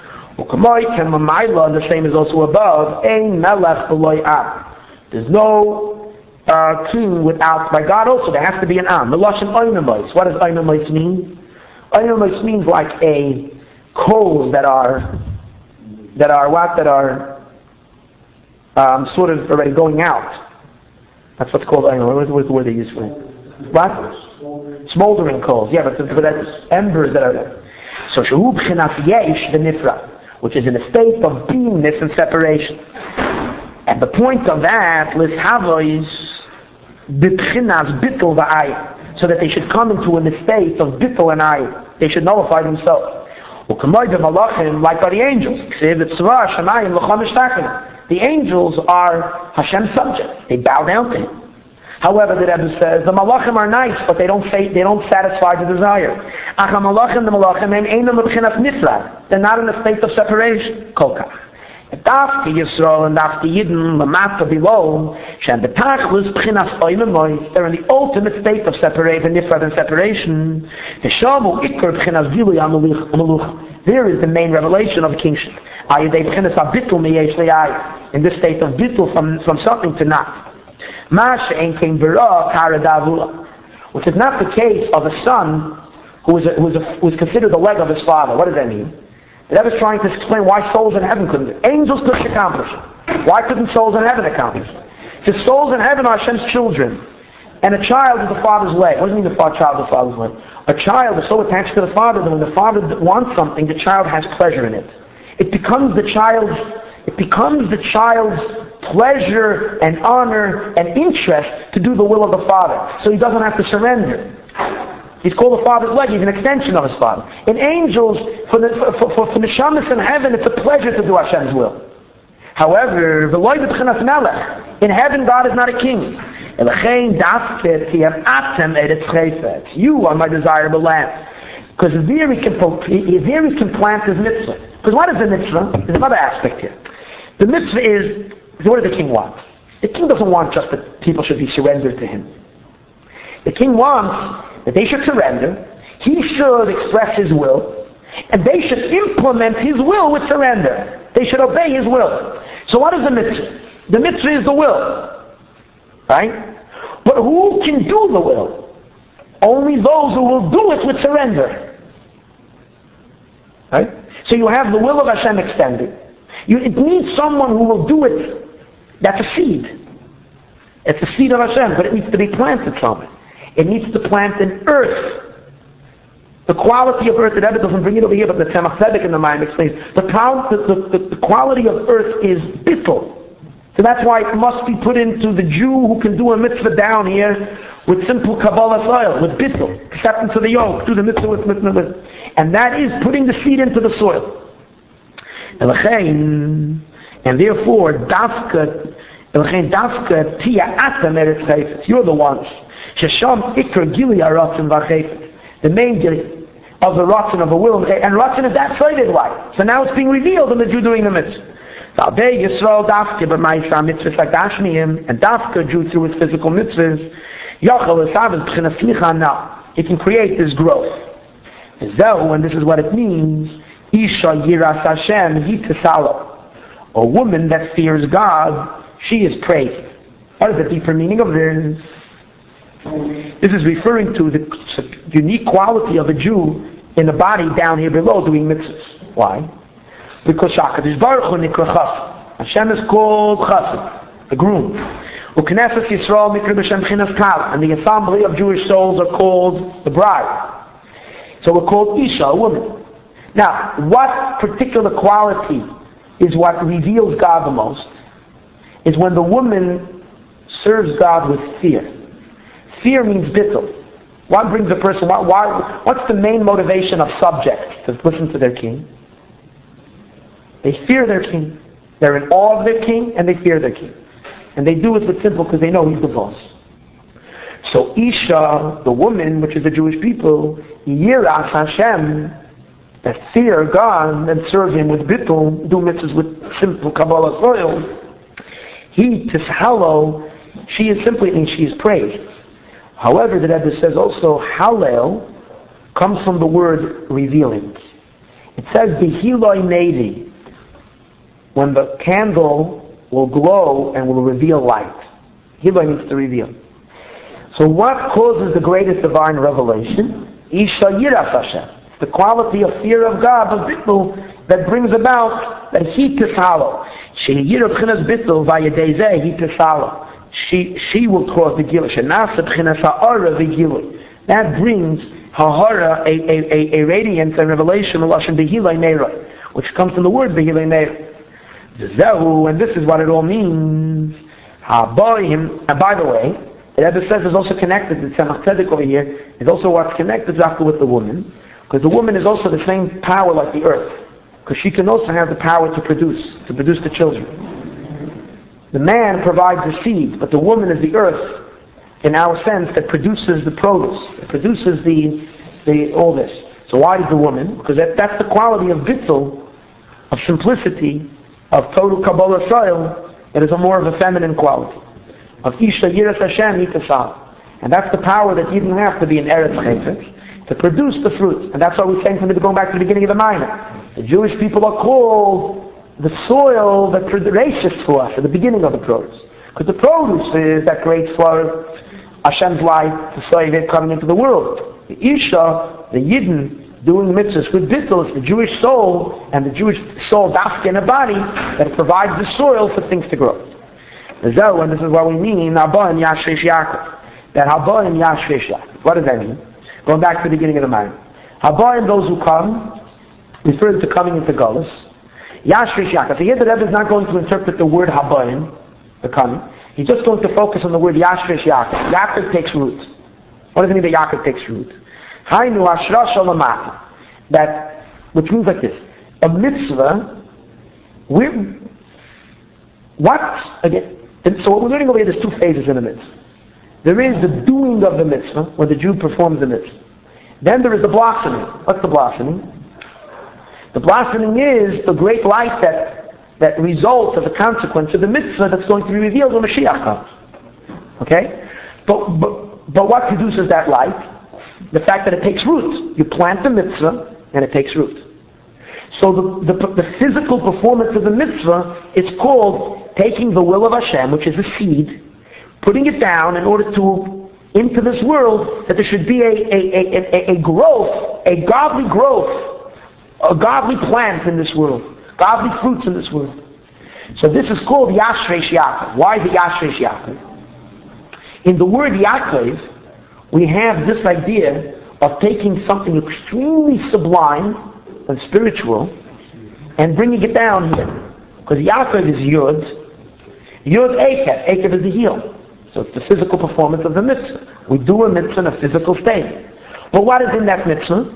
And the same is also above. There's no king without, by God also, there has to be an am. What does oinamos mean? Oinamos means like a coals that are sort of already going out. That's what's called oinamos. What is the word they use for it? What? Smoldering coals. Yeah, but that's embers that are there. So shehu b'chinas yesh v'nifra, which is in a state of beingness and separation. And the point of that, l'shavo, is b'chinas bittul v'ayim, so that they should come into a state of bittul and ayim. They should nullify themselves. U'kamoy b'malachim, like are the angels. The angels are Hashem's subjects. They bow down to Him. However, the Rebbe says the malachim are nice, but they don't satisfy the desire. They're not in a state of separation. Kolkach. Dafki Yisrael and Dafki Yidden, the matter below, they're in the ultimate state of separation, nifrad and separation. There is the main revelation of kingship. In this state of bittul, from something to not. Which is not the case of a son who is considered the leg of his father. What does that mean? The Rebbe is trying to explain why souls in heaven couldn't. Angels couldn't accomplish it. Why couldn't souls in heaven accomplish it? Because souls in heaven are Hashem's children, and a child is the father's leg. What does it mean the child is the father's leg? A child is so attached to the father that when the father wants something, the child has pleasure in it. It becomes the child's pleasure and honor and interest to do the will of the Father. So he doesn't have to surrender. He's called the Father's leg. He's an extension of his Father. In angels, for neshamas in heaven, it's a pleasure to do Hashem's will. However, in heaven God is not a king. You are my desirable land. Because there he can plant his mitzvah. Because what is the mitzvah? There's another aspect here. The mitzvah is, what does the king want? The king doesn't want just that people should be surrendered to him. The king wants that they should surrender, he should express his will, and they should implement his will with surrender. They should obey his will. So what is the mitzvah? The mitzvah is the will. Right? But who can do the will? Only those who will do it with surrender. Right? So you have the will of Hashem extended. It needs someone who will do it. That's a seed. It's a seed of Hashem, but it needs to be planted somewhere. It needs to plant in earth. The quality of earth, the Rebbe doesn't bring it over here, but the Tzemach Tzedek in the Maim explains, the quality of earth is bittul. So that's why it must be put into the Jew who can do a mitzvah down here with simple Kabbalah soil, with bittul, acceptance of the yoke, do the mitzvah with. And that is putting the seed into the soil. And therefore, you're the ones. The main of the Ratzon of a will, and Ratzon is that sided life. So now it's being revealed in the Jew doing the mitzvah. Yisrael dafke b'ma'isa mitzvahs like Dashmiim, and dafke Jew through his physical mitzvahs, Yachal Esav b'chinas slicha now. He can create this growth. And this is what it means. Isha yiras Hashem hitasalo. A woman that fears God, she is praised. What is the deeper meaning of this? This is referring to the unique quality of a Jew in the body down here below doing mitzvahs. Why? Because HaKadosh Baruch Hu nikra chassid. Hashem is called chassid, the groom. Uknesses Yisrael mikra b'shem chinas kal, and the assembly of Jewish souls are called the bride. So we're called Isha, a woman. Now, what particular quality is what reveals God the most? Is when the woman serves God with fear. Fear means bittul. What brings a person? What's the main motivation of subjects to listen to their king? They fear their king. They're in awe of their king, and they fear their king. And they do it with simple because they know he's the boss. So Isha, the woman, which is the Jewish people, Yiras Hashem, that fear God and serve him with bittul, do mitzvahs with simple Kabbalah soil, he tishalo, she is simply means she is praised. However, the Rebbe says also, Hallel comes from the word revealing. It says, Behiloi Nevi, when the candle will glow and will reveal light. Hiloi means to reveal. So what causes the greatest divine revelation? Isha Yiras Hashem. It's the quality of fear of God, of bittul, that brings about that he tishalo. She Yirah B'chinas bittul vayadezeh he tishalo. She will cause the gilui. That brings hahara, a radiance and revelation, which comes from the word behilei neira. And this is what it all means. And by the way, the Rebbe says is also connected to Tzemach Tzedek over here, is also what's connected exactly with the woman, because the woman is also the same power like the earth, because she can also have the power to produce the children. The man provides the seed, but the woman is the earth, in our sense, that produces the produce, that produces the all this. So why is the woman? Because that's the quality of bittul, of simplicity, of total Kabbalah soil, that is a more of a feminine quality. Of Isha Yiras Hashem Yitasal. And that's the power that you don't have to be an Eretz Chayfetz, to produce the fruit. And that's what we're saying going back to the beginning of the Minor. The Jewish people are called the soil that produces for us at the beginning of the produce. Because the produce is that great flower, Hashem's light, the Soviet coming into the world. The Isha, the Yidden, doing mitzvahs with bittul, is the Jewish soul, and the Jewish soul dafke in a body that provides the soil for things to grow. And this is what we mean, Haba and Yashresh Yaakov. That Haba and Yashresh Yaakov. What does that mean? Going back to the beginning of the Minor. Haba and those who come, refers to coming into Galus. Yashresh Yaakov. So here the Rebbe is not going to interpret the word Habayim, the coming. He's just going to focus on the word Yashresh Yaakov. Yaakov takes root. What does it mean that Yaakov takes root? Hainu Ashra Shalamata. That, which means like this. A mitzvah, what, again, and so what we're learning over here, there's two phases in the mitzvah. There is the doing of the mitzvah, when the Jew performs the mitzvah. Then there is the blossoming. What's the blossoming? The blossoming is the great light that results as a consequence of the mitzvah that's going to be revealed when Mashiach comes. Okay? But what produces that light? The fact that it takes root. You plant the mitzvah, and it takes root. So the physical performance of the mitzvah is called taking the will of Hashem, which is a seed, putting it down in order to, into this world, that there should be a growth, a godly growth, a godly plant in this world, godly fruits in this world. So this is called Yashresh Yaakov. Why the Yashresh Yaakov? In the word Yaakov, we have this idea of taking something extremely sublime and spiritual and bringing it down here. Because Yaakov is Yud. Yud Ekev. Ekev is the heel. So it's the physical performance of the mitzvah. We do a mitzvah in a physical state. But what is in that mitzvah?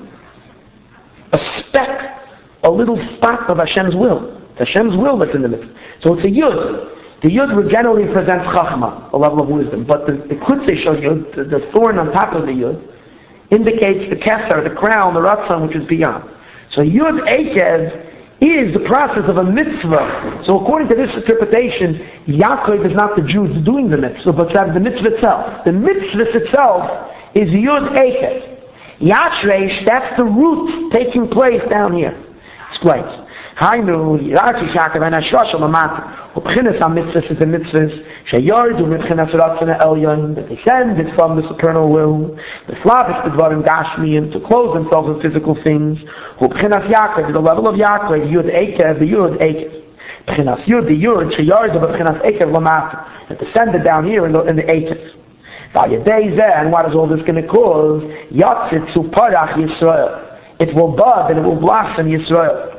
A speck, a little spot of Hashem's will. It's Hashem's will that's in the mitzvah. So it's a Yud. The Yud generally represents Chachma, a level of wisdom. But the Kutzei Shel Yud, the thorn on top of the Yud, indicates the Keser, the crown, the Ratzon, which is beyond. So Yud Ekev is the process of a mitzvah. So according to this interpretation, Yaakov is not the Jews doing the mitzvah, but rather the mitzvah itself. The mitzvah itself is Yud Ekev. Yashresh, that's the root taking place down here. Explains. Hainu, Yashresh Yaakov, and Hashrosh Lamata. Ubchinas HaMitzvahs is the mitzvahs, Sheyardu Ubchinas Ratzon Elyon, that descended from the supernal will, the Slavish B'dvarim Gashmiyim, to clothe themselves with physical things. Ubchinas Yaakov, the level of Yaakov, Yud Ekev, the Yud Ekev. Ubchinas Yud, the Yud, Sheyardu Ubchinas Ekev Lamata, that descended down here in the Ekev. And what is all this going to cause? Yatzit to Parach Yisrael. It will bud and it will blossom Yisrael.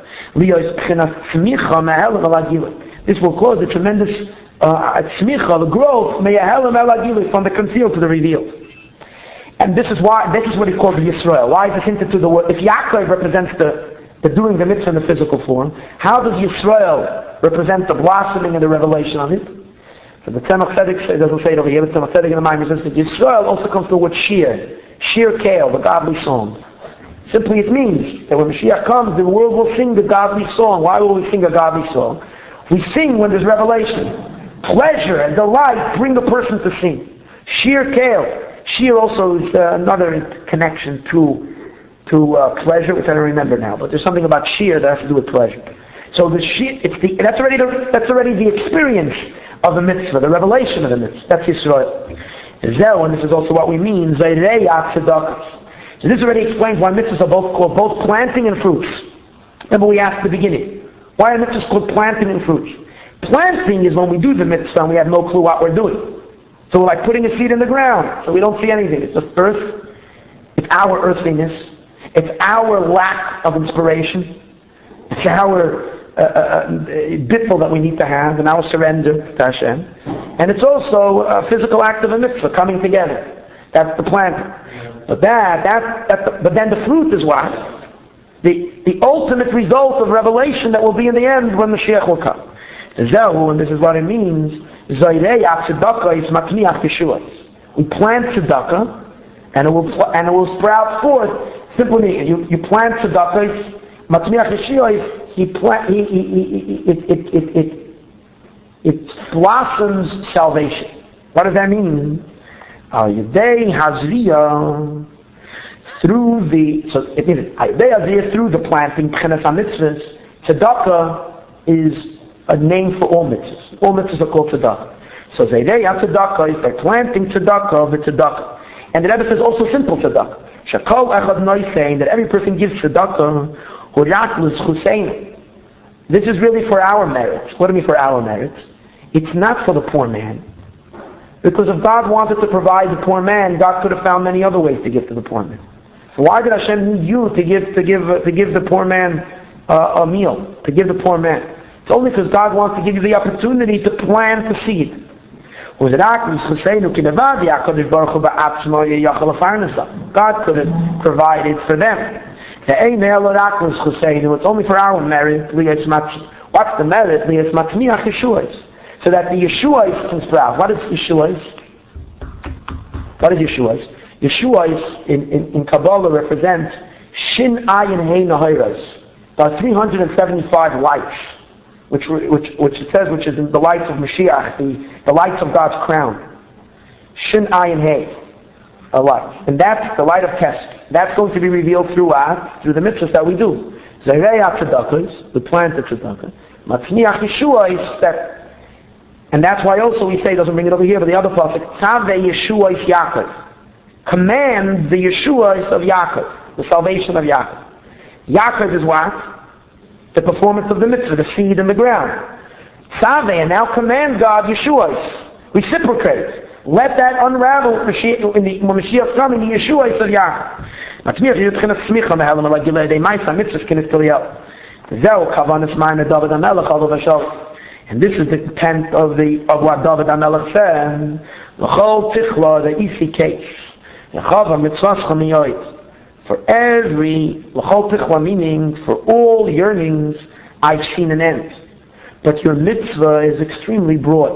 This will cause a tremendous tzmicha, the growth, from the concealed to the revealed. And this is what he calls the Yisrael. Why is it hinted to the word? If Yaakov represents the doing the mitzvah in the physical form, how does Yisrael represent the blossoming and the revelation of it? So the Tzemach Tzedek, it doesn't say it over here, but Tzemach Tzedek in the mind says that Yisrael also comes to the word Shir Kale, the godly song. Simply it means that when Mashiach comes, the world will sing the godly song. Why will we sing a godly song? We sing when there's revelation. Pleasure and delight bring a person to sing. Shir Kale. Shir also is another connection to pleasure, which I don't remember now, but there's something about shir that has to do with pleasure. So the shir, that's already the experience of the mitzvah, the revelation of the mitzvah. That's Yisrael. Zeh, and this is also what we mean, Zayrei Tzedakah. So this already explains why mitzvahs are both planting and fruits. Remember we asked at the beginning, why are mitzvahs called planting and fruits? Planting is when we do the mitzvah and we have no clue what we're doing. So we're like putting a seed in the ground, so we don't see anything. It's just earth. It's our earthiness. It's our lack of inspiration. It's our bittul that we need to have and our surrender to Hashem. And it's also a physical act of a mitzvah coming together. That's the planting. But but then the fruit is what? The ultimate result of revelation that will be in the end when Mashiach will come. And this is what it means. We plant tzedakah, and it will sprout forth. Simply, you plant tzedakah. It blossoms salvation. What does that mean? Yudei Hazriya, through the planting, B'chinas HaMitzvahs, tzedakah is a name for all mitzvahs. All mitzvahs are called tzedakah. So Zaydei HaTzedakah is by planting tzedakah, the tzedakah. And the Rebbe says also simple tzedakah. Shakol Echad Noi, saying that every person gives tzedakah, Hurak L'Schusein. This is really for our merits. What do I mean for our merits? It's not for the poor man. Because if God wanted to provide the poor man, God could have found many other ways to give to the poor man. So why did Hashem need you to give the poor man a meal, to give the poor man? It's only because God wants to give you the opportunity to plant the seed. God could have provided for them. It's only for our merit. What's the merit? so that the Yeshuais can sprout. What is Yeshuais? What is Yeshuais? Yeshuais in Kabbalah represents Shin Ayin Hey Nahiras. There are 375 lights, which it says, which is the lights of Mashiach, the lights of God's crown. Shin Ayin Hey, a light, and that's the light of test. That's going to be revealed through the mitzvahs that we do. Zayreya tzedakos, we plant the tzedakah. Matzniach Yeshuais, and that's why also we say, doesn't bring it over here, but the other pasuk, Tzaveh Yeshuais Yaakov, command the Yeshuais of Yaakov, the salvation of Yaakov. Yaakov is what? The performance of the mitzvah, the seed in the ground. Tzaveh, and now command God Yeshuais, reciprocate. Let that unravel when Mashiach's coming, the Yeshuais of Yaakov. Matzniach Yeshuais Smicha Mehelam Ala Gilei Dei Maisa Mitzvahs Kinis Kiliyel. Zeu Kavanas Ma'ana David HaMelech Alav Hashem. And this is the intent of what David HaMelech said. L'chol tichla, the easy case. L'chava mitzvascha miyoyt. For every, l'chol tichla meaning, for all yearnings, I've seen an end. But your mitzvah is extremely broad.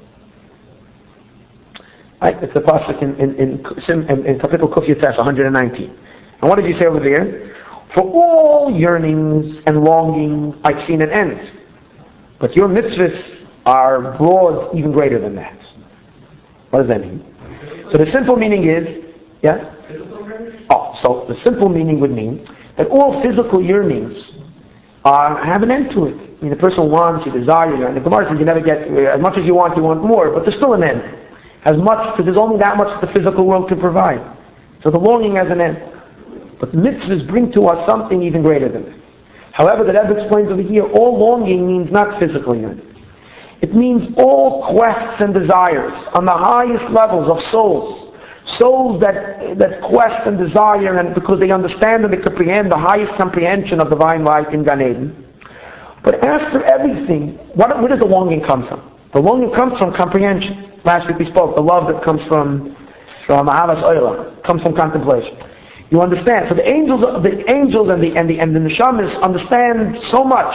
Right? It's a pasuk in Kapitel Kuf Yitzes 119. And what did you say over there? For all yearnings and longing, I've seen an end. But your mitzvahs are broad, even greater than that. What does that mean? So the simple meaning is, yeah? So the simple meaning would mean that all physical yearnings have an end to it. I mean, the person wants, you desire, and the Gemara says you never get, as much as you want more, but there's still an end. As much, because there's only that much the physical world can provide. So the longing has an end. But the mitzvahs bring to us something even greater than that. However, the Rebbe explains over here, all longing means not physical yearning. It means all quests and desires on the highest levels of souls. Souls that quest and desire, and because they understand and they comprehend the highest comprehension of divine life in Gan Eden. But after everything, where does the longing come from? The longing comes from comprehension. Last week we spoke, the love that comes from Ahavas Oila, comes from contemplation. You understand? So the angels and the neshamas understand so much,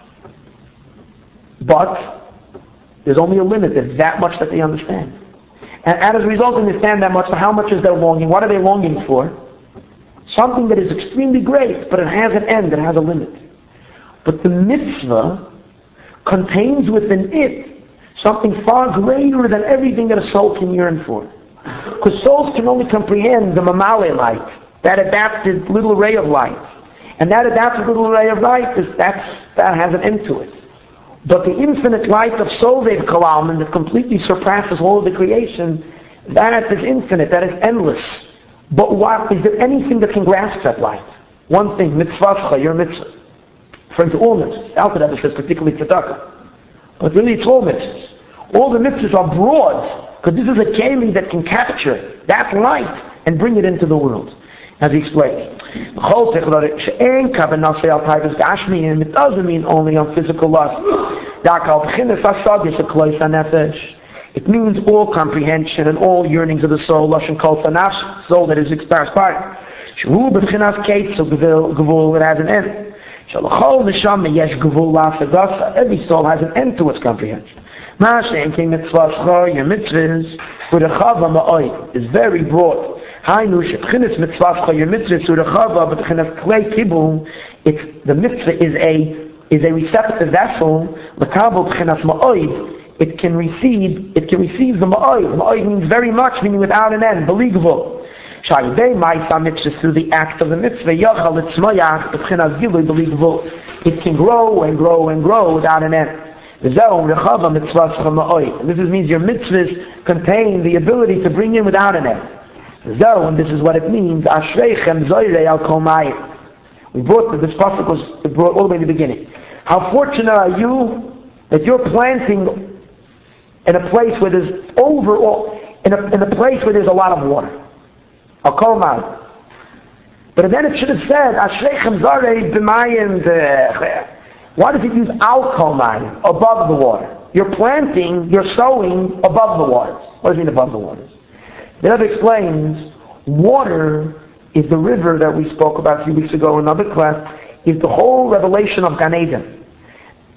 but there's only a limit. There's that much that they understand, and as a result, they understand that much. So how much is their longing? What are they longing for? Something that is extremely great, but it has an end. It has a limit. But the mitzvah contains within it something far greater than everything that a soul can yearn for, because souls can only comprehend the mamale light. That adapted little ray of light. And that adapted little ray of light, that has an end to it. But the infinite light of Sovev Kalam, that completely surpasses all of the creation, that is infinite, that is endless. But is there anything that can grasp that light? One thing, mitzvahcha, your mitzvah. Referring to all mitzvahs. Alter Rebbe says particularly tzedakah. But really it's all mitzvahs. All the mitzvahs are broad, because this is a keli that can capture that light and bring it into the world. As he explains, it doesn't mean only on physical lust. It means all comprehension and all yearnings of the soul, soul that is expressed by it. It has an end. Every soul has an end to its comprehension. Your mitzvahs is very broad. Your mitzvah but the mitzvah is a receptive vessel. It can receive the ma'od. Ma'od means very much, meaning without an end, believable. Through the act of the mitzvah, it can grow and grow and grow without an end. And this means your mitzvahs contain the ability to bring in without an end. And this is what it means. We brought this pasuk was brought all the way to the beginning. How fortunate are you that you're planting in a place where there's in a place where there's a lot of water. Al kol ma'id. But then it should have said Ashreichem zarei b'mayim. Why does it use al kol ma'id, above the water? You're planting, you're sowing above the waters. What does it mean above the waters? The Rebbe explains, water is the river that we spoke about a few weeks ago in another class, is the whole revelation of Gan Eden.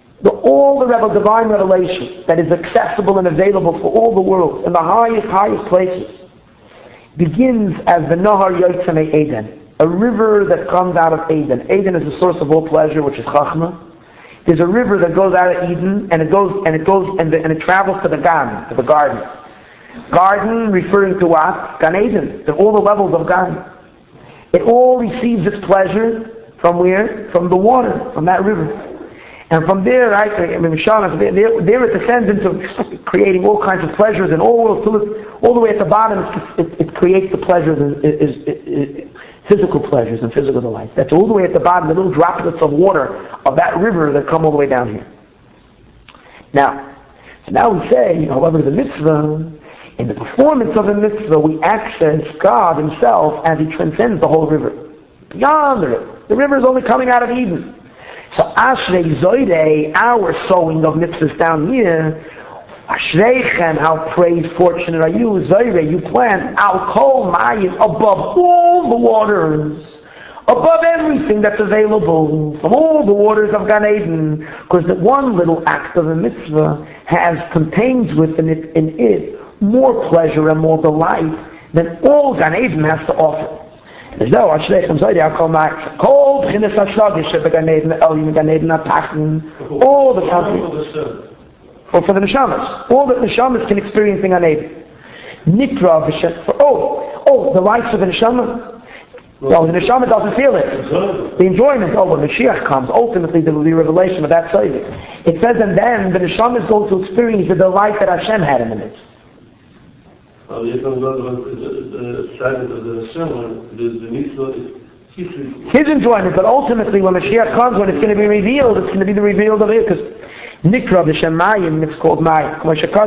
all the divine revelation that is accessible and available for all the world in the highest places begins as the Nahar Yotzei Eden, a river that comes out of Eden. Eden is the source of all pleasure, which is Chachma. There's a river that goes out of Eden, and it travels to the garden. Garden referring to what? Gan Eden, to all the levels of garden. It all receives its pleasure from where? From the water, from that river. And from there, right, there it descends into creating all kinds of pleasures in all worlds, all the way at the bottom, it creates the pleasures, physical pleasures and physical delights. That's all the way at the bottom, the little droplets of water of that river that come all the way down here. Now we say, however, the mitzvah, in the performance of the mitzvah, we access God Himself as He transcends the whole river. Beyond the river. The river is only coming out of Eden. So Ashrei Zoydei, our sowing of mitzvahs down here, Ashreichem, how praised, fortunate are you, Zoydei, you plant Al Kol Mayim, above all the waters, above everything that's available, from all the waters of Gan Eden, because that one little act of a mitzvah contains within it more pleasure and more delight than all Gan Eden has to offer. All the country. Or for the neshamas. All that neshamas can experience in Gan Eden. Nitra the lights of the neshama. No, the neshama doesn't feel it. The enjoyment, when Mashiach comes, ultimately there will be revelation of that side. It says, and then the neshama is going to experience the delight that Hashem had in the midst. His enjoyment, but ultimately when Mashiach comes, when it's going to be revealed, it's going to be the revealed of it, because Nikra b'Shem Mayim, it's called Mayim.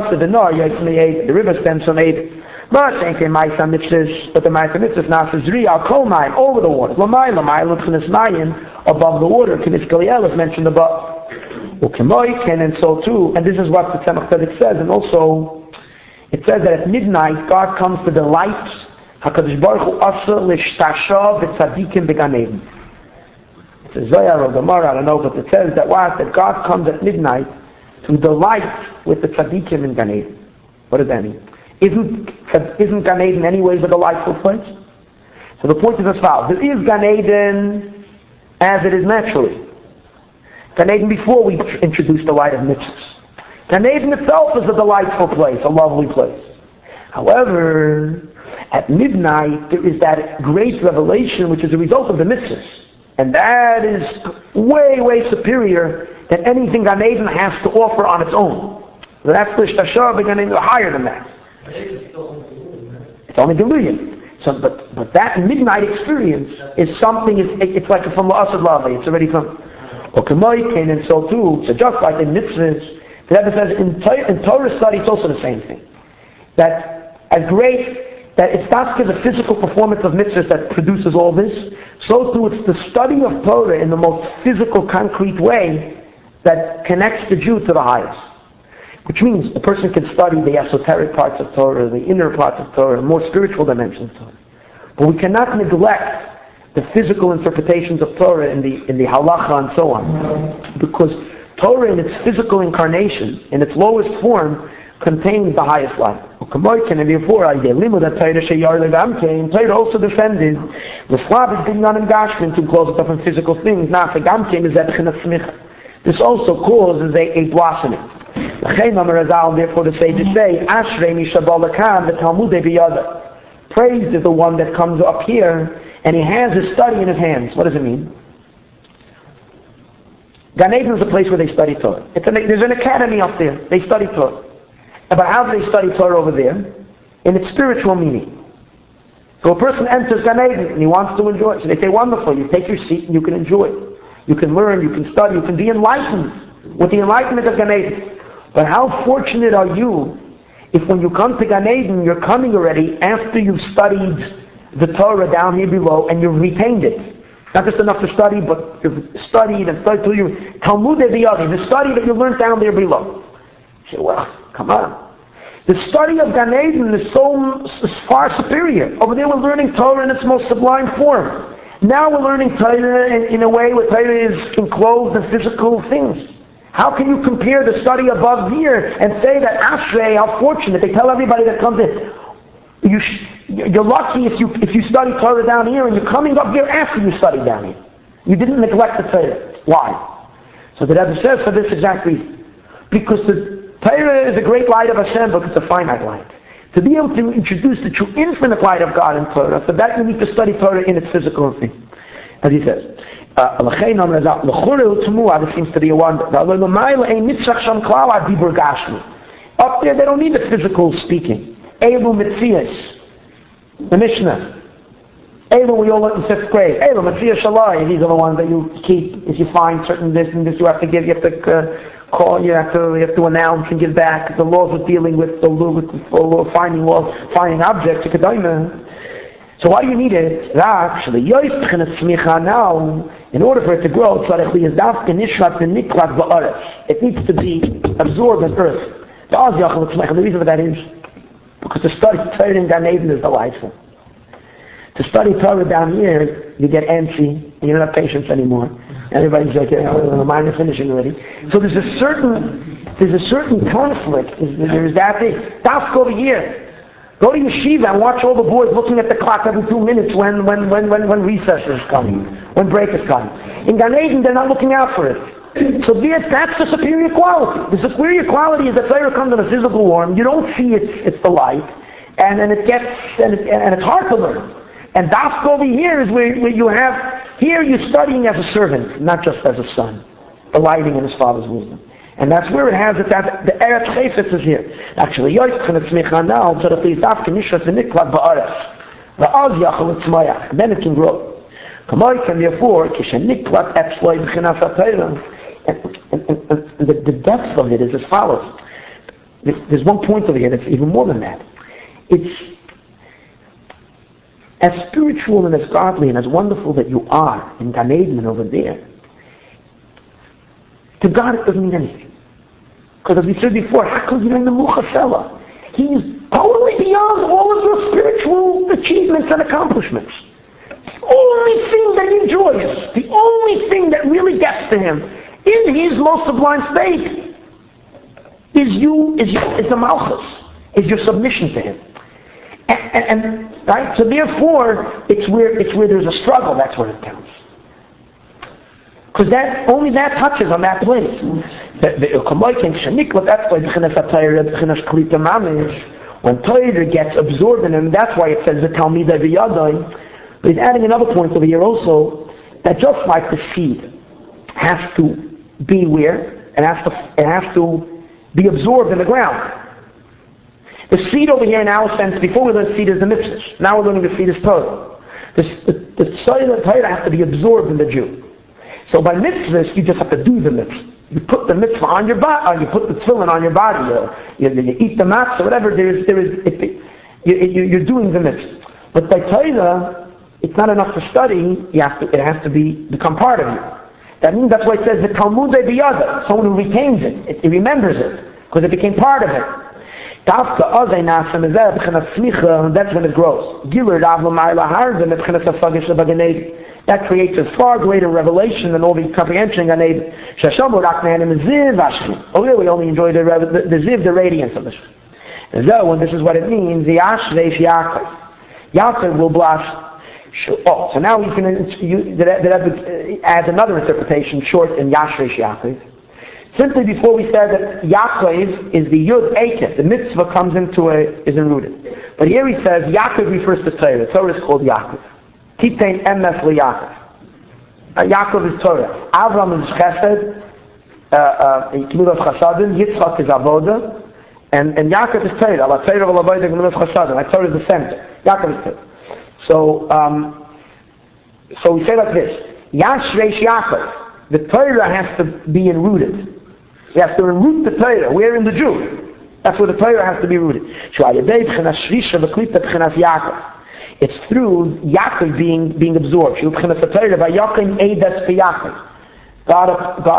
The river stems from Eden. But the Ma'isa Mitzvahs now says Al Kol Mayim, over the water. Lamai Mayim, above the water. K'nis Galiel is mentioned above. And so too, and this is what the Tzemach Tzedek says, and also it says that at midnight God comes to the light. HaKadosh Baruch Hu asa l'shtashav v'tzadikim b'Gan Eden. It's a Zohar or Gemara, I don't know, but it says that God comes at midnight to delight with the tzadikim in Gan Eden. What does that mean? Isn't Gan Eden anyways a delightful place? So the point is as follows: there is Gan Eden as it is naturally. Gan Eden before we introduce the light of mitzvahs. Gan Eden itself is a delightful place, a lovely place. However, at midnight there is that great revelation which is a result of the mitzvahs. And that is way, way superior than anything Gan Eden has to offer on its own. So that's the Gan Eden higher than that. It's only delusion. So, but that midnight experience is something, it's like from La'asad Lava, it's already from Okamoikin, and so too. So just like in mitzvahs, the Rebbe says in Torah study it's also the same thing. That it's not the physical performance of mitzvahs that produces all this, so too it's the study of Torah in the most physical, concrete way that connects the Jew to the highest. Which means a person can study the esoteric parts of Torah, the inner parts of Torah, more spiritual dimensions of Torah. But we cannot neglect the physical interpretations of Torah in the halacha and so on. Because Torah in its physical incarnation, in its lowest form, contains the highest light. And therefore, Torah also defended the Slavic being not in Gashmin to close it up in physical things. This also causes a blossoming. Therefore, the sages say, the Talmud praised is the one that comes up here and he has his study in his hands. What does it mean? Gan Eden is a place where they study Torah. There's an academy up there. They study Torah. But how do they study Torah over there? In its spiritual meaning. So a person enters Gan Eden and he wants to enjoy it. So they say, wonderful, you take your seat and you can enjoy it. You can learn, you can study, you can be enlightened with the enlightenment of Gan Eden. But how fortunate are you if when you come to Gan Eden, you're coming already after you've studied the Torah down here below and you've retained it. Not just enough to study, but you've studied and studied till you Talmud Biyadi, the study that you learned down there below. You say, well, come on. The study of Gan Eden is far superior. Over there we're learning Torah in its most sublime form. Now we're learning Torah in a way where Torah is enclosed in physical things. How can you compare the study above here and say that Ashrei, how fortunate? They tell everybody that comes in, you're lucky if you study Torah down here and you're coming up here after you study down here. You didn't neglect the Torah. Why? So the Rebbe says for this exact reason. Because the Torah is a great light of Hashem, but it's a finite light. To be able to introduce the true infinite light of God in Torah, for that you need to study Torah in its physical thing. As he says, this seems to be a wonder. Up there they don't need the physical speaking. Elu Mitzias, the Mishnah. Elu we all learned in 5th grade. Elu Mitzias Shalai, these are the ones that you keep. If you find certain this and this, you have to give, you have to call, you have to announce and give back. The laws of dealing with the law, finding laws, finding objects, so why do you need it? Actually, now, in order for it to grow, it needs to be absorbed in earth. The reason for that is because to study Torah in Gan Eden is delightful. To study Torah down here, you get antsy, and you don't have patience anymore. Everybody's like, mine is finishing already. So there's a certain conflict. There's that thing. Dafka over here. Go to yeshiva and watch all the boys looking at the clock every 2 minutes when recess is coming, when break is coming. In Gan Eden, they're not looking out for it. So that's the superior quality. The superior quality is that Torah comes in a physical form. You don't see it's the light, and it's hard to learn. And Dafka over here is where you have, here you're studying as a servant, not just as a son, delighting in his father's wisdom. And that's where it has it, that the Eretz Chayfetz is here. Actually, then it can grow. And the depth of it is as follows. There's one point over here that's even more than that. It's as spiritual and as godly and as wonderful that you are in Gan Eden over there. To God it doesn't mean anything. Because as we said before, He is totally beyond all of your spiritual achievements and accomplishments. The only thing that He enjoys, the only thing that really gets to Him in His most sublime state is the Malchus, is your submission to Him. And right? So therefore, it's where there's a struggle, that's where it counts. Because only that touches on that place. When Torah gets absorbed in him, that's why it says the Talmidei V'Yadai. But he's adding another point over here also, that just like the seed has to be where, it has to be absorbed in the ground. The seed over here in our sense, before we learn seed is the mitzvah. Now we're learning the seed is Torah. The soil of Torah has to be absorbed in the Jew. So by mitzvahs, you just have to do the mitzvah. You put the mitzvah on your body, or you put the tefillin on your body, you eat the matzah, whatever. You're doing the mitzvah. But by Torah, it's not enough to study. It has to become part of you. That means that's why it says the Talmidei V'Yadai. Someone who retains it, he remembers it because it became part of it. That's when it grows. That creates a far greater revelation than all the comprehension. Oh, really, we only enjoy the ziv, the radiance of this. And though, and this is what it means, the Ashreish Yaakov. Yaakov will blush. Oh, so now that adds another interpretation, short in Yashreish Yaakov. Simply before we said that Yaakov is the Yud Eikev, the mitzvah comes into is enrooted. But here he says Yaakov refers to Torah. Torah is called Yaakov. Titain emes leYaakov. Yaakov is Torah. Avram is Chesed. Gemilas Chasadim. Yitzchak is Avoda. And Yaakov is Torah. Allah Torah v'Avoda Gemilas Chasadim. Like Torah is the center. Yaakov is Torah. So we say like this: Yashreish Yaakov. The Torah has to be enrooted. You have to enroot the Torah. We're in the Jew. That's where the Torah has to be rooted. It's through Yaakov being absorbed. God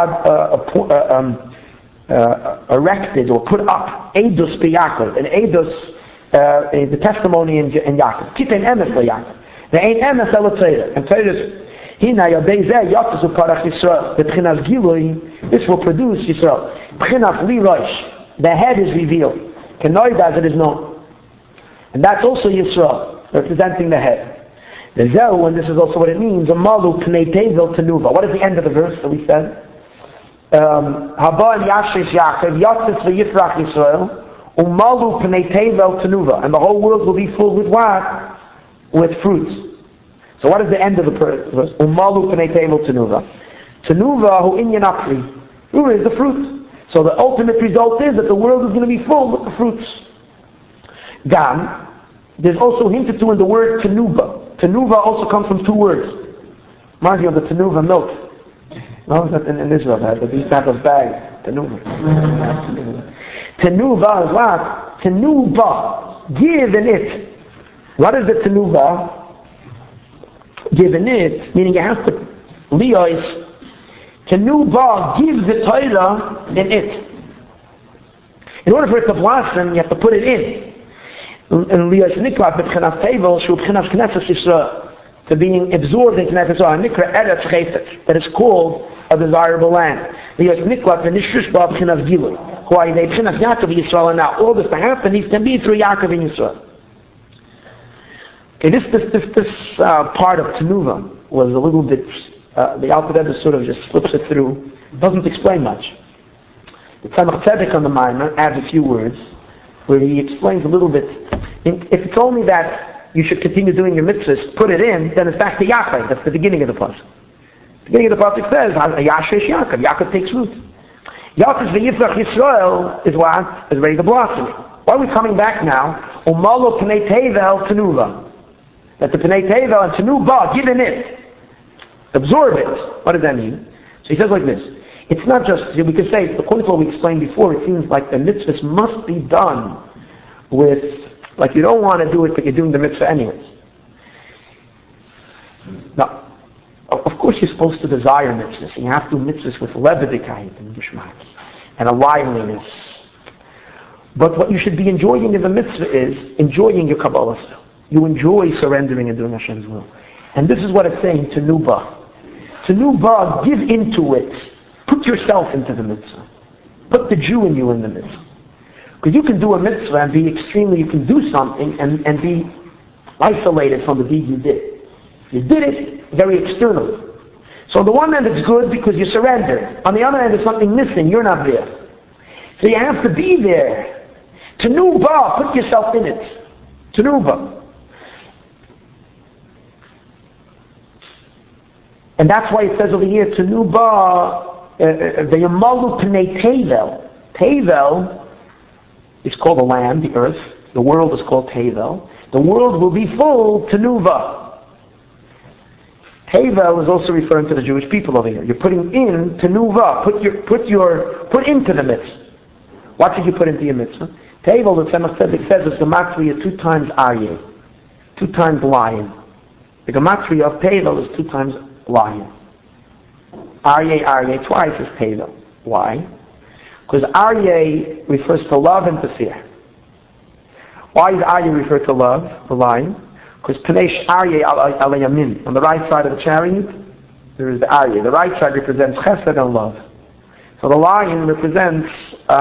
erected or put up Eidos B'Yaakov, and Eidos the testimony in Yaakov. Kitain emes leYaakov. There ain't emes el Torah, and Torah is Hina Yodei Zeh Yotzes Uparach Yisrael. The B'chinas Gilui This will produce Yisrael. B'chinas li rosh. The head is revealed. Kenoid as it is known. And that's also Yisrael, representing the head. The Zehu, and this is also what it means, Amalu pnei tevel tenuva. What is the end of the verse that we said? Haba and Yashish Yaakov, Yatzis v'yifrach Yisrael, Umalu pnei tevel tenuva. And the whole world will be full with what? With fruits. So what is the end of the verse? Umalu pnei tevel tenuva. Tenuva hu inyan akri. Who is the fruit? So the ultimate result is that the world is going to be full with the fruits. Gam, there's also hinted to in the word tenuva. Tenuva also comes from two words. Reminds you of the tenuva milk. No, it's not in Israel, but these type of bags. Tenuva. Tenuva is what? Tenuva. Give in it. What is the tenuva? Give in it, meaning you have to liyos. Tenuva gives the Torah in it. In order for it to blossom, you have to put it in. And liyos niklat b'tchinas tevel shu b'tchinas knesses Yisrael, to being absorbed into Knesset Yisrael. Nikra eretz chayfetz, that is called a desirable land. Liyos niklat v'nishrush ba b'tchinas gilu. Why they b'tchinas Yaakov Yisrael, and now all this to happen needs to be through Yaakov and Yisrael. Okay, this part of Tenuva was a little bit. The Alter Rebbe sort of just flips it through. Doesn't explain much. The Tzemach Tzedek on the Maimer adds a few words where he explains a little bit. If it's only that you should continue doing your mitzvahs, put it in, then it's back to Yaakov. That's the beginning of the pasuk. The beginning of the pasuk says, Yashish Yaakov. Yaakov takes root. Yaakov v'yifrach Yisrael is what? Is ready to blossom. Why are we coming back now? Umalo pnei tevel tenuva. That the pnei tevel and tenuva, give in it. Absorb it. What does that mean? So he says like this. It's not just, we could say, according to what we explained before, it seems like the mitzvahs must be done with, like you don't want to do it, but you're doing the mitzvah anyways. Now, of course you're supposed to desire mitzvahs, and you have to do mitzvahs with levedikayit and gishmak, and a liveliness. But what you should be enjoying in the mitzvah is enjoying your Kabbalah still. You enjoy surrendering and doing Hashem's will. And this is what it's saying, Tenuba. Tenuba, give into it. Put yourself into the mitzvah. Put the Jew in you in the mitzvah. Because you can do a mitzvah and be extremely, you can do something and be isolated from the deed you did. You did it very externally. So on the one hand it's good because you surrendered. On the other hand there's something missing, you're not there. So you have to be there. Tenuba, put yourself in it. Tenuba. And that's why it says over here, Tenuba, V'yamalu pnei tevel. Tevel is called the land, the earth. The world is called Tevel. The world will be full, Tenuva. Tevel is also referring to the Jewish people over here. You're putting in Tenuva. Put into the mitzvah. What did you put into your mitzvah? Tevel, the Tzemach Tzedek says, is gematria 2 times Aryeh. 2 times lion. The gematria of Tevel is 2 times lion. Aryeh, twice is Tevel. Why? Because Aryeh refers to love and to fear. Why is Aryeh referred to love, the lion? Because Pnei Aryeh al Yamin. On the right side of the chariot, there is the Aryeh. The right side represents chesed and love. So the lion represents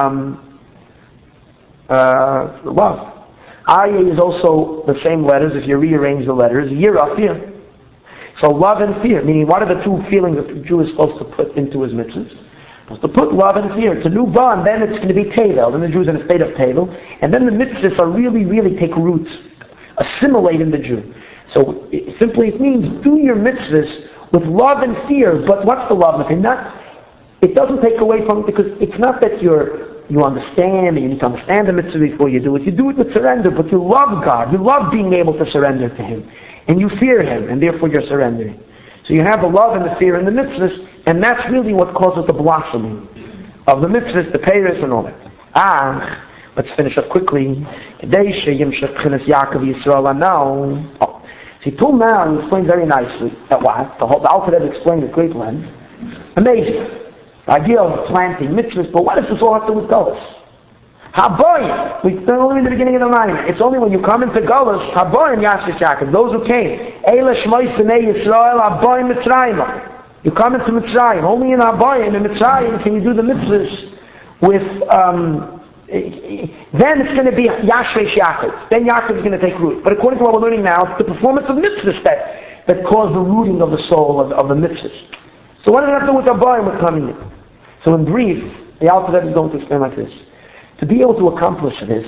love. Aryeh is also the same letters, if you rearrange the letters, Yira, fear. So love and fear, meaning what are the 2 feelings that the Jew is supposed to put into his mitzvahs? Supposed to put love and fear. It's a new bond, then it's going to be Tevel. Then the Jew is in a state of Tevel. And then the mitzvahs are really take roots, assimilate in the Jew. So it means do your mitzvahs with love and fear. But what's the love and fear? It doesn't take away from, because it's not that you understand, and you need to understand the mitzvah before you do it. You do it with surrender, but you love God. You love being able to surrender to Him. And you fear Him, and therefore you're surrendering. So you have the love and the fear in the mitzvahs, and that's really what causes the blossoming of the mitzvahs, the peiros, and all that. Let's finish up quickly. See, till now, he explained very nicely that what? The Alter Rebbe explained at great length. Amazing. The idea of planting mitzvahs, but what does this all have to do with Golus? Haboyim. We're only in the beginning of the line. It's only when you come into Golus, Haboyim Yashish Yaakov, those who came. Eila Shmois B'nei Yisrael, Haboyim Mitzrayim. You come into Mitzrayim. Only in Abayim, in Mitzrayim, can you do the mitzvahs with, then it's going to be Yashresh Yaakov. Then Yaakov is going to take root. But according to what we're learning now, it's the performance of mitzvahs that cause the rooting of the soul of the mitzvahs. So what does that have to do with Abayim with coming in? So in brief, the Alter Rebbe is going to explain like this. To be able to accomplish this,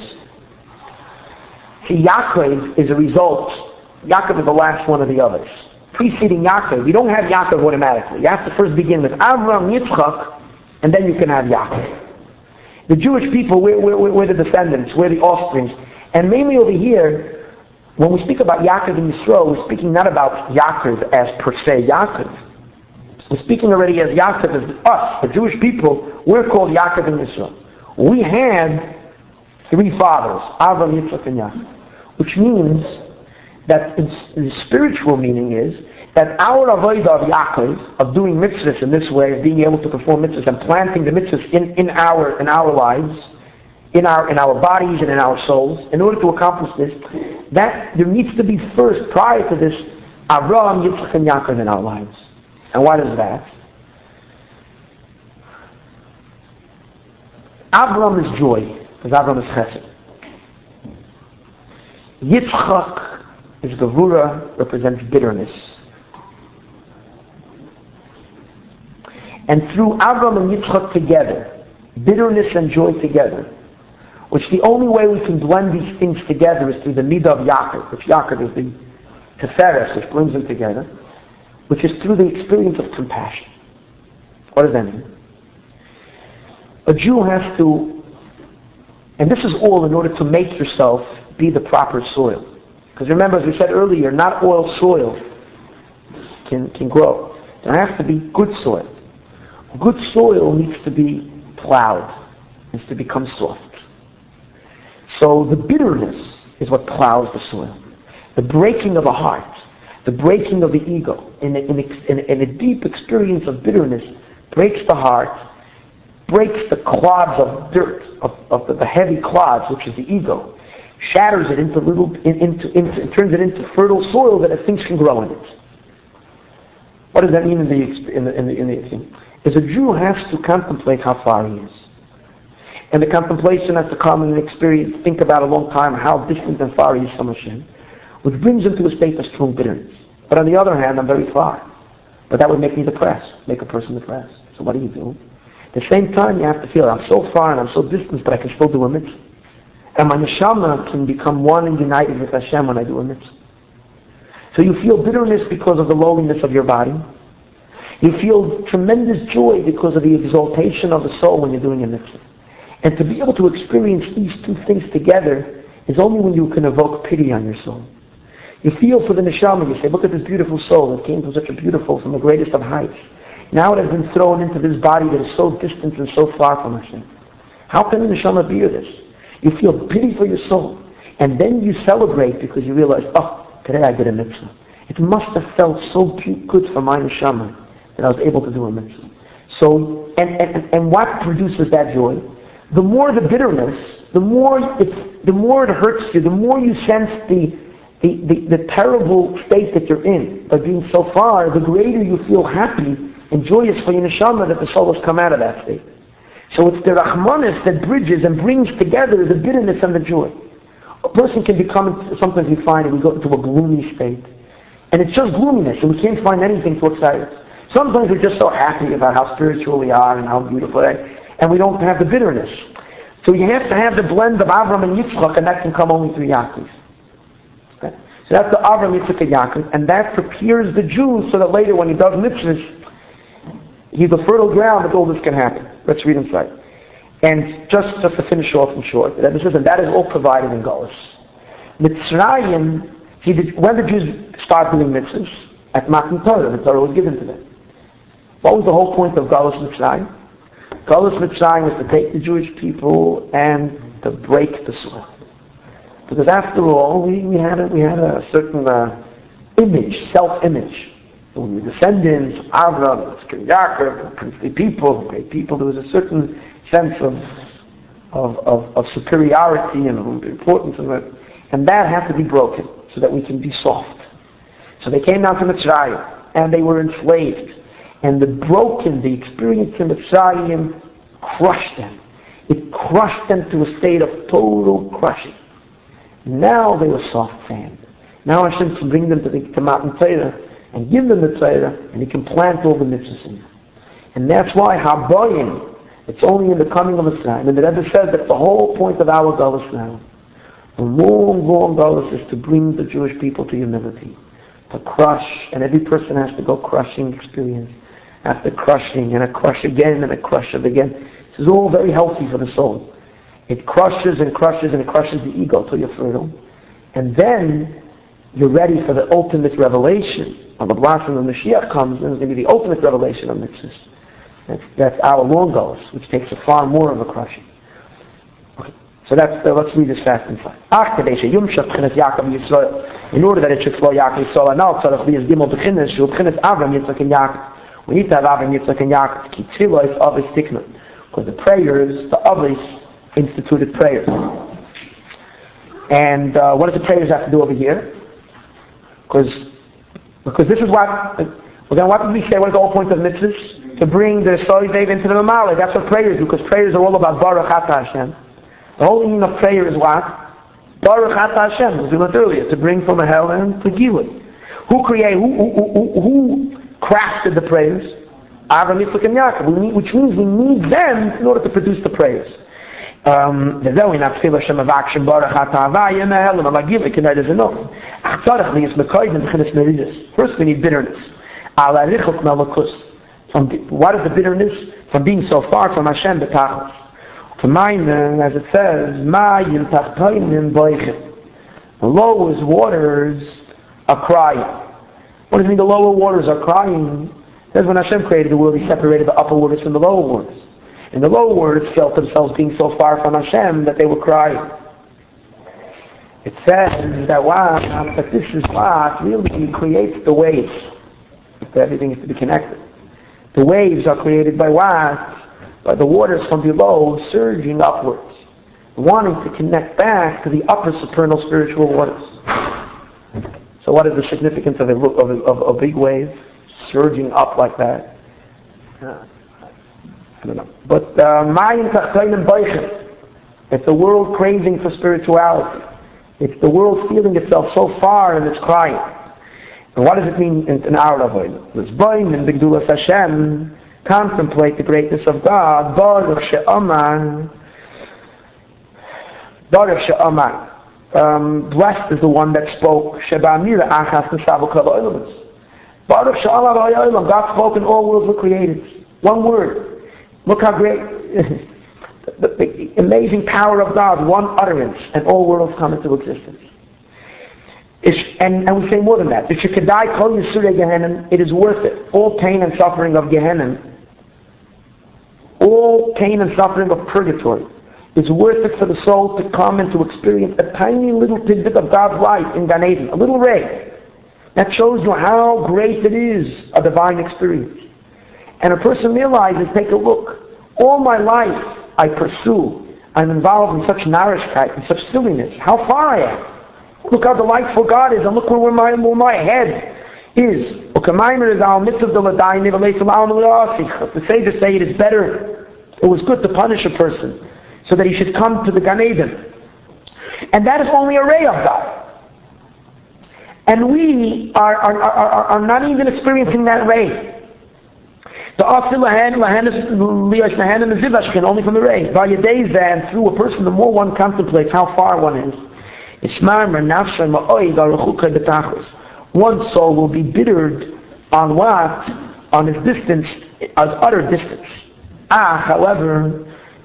see, Yaakov is a result. Yaakov is the last one of the others. Preceding Yaakov, you don't have Yaakov automatically. You have to first begin with Avram, Yitzchak, and then you can have Yaakov. The Jewish people, we're the descendants, we're the offspring. And mainly over here, when we speak about Yaakov and Yisroel, we're speaking not about Yaakov as per se Yaakov. We're speaking already as Yaakov as us, the Jewish people, we're called Yaakov and Yisroel. We had three fathers, Avram, Yitzchak, and Yaakov. Which means that the spiritual meaning is that our avodah of Yaakov, of doing mitzvahs in this way, of being able to perform mitzvahs and planting the mitzvahs in our lives, in our bodies and in our souls, in order to accomplish this, that there needs to be first, prior to this, Avram, Yitzchak, and Yaakov in our lives. And why does that? Avram is joy, because Avram is chesed. Yitzchak is gevura, represents bitterness. And through Avram and Yitzchak together, bitterness and joy together, which the only way we can blend these things together is through the midah of Yaakov, which Yaakov is the teferes, which brings them together, which is through the experience of compassion. What does that mean? A Jew has to, and this is all in order to make yourself be the proper soil. Because remember, as we said earlier, not all soil can grow. There has to be good soil. Good soil needs to be plowed, needs to become soft. So the bitterness is what plows the soil. The breaking of a heart, the breaking of the ego, in a deep experience of bitterness, breaks the heart, breaks the clods of dirt, of the heavy clods, which is the ego, shatters it into turns it into fertile soil that things can grow in it. What does that mean in the thing? Is a Jew has to contemplate how far he is. And the contemplation has to come in an experience, think about a long time how distant and far he is from Hashem, which brings him to a state of strong bitterness. But on the other hand, I'm very far. But that would make me depressed, make a person depressed. So what do you do? At the same time, you have to feel, I'm so far and I'm so distant, but I can still do a mitzvah. And my neshama can become one and united with Hashem when I do a mitzvah. So you feel bitterness because of the lowliness of your body. You feel tremendous joy because of the exaltation of the soul when you're doing a mitzvah. And to be able to experience these two things together is only when you can evoke pity on your soul. You feel for the neshama, you say, look at this beautiful soul that came from such a beautiful, from the greatest of heights. Now it has been thrown into this body that is so distant and so far from Hashem. How can the neshama bear this? You feel pity for your soul. And then you celebrate because you realize, oh, today I did a mitzvah. It must have felt so good for my neshama that I was able to do a mitzvah. So, and what produces that joy? The more the bitterness, the more it hurts you, the more you sense the terrible state that you're in by being so far, the greater you feel happy and joyous for your neshama that the soul has come out of that state. So it's the rachmanis that bridges and brings together the bitterness and the joy. A person can become, sometimes we find that we go into a gloomy state, and it's just gloominess, and we can't find anything to excite us. Sometimes we're just so happy about how spiritual we are and how beautiful, and we don't have the bitterness. So you have to have the blend of Avram and Yitzchak, and that can come only through Yaakov. Okay? So that's the Avram, Yitzchak, and Yaakov, and that prepares the Jew so that later when he does mitzvahs, he's a fertile ground that all this can happen. Let's read inside. And just to finish off in short, that is all provided in Golus. Mitzrayim, when the Jews start doing mitzvahs, at Matan Torah, the Torah was given to them. What was the whole point of Golus Mitzrayim? Golus Mitzrayim was to take the Jewish people and to break the soil. Because after all, we had a certain image, self-image. When we were descendants, Avram, Yaakov, princely people, great people, there was a certain sense of superiority and importance of it. And that had to be broken so that we can be soft. So they came down to Mitzrayim, and they were enslaved. And the experience in Mitzrayim crushed them. It crushed them to a state of total crushing. Now they were soft sand. Now Hashem can bring them to Matan Torah and give them the Torah, and He can plant all the mitzvahs in them. And that's why Habayim, it's only in the coming of Mitzrayim. And the Rebbe says that the whole point of our Galus now, the long, long Galus, is to bring the Jewish people to humility, to crush, and every person has to go crushing experience after crushing, and a crush again, and a crush it again. This is all very healthy for the soul. It crushes and crushes and it crushes the ego till you're fertile. And then you're ready for the ultimate revelation. When the blossom of Mashiach comes, then it's going to be the ultimate revelation of mitzvahs. That's our long goals, which takes a far more of a crushing. Okay, so let's read this fast and fast. In order that it should flow Yaakov Yisrael, and now tzarech li is gimel b'chinas, shu b'chinas Avram Yitzchak and Yaakov. We need to have Avram Yitzchak and Yaakov. Ki tefillah is avis tiknun, because the prayers, the avis instituted prayers. And what does the prayers have to do over here? Because this is what did we say? What is the whole point of mitzvahs? To bring the Soivev into the Mamale. That's what prayers do, because prayers are all about Baruch Ata Hashem. The whole meaning of prayer is what? Baruch Ata Hashem, as we learned earlier, to bring from a hell and to Gilui. Who crafted the prayers? Avram, Yitzchak, and Yaakov, which means we need them in order to produce the prayers. First we need bitterness. What is the bitterness? From being so far from Hashem betachlis. To mine, as it says, the lowest waters are crying. What does it mean the lower waters are crying? It says when Hashem created the world, He separated the upper waters from the lower waters. And the lower waters felt themselves being so far from Hashem that they were crying. It says that this is what really creates the waves. Everything is to be connected. The waves are created by what? By the waters from below surging upwards, wanting to connect back to the upper supernal spiritual waters. So what is the significance of a big wave surging up like that? I don't know. But it's the world craving for spirituality. It's the world feeling itself so far and it's crying. And what does it mean in our avodah? It's boim in Bigdulas Hashem. Contemplate the greatness of God. Baruch she'amar. Blessed is the one that spoke. Sheba'amira achas n'savu kol ha'olamas. Baruch she'amar ha'olam. God spoke and all worlds were created. One word. Look how great, the amazing power of God. One utterance and all worlds come into existence. And we say more than that. If you could die, kol yisur Gehenna, it is worth it. All pain and suffering of Gehenna, all pain and suffering of purgatory, is worth it for the soul to come and to experience a tiny little tidbit of God's light in Gan Eden, a little ray. That shows you how great it is, a divine experience. And a person realizes, take a look, all my life I pursue, I'm involved in such narishkeit, in such silliness, how far I am. Look how delightful God is, and look where my head is. The sages say it is better, it was good to punish a person, so that he should come to the Gan Eden. And that is only a ray of God. And we are not even experiencing that ray. The only from the ray. And through a person, the more one contemplates how far one is, one soul will be bittered on what? On his distance, as utter distance. However,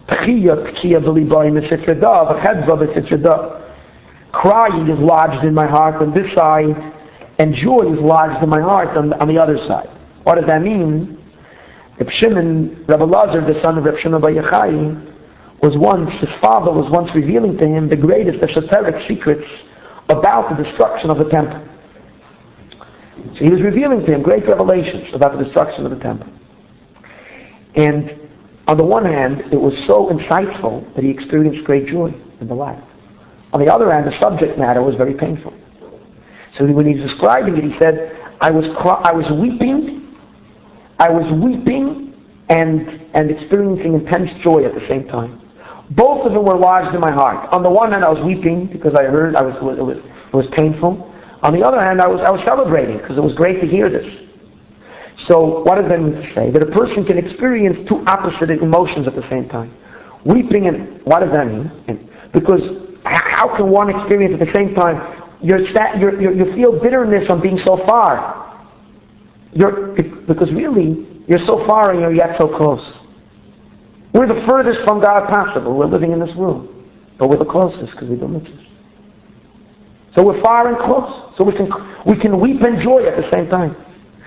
crying is lodged in my heart on this side, and joy is lodged in my heart on the other side. What does that mean? Reb Shimon, Rabbi Lazar, the son of Reb Shimon Bar Yochai, his father was once revealing to him the greatest esoteric secrets about the destruction of the temple. So he was revealing to him great revelations about the destruction of the temple. And on the one hand, it was so insightful that he experienced great joy in the life. On the other hand, the subject matter was very painful. So when he's describing it, he said, I was weeping I was weeping and experiencing intense joy at the same time. Both of them were lodged in my heart. On the one hand, I was weeping because I heard it was painful. On the other hand, I was celebrating because it was great to hear this. So what does that mean to say? That a person can experience two opposite emotions at the same time. Weeping, and what does that mean? Because how can one experience at the same time? You feel bitterness on being so far. Because really, you're so far and you're yet so close. We're the furthest from God possible. We're living in this world. But we're the closest because we do mitzvahs. So we're far and close. So we can weep and joy at the same time.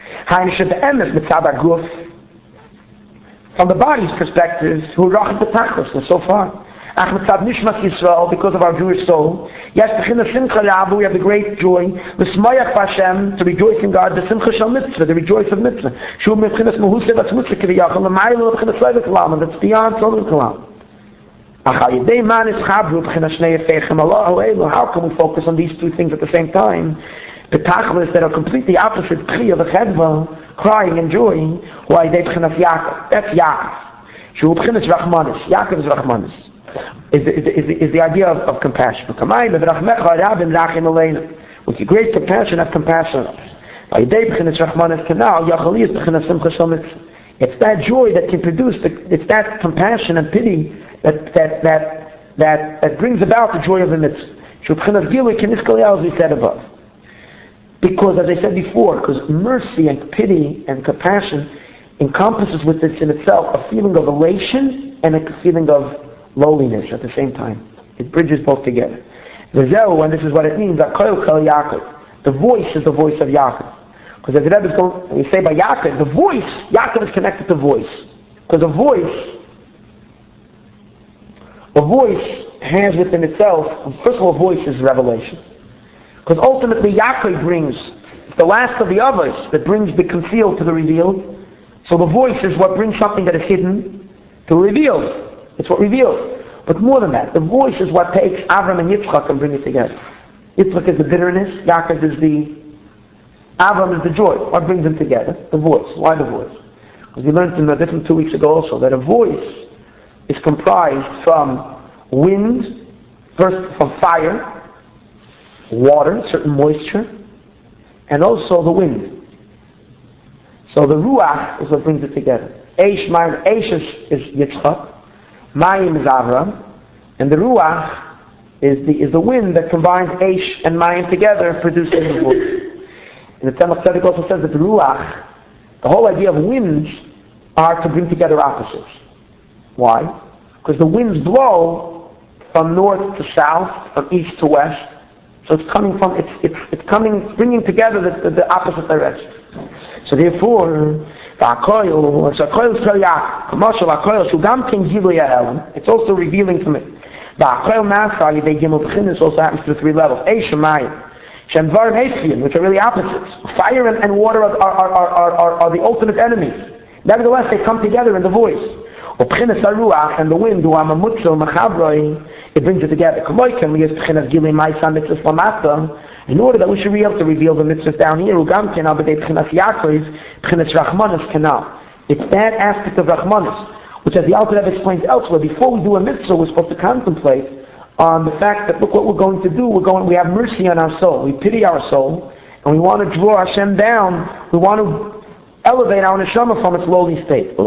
From the body's perspective, we're so far. Because of our Jewish soul, yes, we have the great joy, to rejoice in God, the rejoice of mitzvah. That's beyond Solomon Kalam. How can we focus on these two things at the same time? The tachlis that are completely opposite, crying and joying, that's Yaakov. Yaakov is Rachmanis. Is the idea of compassion. With your great compassion, have compassion on us. It's that joy that can produce, it's that compassion and pity that brings about the joy of the mitzvah. As we said above. Because, as I said before, because mercy and pity and compassion encompasses within itself a feeling of elation and a feeling of lowliness at the same time. It bridges both together. And this is what it means, the voice is the voice of Yaakov. Because as the Rebbe is going, we say by Yaakov, the voice, Yaakov is connected to voice. Because a voice has within itself, first of all, voice is revelation. Because ultimately Yaakov brings the last of the others that brings the concealed to the revealed. So the voice is what brings something that is hidden to revealed. It's what reveals. But more than that, the voice is what takes Avram and Yitzchak and bring it together. Yitzchak is the bitterness, Yaakov is Avram is the joy. What brings them together? The voice. Why the voice? Because we learned in a different 2 weeks ago also that a voice is comprised from wind, first from fire, water, certain moisture, and also the wind. So the Ruach is what brings it together. Eish is Yitzchak, Mayim is Avram, and the Ruach is the wind that combines Eish and Mayim together, producing the voice. And the Tzemach Tzedek also says that the Ruach, the whole idea of winds, are to bring together opposites. Why? Because the winds blow from north to south, from east to west. So it's coming from bringing together the opposite direction. So therefore, it's also revealing from it. This also happens to 3 levels. Which are really opposites. Fire and water are the ultimate enemies. Nevertheless, they come together in the voice. And the wind, it brings it together. In order that we should be able to reveal the mitzvahs down here, it's that aspect of Rachmanis, which as the Alter Rebbe explains elsewhere, before we do a mitzvah, we're supposed to contemplate on the fact that look what we're going to do. We have mercy on our soul. We pity our soul, and we want to draw Hashem down. We want to elevate our neshama from its lowly state.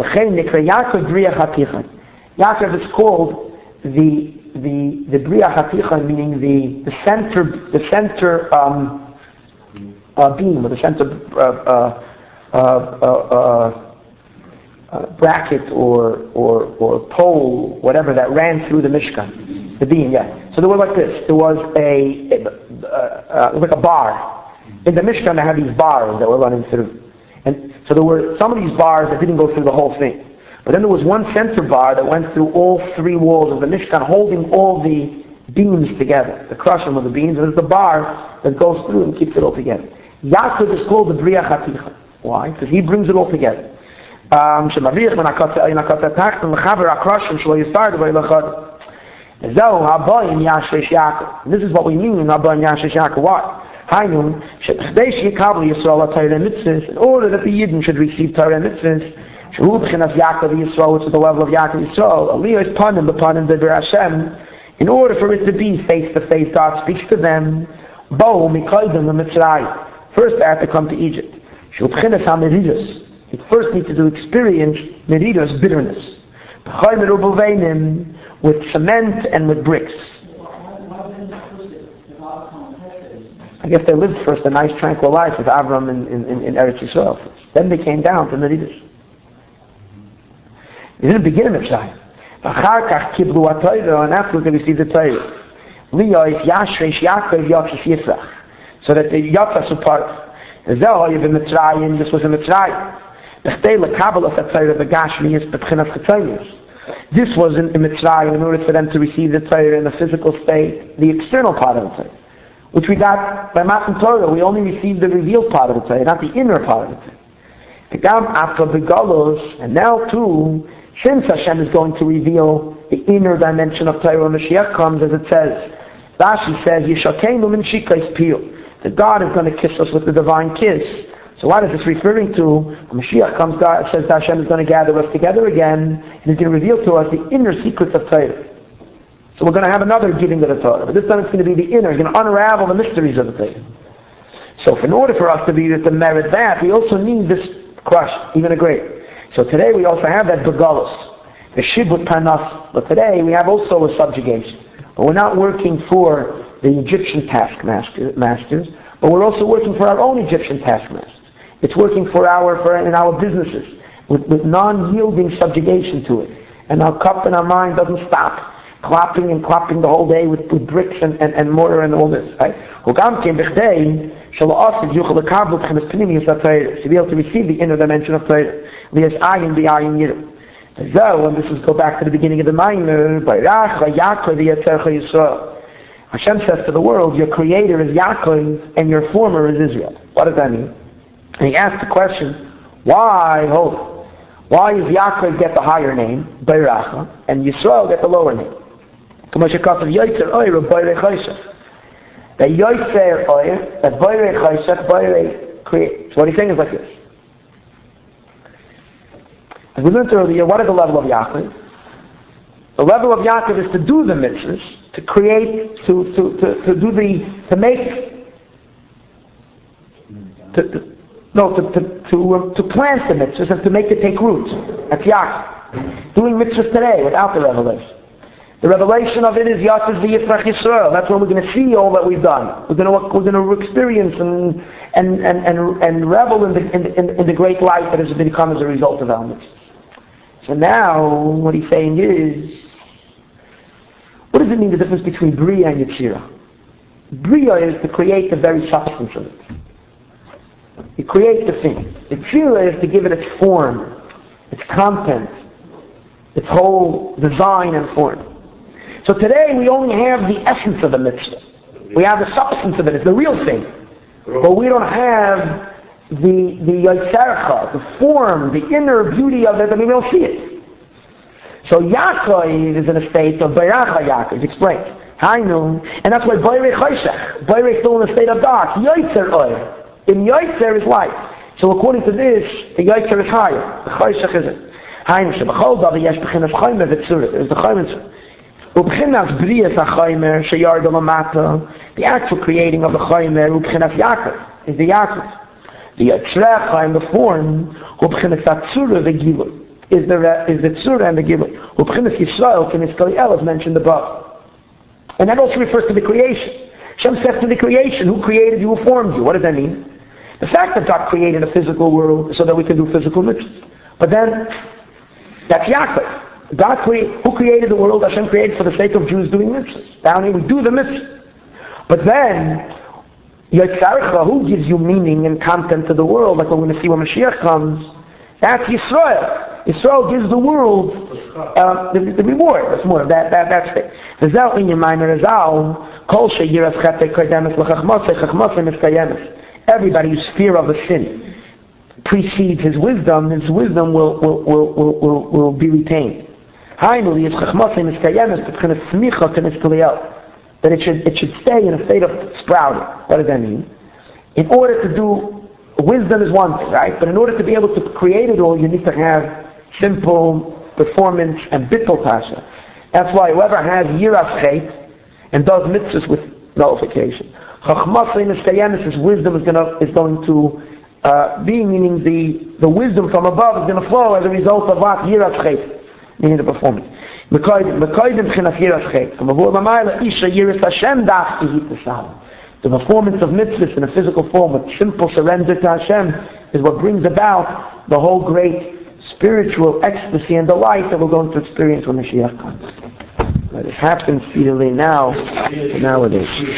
Yaakov is called the Bria Haticha, meaning the center beam, or the center bracket or pole, whatever that ran through the Mishkan, the beam. Yeah. So there was like this. There was like a bar in the Mishkan. They had these bars that were running through, and so there were some of these bars that didn't go through the whole thing. But then there was one center bar that went through all 3 walls of the Mishkan, holding all the beams together, the crushing of the beams, and there's the bar that goes through and keeps it all together. Yaakov is called the Bria Haticha. Why? Because he brings it all together. This is what we mean, Abba and Yashish Yaakov. Why? Hainu, Shebchdei Sheyikabel Yisrael Torah and Mitzvahs, in order that the Yidden should receive Torah and Mitzvahs, Shehu B'chinas Yaakov Yisrael, which is the level of Yaakov Yisrael, Aliyah is Panim B'Panim B'Ber Hashem, in order for it to be face-to-face, God speaks to them, Bo Mikoidim L'Mitzrayim. First they have to come to Egypt. Shehu B'chinas HaMeridus. They first need to experience Meridus, bitterness. B'chai Merubuveinim, with cement and with bricks. I guess they lived first a nice tranquil life with Avram in Eretz Yisrael. Then they came down to Meridus. They didn't begin in Mitzrayim. And afterwards they received the Torah. Liyos Yashresh Yaakov Yotzis Yitzrach. So that the Yotzas were part. This was in Mitzrayim. This was in Mitzrayim in order for them to receive the Torah in the physical state, the external part of the Torah, which we got by Matan Torah. We only received the revealed part of the Torah, not the inner part of the Torah. And now too, since Hashem is going to reveal the inner dimension of Torah when Mashiach comes, as it says, Rashi says, Yishakenu min shikais piyu, that God is going to kiss us with the divine kiss. So what is this referring to? When Mashiach comes, God says that Hashem is going to gather us together again, and He's going to reveal to us the inner secrets of Torah. So we're going to have another giving of the Torah, but this time it's going to be the inner. He's going to unravel the mysteries of the Torah. So in order for us to merit that, we also need this crush, even a great. So today we also have that begalus, the shibut panas. But today we have also a subjugation. But we're not working for the Egyptian taskmasters, but we're also working for our own Egyptian taskmasters. It's working in our businesses with non-yielding subjugation to it, and our cup and our mind doesn't stop clapping and clapping the whole day with bricks and mortar and all this. Right? To be able to receive the inner dimension of Torah. And this is go back to the beginning of the Maimer. Hashem says to the world, your creator is Yaakov and your former is Israel. What does that mean? And he asks the question, why does Yaakov get the higher name, Beiracha, and Yisrael get the lower name? The Yoitzer Oyer, that Beirei Chayshach, Beirei creates. So what he's saying is like this. As we learned earlier, what is the level of Yaakov? The level of Yaakov is to do the mitzvahs, to create, to plant the mitzvahs and to make it take root. That's Yaakov. Doing mitzvahs today without the revelation. The revelation of it is Yatzis v'Yitzrach Yisrael. That's when we're going to see all that we've done. We're going to experience and revel in the great light that has become as a result of our mitzvahs. So now, what he's saying is, what does it mean, the difference between Bria and Yetzirah? Bria is to create the very substance of it. You create the thing. Yetzirah is to give it its form, its content, its whole design and form. So today we only have the essence of the mitzvah. We have the substance of it, it's the real thing. But we don't have the Yitzarcha, the form, the inner beauty of it, and we don't see it. So Yaakov is in a state of Beiracha Yaakov, it's explained. Hainu, and that's why Beirei Chayshach, Beirei is still in a state of dark. Yotzer Oyer. In Yotzer is light. So according to this, the Yotzer is higher, the Chayshach isn't. Hainu, Shebachol Davi Yesh B'chinas Chaymer V'tzurah, there's the Chaymer. The actual creating of the Chaymer, Ubchinas Yaakov, is the Yaakov. The Yitzrecha in the form, Ubchinas Tzura v'Gilui, is the Tzura and the Gilui. Ubchinas Yisrael, Kenis Kaliel, is mentioned above. And that also refers to the creation. Hashem says to the creation, who created you, who formed you. What does that mean? The fact that God created a physical world so that we can do physical mitzvahs. But then, that's Yaakov. Who created the world? Hashem created for the sake of Jews doing mitzvahs. Down here we do the mitzvahs. But then, Yitzarcha, who gives you meaning and content to the world, like we're going to see when Mashiach comes, that's Yisrael. Yisrael gives the world the reward. That's more, that's it. Everybody whose fear of a sin precedes his wisdom will be retained. That it should stay in a state of sprouting. What does that mean? in order to do, wisdom is one thing, right? But in order to be able to create it all, you need to have simple performance and bittul pasha. That's why whoever has yiras chet and does mitzvahs with nullification, chachmas v'niskayemis, his wisdom is going to be, meaning the wisdom from above is going to flow as a result of what? Yiras chet, meaning the performance. Mekaydim chinas yiras chet. From avur b'mayla isha yiras Hashem daf ihit t'sam. The performance of mitzvahs in a physical form with simple surrender to Hashem is what brings about the whole great spiritual ecstasy and delight that we're going to experience when Mashiach comes. But it happens speedily now, nowadays.